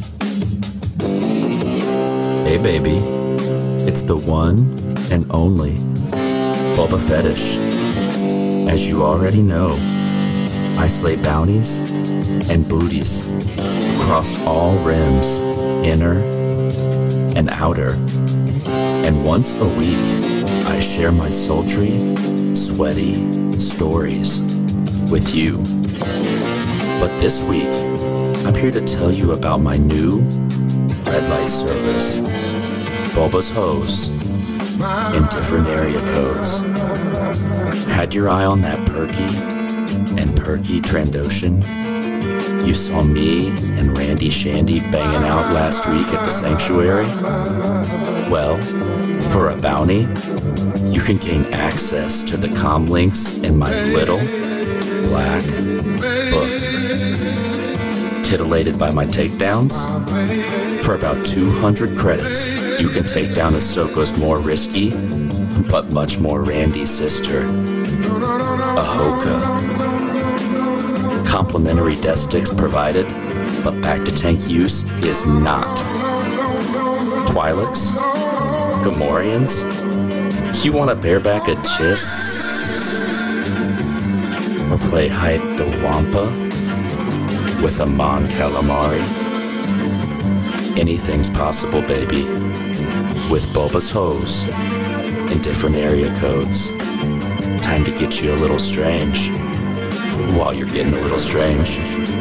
Hey baby, it's the one and only Boba Fetish. As you already know, I slay bounties and booties across all rims, inner and outer. And once a week, I share my sultry, sweaty stories with you. But this week, I'm here to tell you about my new red light service, Boba's Hose, in different area codes. Had your eye on that perky and perky Trandoshan? You saw me and Randy Shandy banging out last week at the sanctuary? Well, for a bounty, you can gain access to the comm links in my little black book. Titillated by my takedowns? For about two hundred credits, you can take down Ahsoka's more risky, but much more Randy sister, Ahsoka. Complimentary death sticks provided, but back-to-tank use is not. Twi'leks? Gamorreans? You want to bareback a chiss? Or play hide the Wampa with a Mon Calamari? Anything's possible, baby. With Boba's Hose in different area codes. Time to get you a little strange. While you're getting a little strange.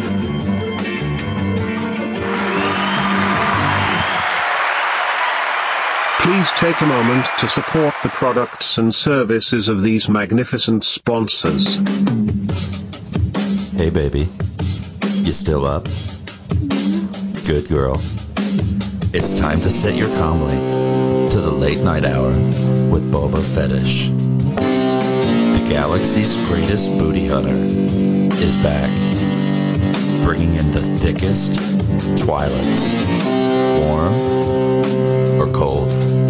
Please take a moment to support the products and services of these magnificent sponsors. Hey baby, you still up? Good girl. It's time to set your comlink to the late night hour with Boba Fetish. The galaxy's greatest booty hunter is back, bringing in the thickest Twi'leks, warm or cold.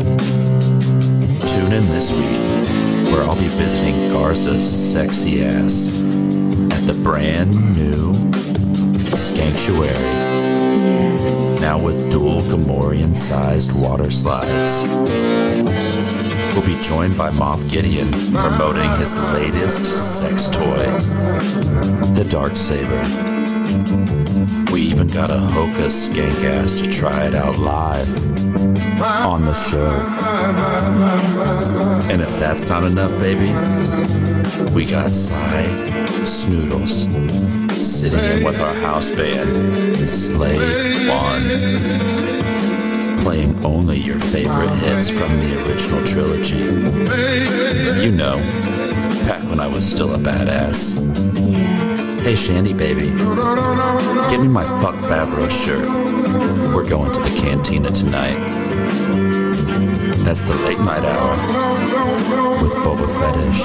Tune in this week, where I'll be visiting Garza's sexy ass at the brand new Skanktuary. Yes. Now with dual Gamorrean-sized water slides. We'll be joined by Moff Gideon promoting his latest sex toy, the Darksaber. We even got a Hoka skank ass to try it out live on the show. And if that's not enough, baby, we got Sly Snoodles sitting in with our house band, Slave One, playing only your favorite hits from the original trilogy. You know, back when I was still a badass. Yes. Hey, Shandy baby, get me my Fuck Favreau shirt. We're going to the cantina tonight. That's the late night hour with Boba Fetish.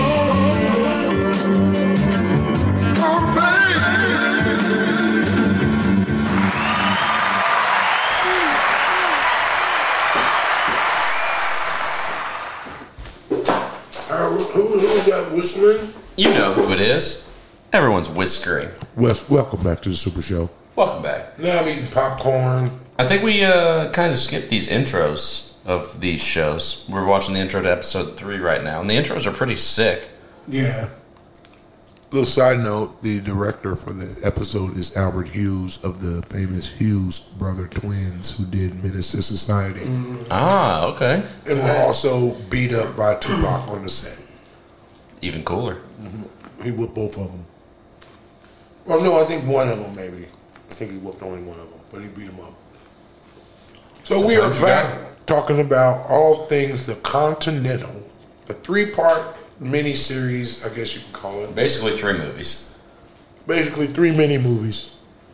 Who, who's that whistling? You know who it is. Everyone's whiskering. Wes, welcome back to the Super Show. Welcome back. Now I'm eating popcorn. I think we uh, kind of skipped these intros of these shows. We're watching the intro to episode three right now, and the intros are pretty sick. Yeah. Little side note, the director for the episode is Albert Hughes of the famous Hughes brother twins who did Menace to Society. Mm-hmm. Ah, okay. And were also beat up by Tupac on the set. Even cooler. Mm-hmm. He whipped both of them. Well, no, I think one of them maybe. I think he whipped only one of them, but he beat them up. So, so we are back talking about all things the Continental, a three-part mini-series, I guess you can call it. Basically three movies. Basically three mini-movies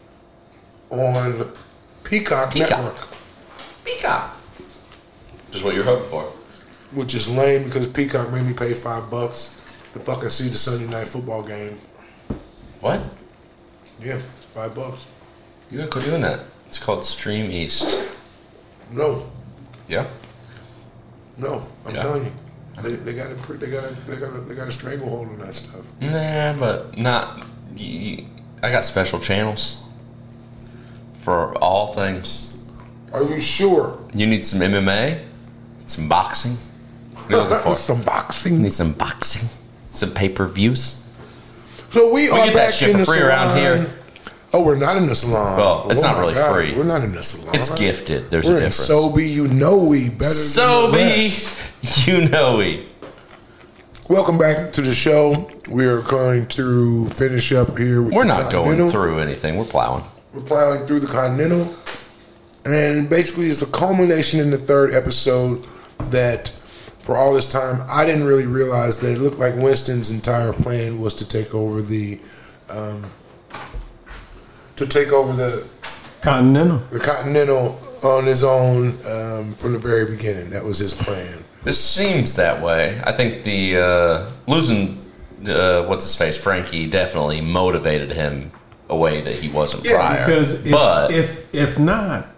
on Peacock, Peacock. Network. Peacock. Just what you're hoping for. Which is lame because Peacock made me pay five bucks to fucking see the Sunday night football game. What? Yeah, it's five bucks. You gotta quit doing that. It's called Stream East. No. Yeah? No, I'm yeah. telling you. They, they got a they got a they got a, they got a stranglehold on that stuff. Nah, but not. You, you, I got special channels for all things. Are you sure? You need some M M A, some boxing. What are you looking for? Some boxing. You need some boxing, some pay per views. So we, we are get back that shit in for the free salon. around here. Oh, we're not in the salon. Well, it's oh not really God. free. We're not in the salon. It's gifted. There's we're a difference. We're in Sobe, you know we better. Sobe, you know we. Welcome back to the show. We are going to finish up here. With we're the not going through anything. We're plowing. We're plowing through the Continental, and basically, it's a culmination in the third episode that. For all this time, I didn't really realize that it looked like Winston's entire plan was to take over the, um, to take over the Continental, the Continental on his own um, from the very beginning. That was his plan. This seems that way. I think the uh, losing, uh, what's his face, Frankie, definitely motivated him a way that he wasn't yeah, prior. because if, but if if not.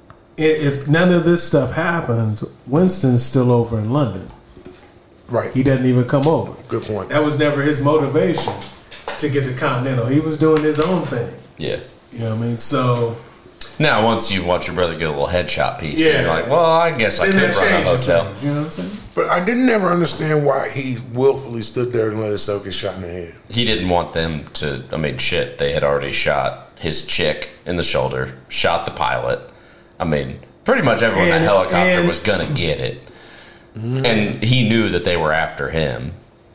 If none of this stuff happens, Winston's still over in London. Right. He doesn't even come over. Good point. That was never his motivation to get to Continental. He was doing his own thing. Yeah. You know what I mean? So. Now, once you watch your brother get a little headshot piece, yeah. you're like, well, I guess I then could run a hotel. Things, you know what I'm saying? But I didn't ever understand why he willfully stood there and let himself get shot in the head. He didn't want them to, I mean, shit, they had already shot his chick in the shoulder, shot the pilot. I mean, pretty much everyone in that helicopter and, was going to get it. Mm-hmm. And he knew that they were after him.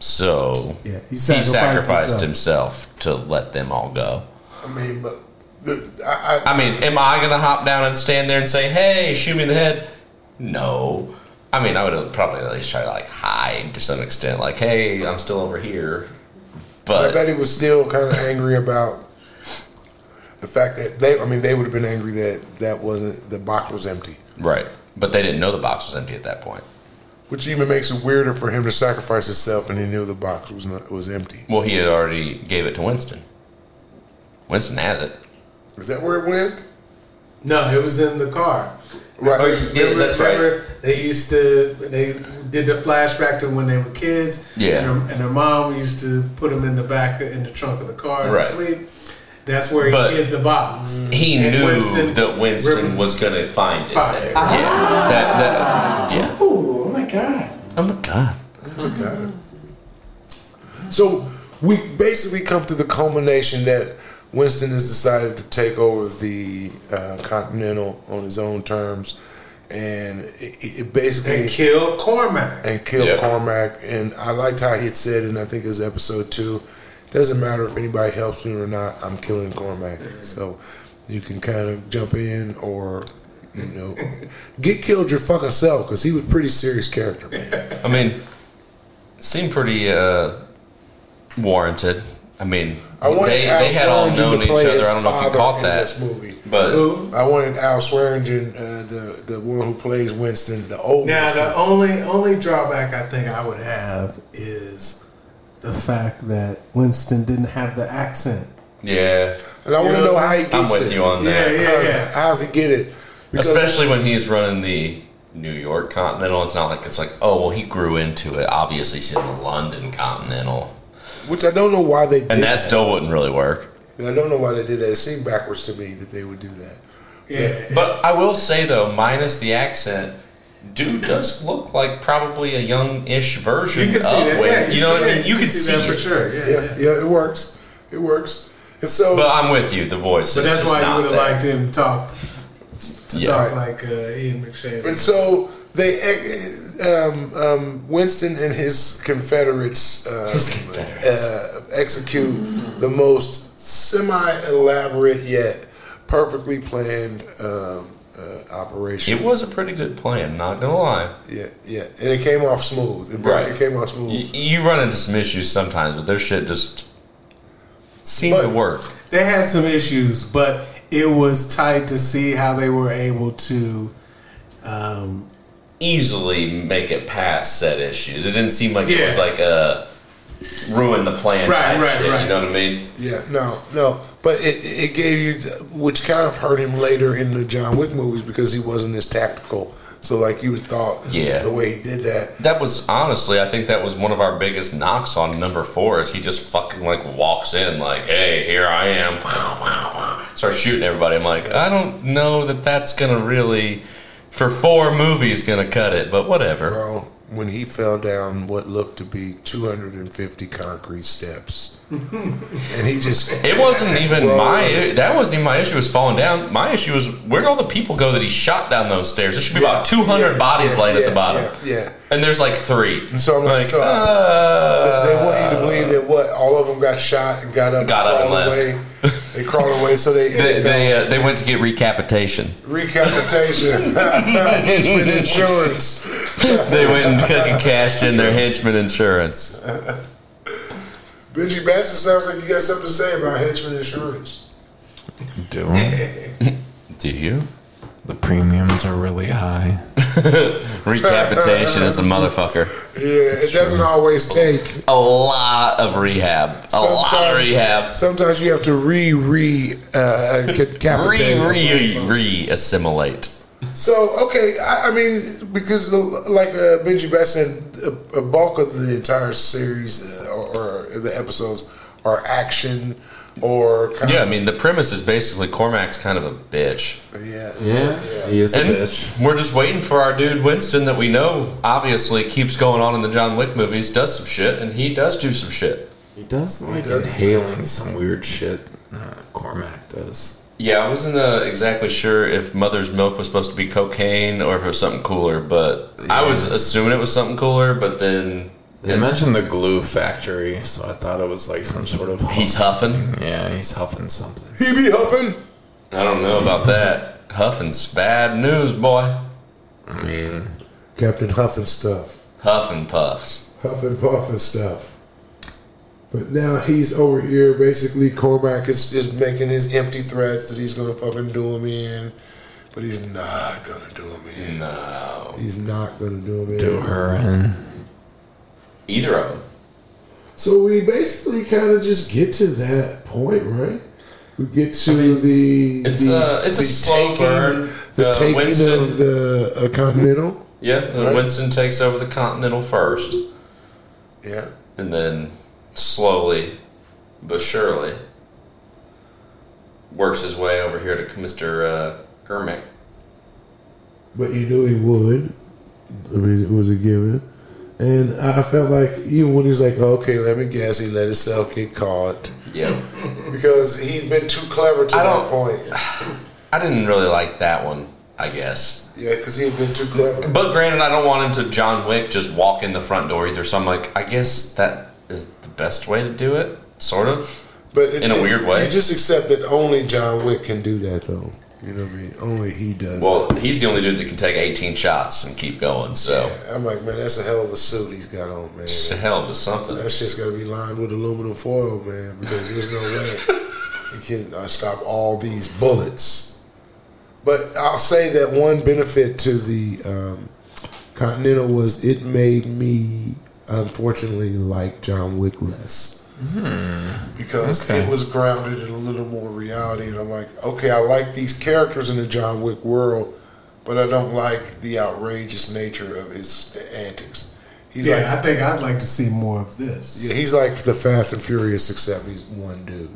So yeah, he sacrificed, he sacrificed himself. himself to let them all go. I mean, but... The, I, I, I mean, am I going to hop down and stand there and say, hey, shoot me in the head? No. I mean, I would have probably at least try to, like, hide to some extent. Like, hey, I'm still over here. But I bet he was still kind of angry about... The fact that they, I mean, they would have been angry that that wasn't, the box was empty. Right. But they didn't know the box was empty at that point. Which even makes it weirder for him to sacrifice himself and he knew the box was not, was empty. Well, he had already gave it to Winston. Winston has it. Is that where it went? No, it was in the car. Right. Oh, you did, remember, that's remember right. They used to, they did the flashback to when they were kids. Yeah. And her, and her mom used to put them in the back, in the trunk of the car right. to sleep. That's where he but hid the box. He and knew Winston, that Winston River, was going to find it find there. it. Ah. Yeah. That, that, yeah. Oh, oh my God. Oh my God. Oh my God. So we basically come to the culmination that Winston has decided to take over the uh, Continental on his own terms, and it, it basically and kill Cormac and kill yeah. Cormac. And I liked how he said, and I think it was episode two. Doesn't matter if anybody helps me or not. I'm killing Cormac. So you can kind of jump in or. You know, get killed your fucking self because he was a pretty serious character, man. I mean, seemed pretty uh, warranted. I mean, I they, they had all known each other. I don't know if you caught that. This movie. But Who? I wanted Al Swearingen, uh, the the one who plays Winston, the old. Now, Winston. the only only drawback I think I would have is the fact that Winston didn't have the accent. Yeah, and I want to know how he gets I'm with it. you on that. Yeah, yeah, yeah. How's he get it? Because especially when he's running the New York Continental. It's not like it's like, oh, well, he grew into it. Obviously, he's in the London Continental. Which I don't know why they did. And that still wouldn't really work. I don't know why they did that. It seemed backwards to me that they would do that. Yeah. But I will say, though, minus the accent, dude does look like probably a young-ish version You can of see that. Wayne. Yeah, you know what I mean? You, can can see, that for it. sure. Yeah, yeah, yeah, it works. It works. And so, But I'm with you. The voice But is that's just why you not would have there. liked him talk to Yeah. talk like uh, Ian McShane. And so they, um, um, Winston and his Confederates, uh, His Confederates. Uh, execute the most semi-elaborate yet perfectly planned um, uh, operation. It was a pretty good plan, not gonna lie. Yeah, yeah, and it came off smooth. It, Right. it came off smooth. You, you run into some issues sometimes, but their shit just seemed But- to work. They had some issues, but it was tight to see how they were able to um, easily make it past said issues. It didn't seem like it Yeah. was like a ruin the plan Right, type right, shit. right. You know what I mean? Yeah, no, no, but it it gave you, which kind of hurt him later in the John Wick movies because he wasn't as tactical. So like you would thought, Yeah. the way he did that. That was honestly, I think that was one of our biggest knocks on number four. Is he just fucking like walks in like, "Hey, here I am," starts shooting everybody. I'm like, I don't know that that's gonna really, for four movies, gonna cut it. But whatever. Bro, when he fell down what looked to be two hundred fifty concrete steps, and he just It wasn't even Bro. my. That wasn't even my issue. Was falling down. My issue was where did all the people go that he shot down those stairs? There should be about two hundred yeah, bodies yeah, laid at yeah, the bottom, yeah, yeah. and there's like three. So I'm like, so uh, they, they want you to believe that what all of them got shot and got up, Got up and crawled left. away. They crawled away, so they They they, uh, they went to get recapitation. recapitation, henchman insurance. They went and fucking cashed in their henchman insurance. Benji Batson sounds like you got something to say about henchman insurance. Do Do you? The premiums are really high. Recapitation is a motherfucker. Yeah, it doesn't always take a lot of rehab. A lot of rehab. Sometimes you have to re re uh, capitate. Re re re assimilate. So okay, I, I mean because like uh, Benji Bass said, a, a bulk of the entire series uh, or, or the episodes are action or kind Yeah, I of, mean the premise is basically Cormac's kind of a bitch. yeah, Yeah, he is a And bitch. we're just waiting for our dude Winston that we know obviously keeps going on in the John Wick movies, does some shit, and he does do some shit. He does like inhaling some weird shit. Uh, Cormac does. Yeah, I wasn't uh, exactly sure if Mother's Milk was supposed to be cocaine or if it was something cooler, but I was assuming it was something cooler, but then... They mentioned the glue factory, so I thought it was like some sort of... He's huffing? Yeah, he's huffing something. He be huffing. I don't know about that. Huffing's bad news, boy. I mean... Captain Huffing stuff. Huffing puffs. Huffing puffing stuff. But now he's over here. Basically, Cormac is, is making his empty threats that he's gonna fucking do him in, but he's not gonna do him in. No, he's not gonna do him in. Do her in. Either of them. So we basically kind of just get to that point, right? We get to the It's the, a- it's a the slow taking, burn. the Uh, taking Winston- of the uh, Continental. Yeah, uh, Right. Winston takes over the Continental first, Yeah. and then slowly but surely works his way over here to Mister Uh, Cormac. But you knew he would. I mean, it was a given. And I felt like even when he was like, okay, let me guess, he let himself get caught. Yeah. Because he's been too clever to I that don't- point. I didn't really like that one, I guess. Yeah, because he had been too clever. But granted, I don't want him to John Wick just walk in the front door either. So I'm like, I guess that is the best way to do it, sort of. But it, in a it- weird way. You just accept that only John Wick can do that, though. You know what I mean? Only he does. Well, it. he's the only dude that can take eighteen shots and keep going. So Yeah, I'm like, man, that's a hell of a suit he's got on, man. it's a hell of a something. That shit's got to be lined with aluminum foil, man, because there's no way you can uh, stop all these bullets. But I'll say that one benefit to the um, Continental was it made me, unfortunately, like John Wick less. Because Okay. it was grounded in a little more reality. And I'm like, okay, I like these characters in the John Wick world, but I don't like the outrageous nature of his antics. He's yeah, like, I think I'd like to see more of this. yeah, he's like the Fast and Furious, except he's one dude.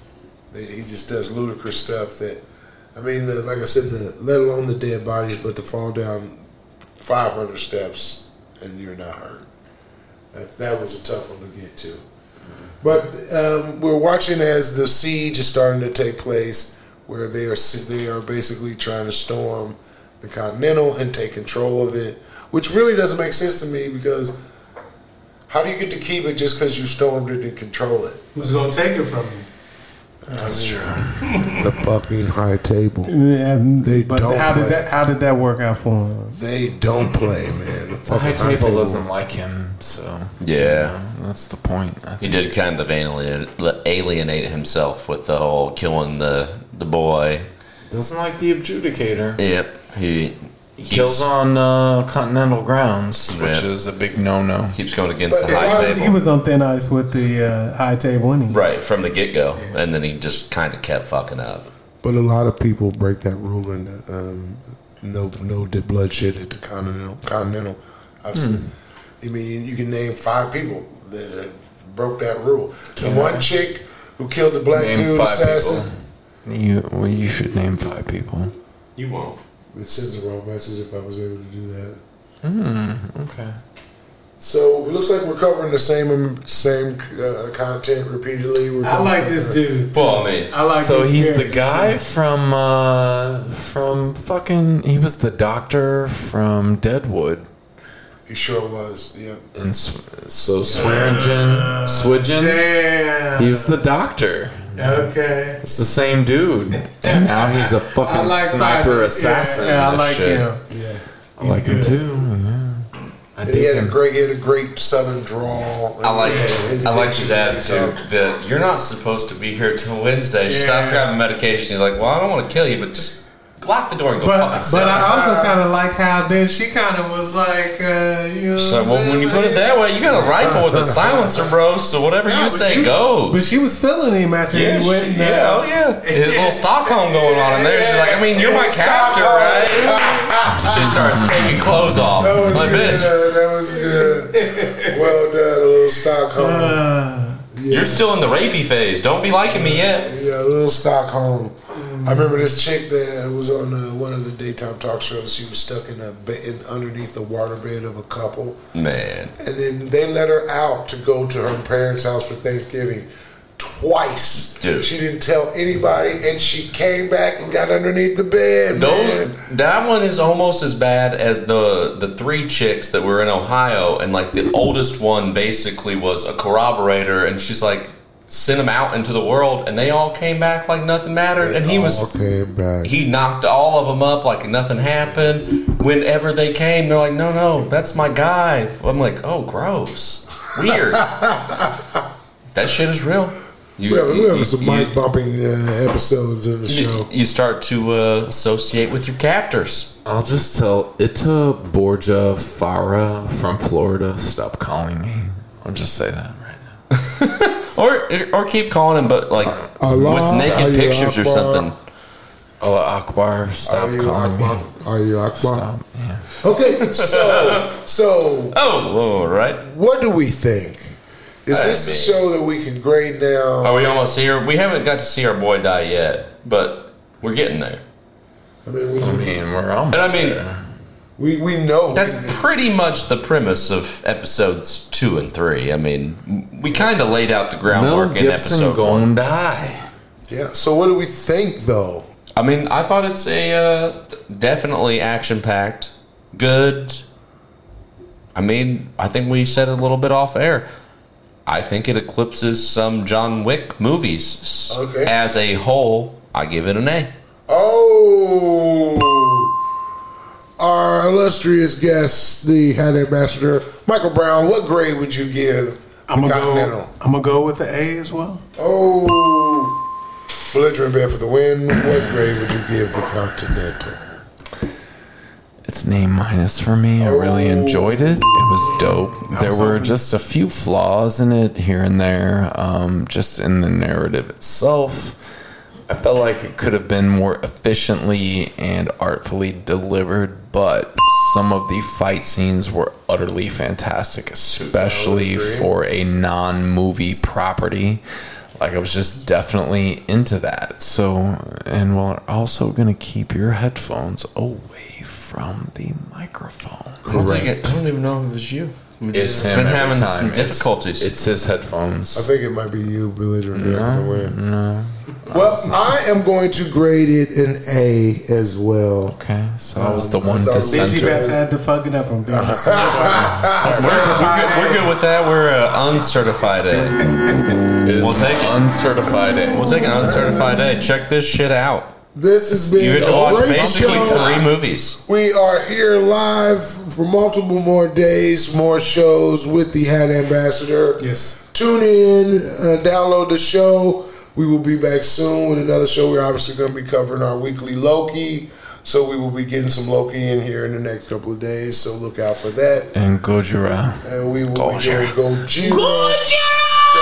He just does ludicrous stuff that, I mean, the, like I said, the let alone the dead bodies, but to fall down five hundred steps and you're not hurt. That, that was a tough one to get to. But um, we're watching as the siege is starting to take place, where they are they are basically trying to storm the Continental and take control of it, which really doesn't make sense to me because how do you get to keep it just because you stormed it and control it? Who's going to take it from you? That's true. The fucking high table. Yeah, They but don't how play. did that how did that work out for him? They don't play, man. The The fucking high high table table doesn't like him, so Yeah. you know, that's the point. I He think. did kind of alienate, alienate himself with the whole killing the the boy. Doesn't like the adjudicator. Yep. He, He keeps, kills on uh, continental grounds, which Yeah. is a big no-no. keeps going against But the high why- table. He was on thin ice with the uh, high table, anyway. Right, from the get go. And then he just kind of kept fucking up. But a lot of people break that rule and um, no no did bloodshed at the Continental. Continental. I've seen. I mean, you can name five people that have broke that rule. The Can one I? chick who killed the black Name dude five assassin. people. You well, you should name five people. You won't. It sends the wrong message if I was able to do that. Hmm. Okay. So it looks like we're covering the same um, same uh, content repeatedly. We're I like this dude. Well, I mean, I like So this he's the character, guy too. from uh, from fucking. He was the doctor from Deadwood. He sure was. Yeah. And Sw- so Swearingen, Swidgen, Damn. he was the doctor. Okay. It's the same dude, and now he's a fucking I like sniper that. assassin. Yeah, yeah, I and like shit. him. Yeah. I like him too. Yeah. I And he dig had a him. great, he had a great southern drawl. I like Yeah, his I like his diction when he attitude talked. that you're not supposed to be here till Wednesday. Yeah. Stop grabbing medication. He's like, well, I don't want to kill you, but just lock the door and go But fucking sit. but I also kind of like how then she kind of was like, uh, you know. So what I'm well, when saying? you put it that way, you got a rifle with a silencer, bro. So whatever Yeah, you but say she- goes. But she was feeling him after Yeah, he went. she- and, uh, yeah, oh yeah. His little Stockholm going on in there. She's like, I mean, you're my captor, right? She starts taking clothes off. That was Like, good. bitch, That was good. Well done, a little Stockholm. Uh, you're still in the rapey phase. Don't be liking me yet. Yeah, a little Stockholm. I remember this chick that was on uh, one of the daytime talk shows. She was stuck in a bed underneath the waterbed of a couple, Man. and then they let her out to go to her parents' house for Thanksgiving twice. Dude. She didn't tell anybody, and she came back and got underneath the bed. Those, Man. that one is almost as bad as the the three chicks that were in Ohio, and like the oldest one basically was a corroborator, and she's like sent them out into the world, and they all came back like nothing mattered, and he was all came back. he knocked all of them up like nothing happened. Whenever they came, they're like, no, no, that's my guy. I'm like, oh, gross, weird. That shit is real. You, we have, we you- have some you- mic bumping uh, episodes in the show. you, you start to uh, associate with your captors. I'll just tell Ita Borgia Farah from Florida, stop calling me. I'll just say that right now. Or or keep calling him, but like Allah, with naked Allah pictures or Akbar. something. Allah Akbar, stop Are you calling Akbar? me. Are you Akbar? Stop. Yeah. Okay, so so Oh, all right. what do we think? Is I this a mean- show that we can grade down? Are we almost here? We haven't got to see our boy die yet, but we're getting there. I mean, we, I mean, we're almost And I mean, there. We we know that's pretty much the premise of episodes two and three. I mean, we kind of laid out the groundwork Mel in Gibson episode gonna one. die. Yeah. So what do we think, though? I mean, I thought it's a uh, definitely action packed, good. I mean, I think we said a little bit off air. I think it eclipses some John Wick movies. Okay. As a whole, I give it an A. Oh, our illustrious guest, the Hat Ambassador, Michael Brown. What grade would you give I'm the gonna Continental? go. I'm gonna go with the A as well. Oh, belligerent bed for the win. What grade would you give the Continental? It's an A minus for me. I really enjoyed it. It was dope. There were just a few flaws in it here and there, um, just in the narrative itself. I felt like it could have been more efficiently and artfully delivered, but some of the fight scenes were utterly fantastic, especially for a non-movie property. Like, I was just definitely into that. So, and we're also going to keep your headphones away from the microphone. I don't, think it, I don't even know if it was you. We've It's just him been every having time. some It's- difficulties. It's, his headphones. I think it might be you, belligerent bed for the win. No. Well, I am going to grade it an A as well. Okay, so I was the one I thought it was- Digi Bats had to fuck it up on being we're, we're, good, we're good with that. We're uh, uncertified A. It is We'll take it. uncertified A. We'll take an uncertified A. Check this shit out. This has been You get to a watch great basically show. three movies. We are here live for multiple more days, more shows with the Hat Ambassador. Yes. Tune in, uh, download the show. We will be back soon with another show. We're obviously going to be covering our weekly Loki. So we will be getting some Loki in here in the next couple of days. So look out for that. And Gojira. And we will Gojira. be doing Gojira.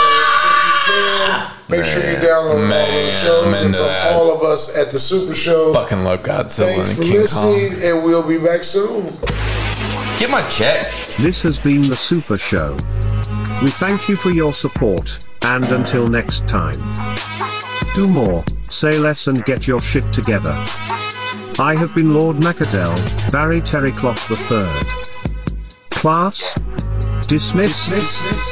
Make sure you download Man, all those shows. I'm And into from that. all of us at the Super Show, Fucking love Godzilla thanks and for King listening, Kong. and we'll be back soon. Get my check. This has been the Super Show. We thank you for your support, and until next time. Do more, say less, and get your shit together. I have been Lord Macadel, Barry Terrycloth the third. Class dismissed.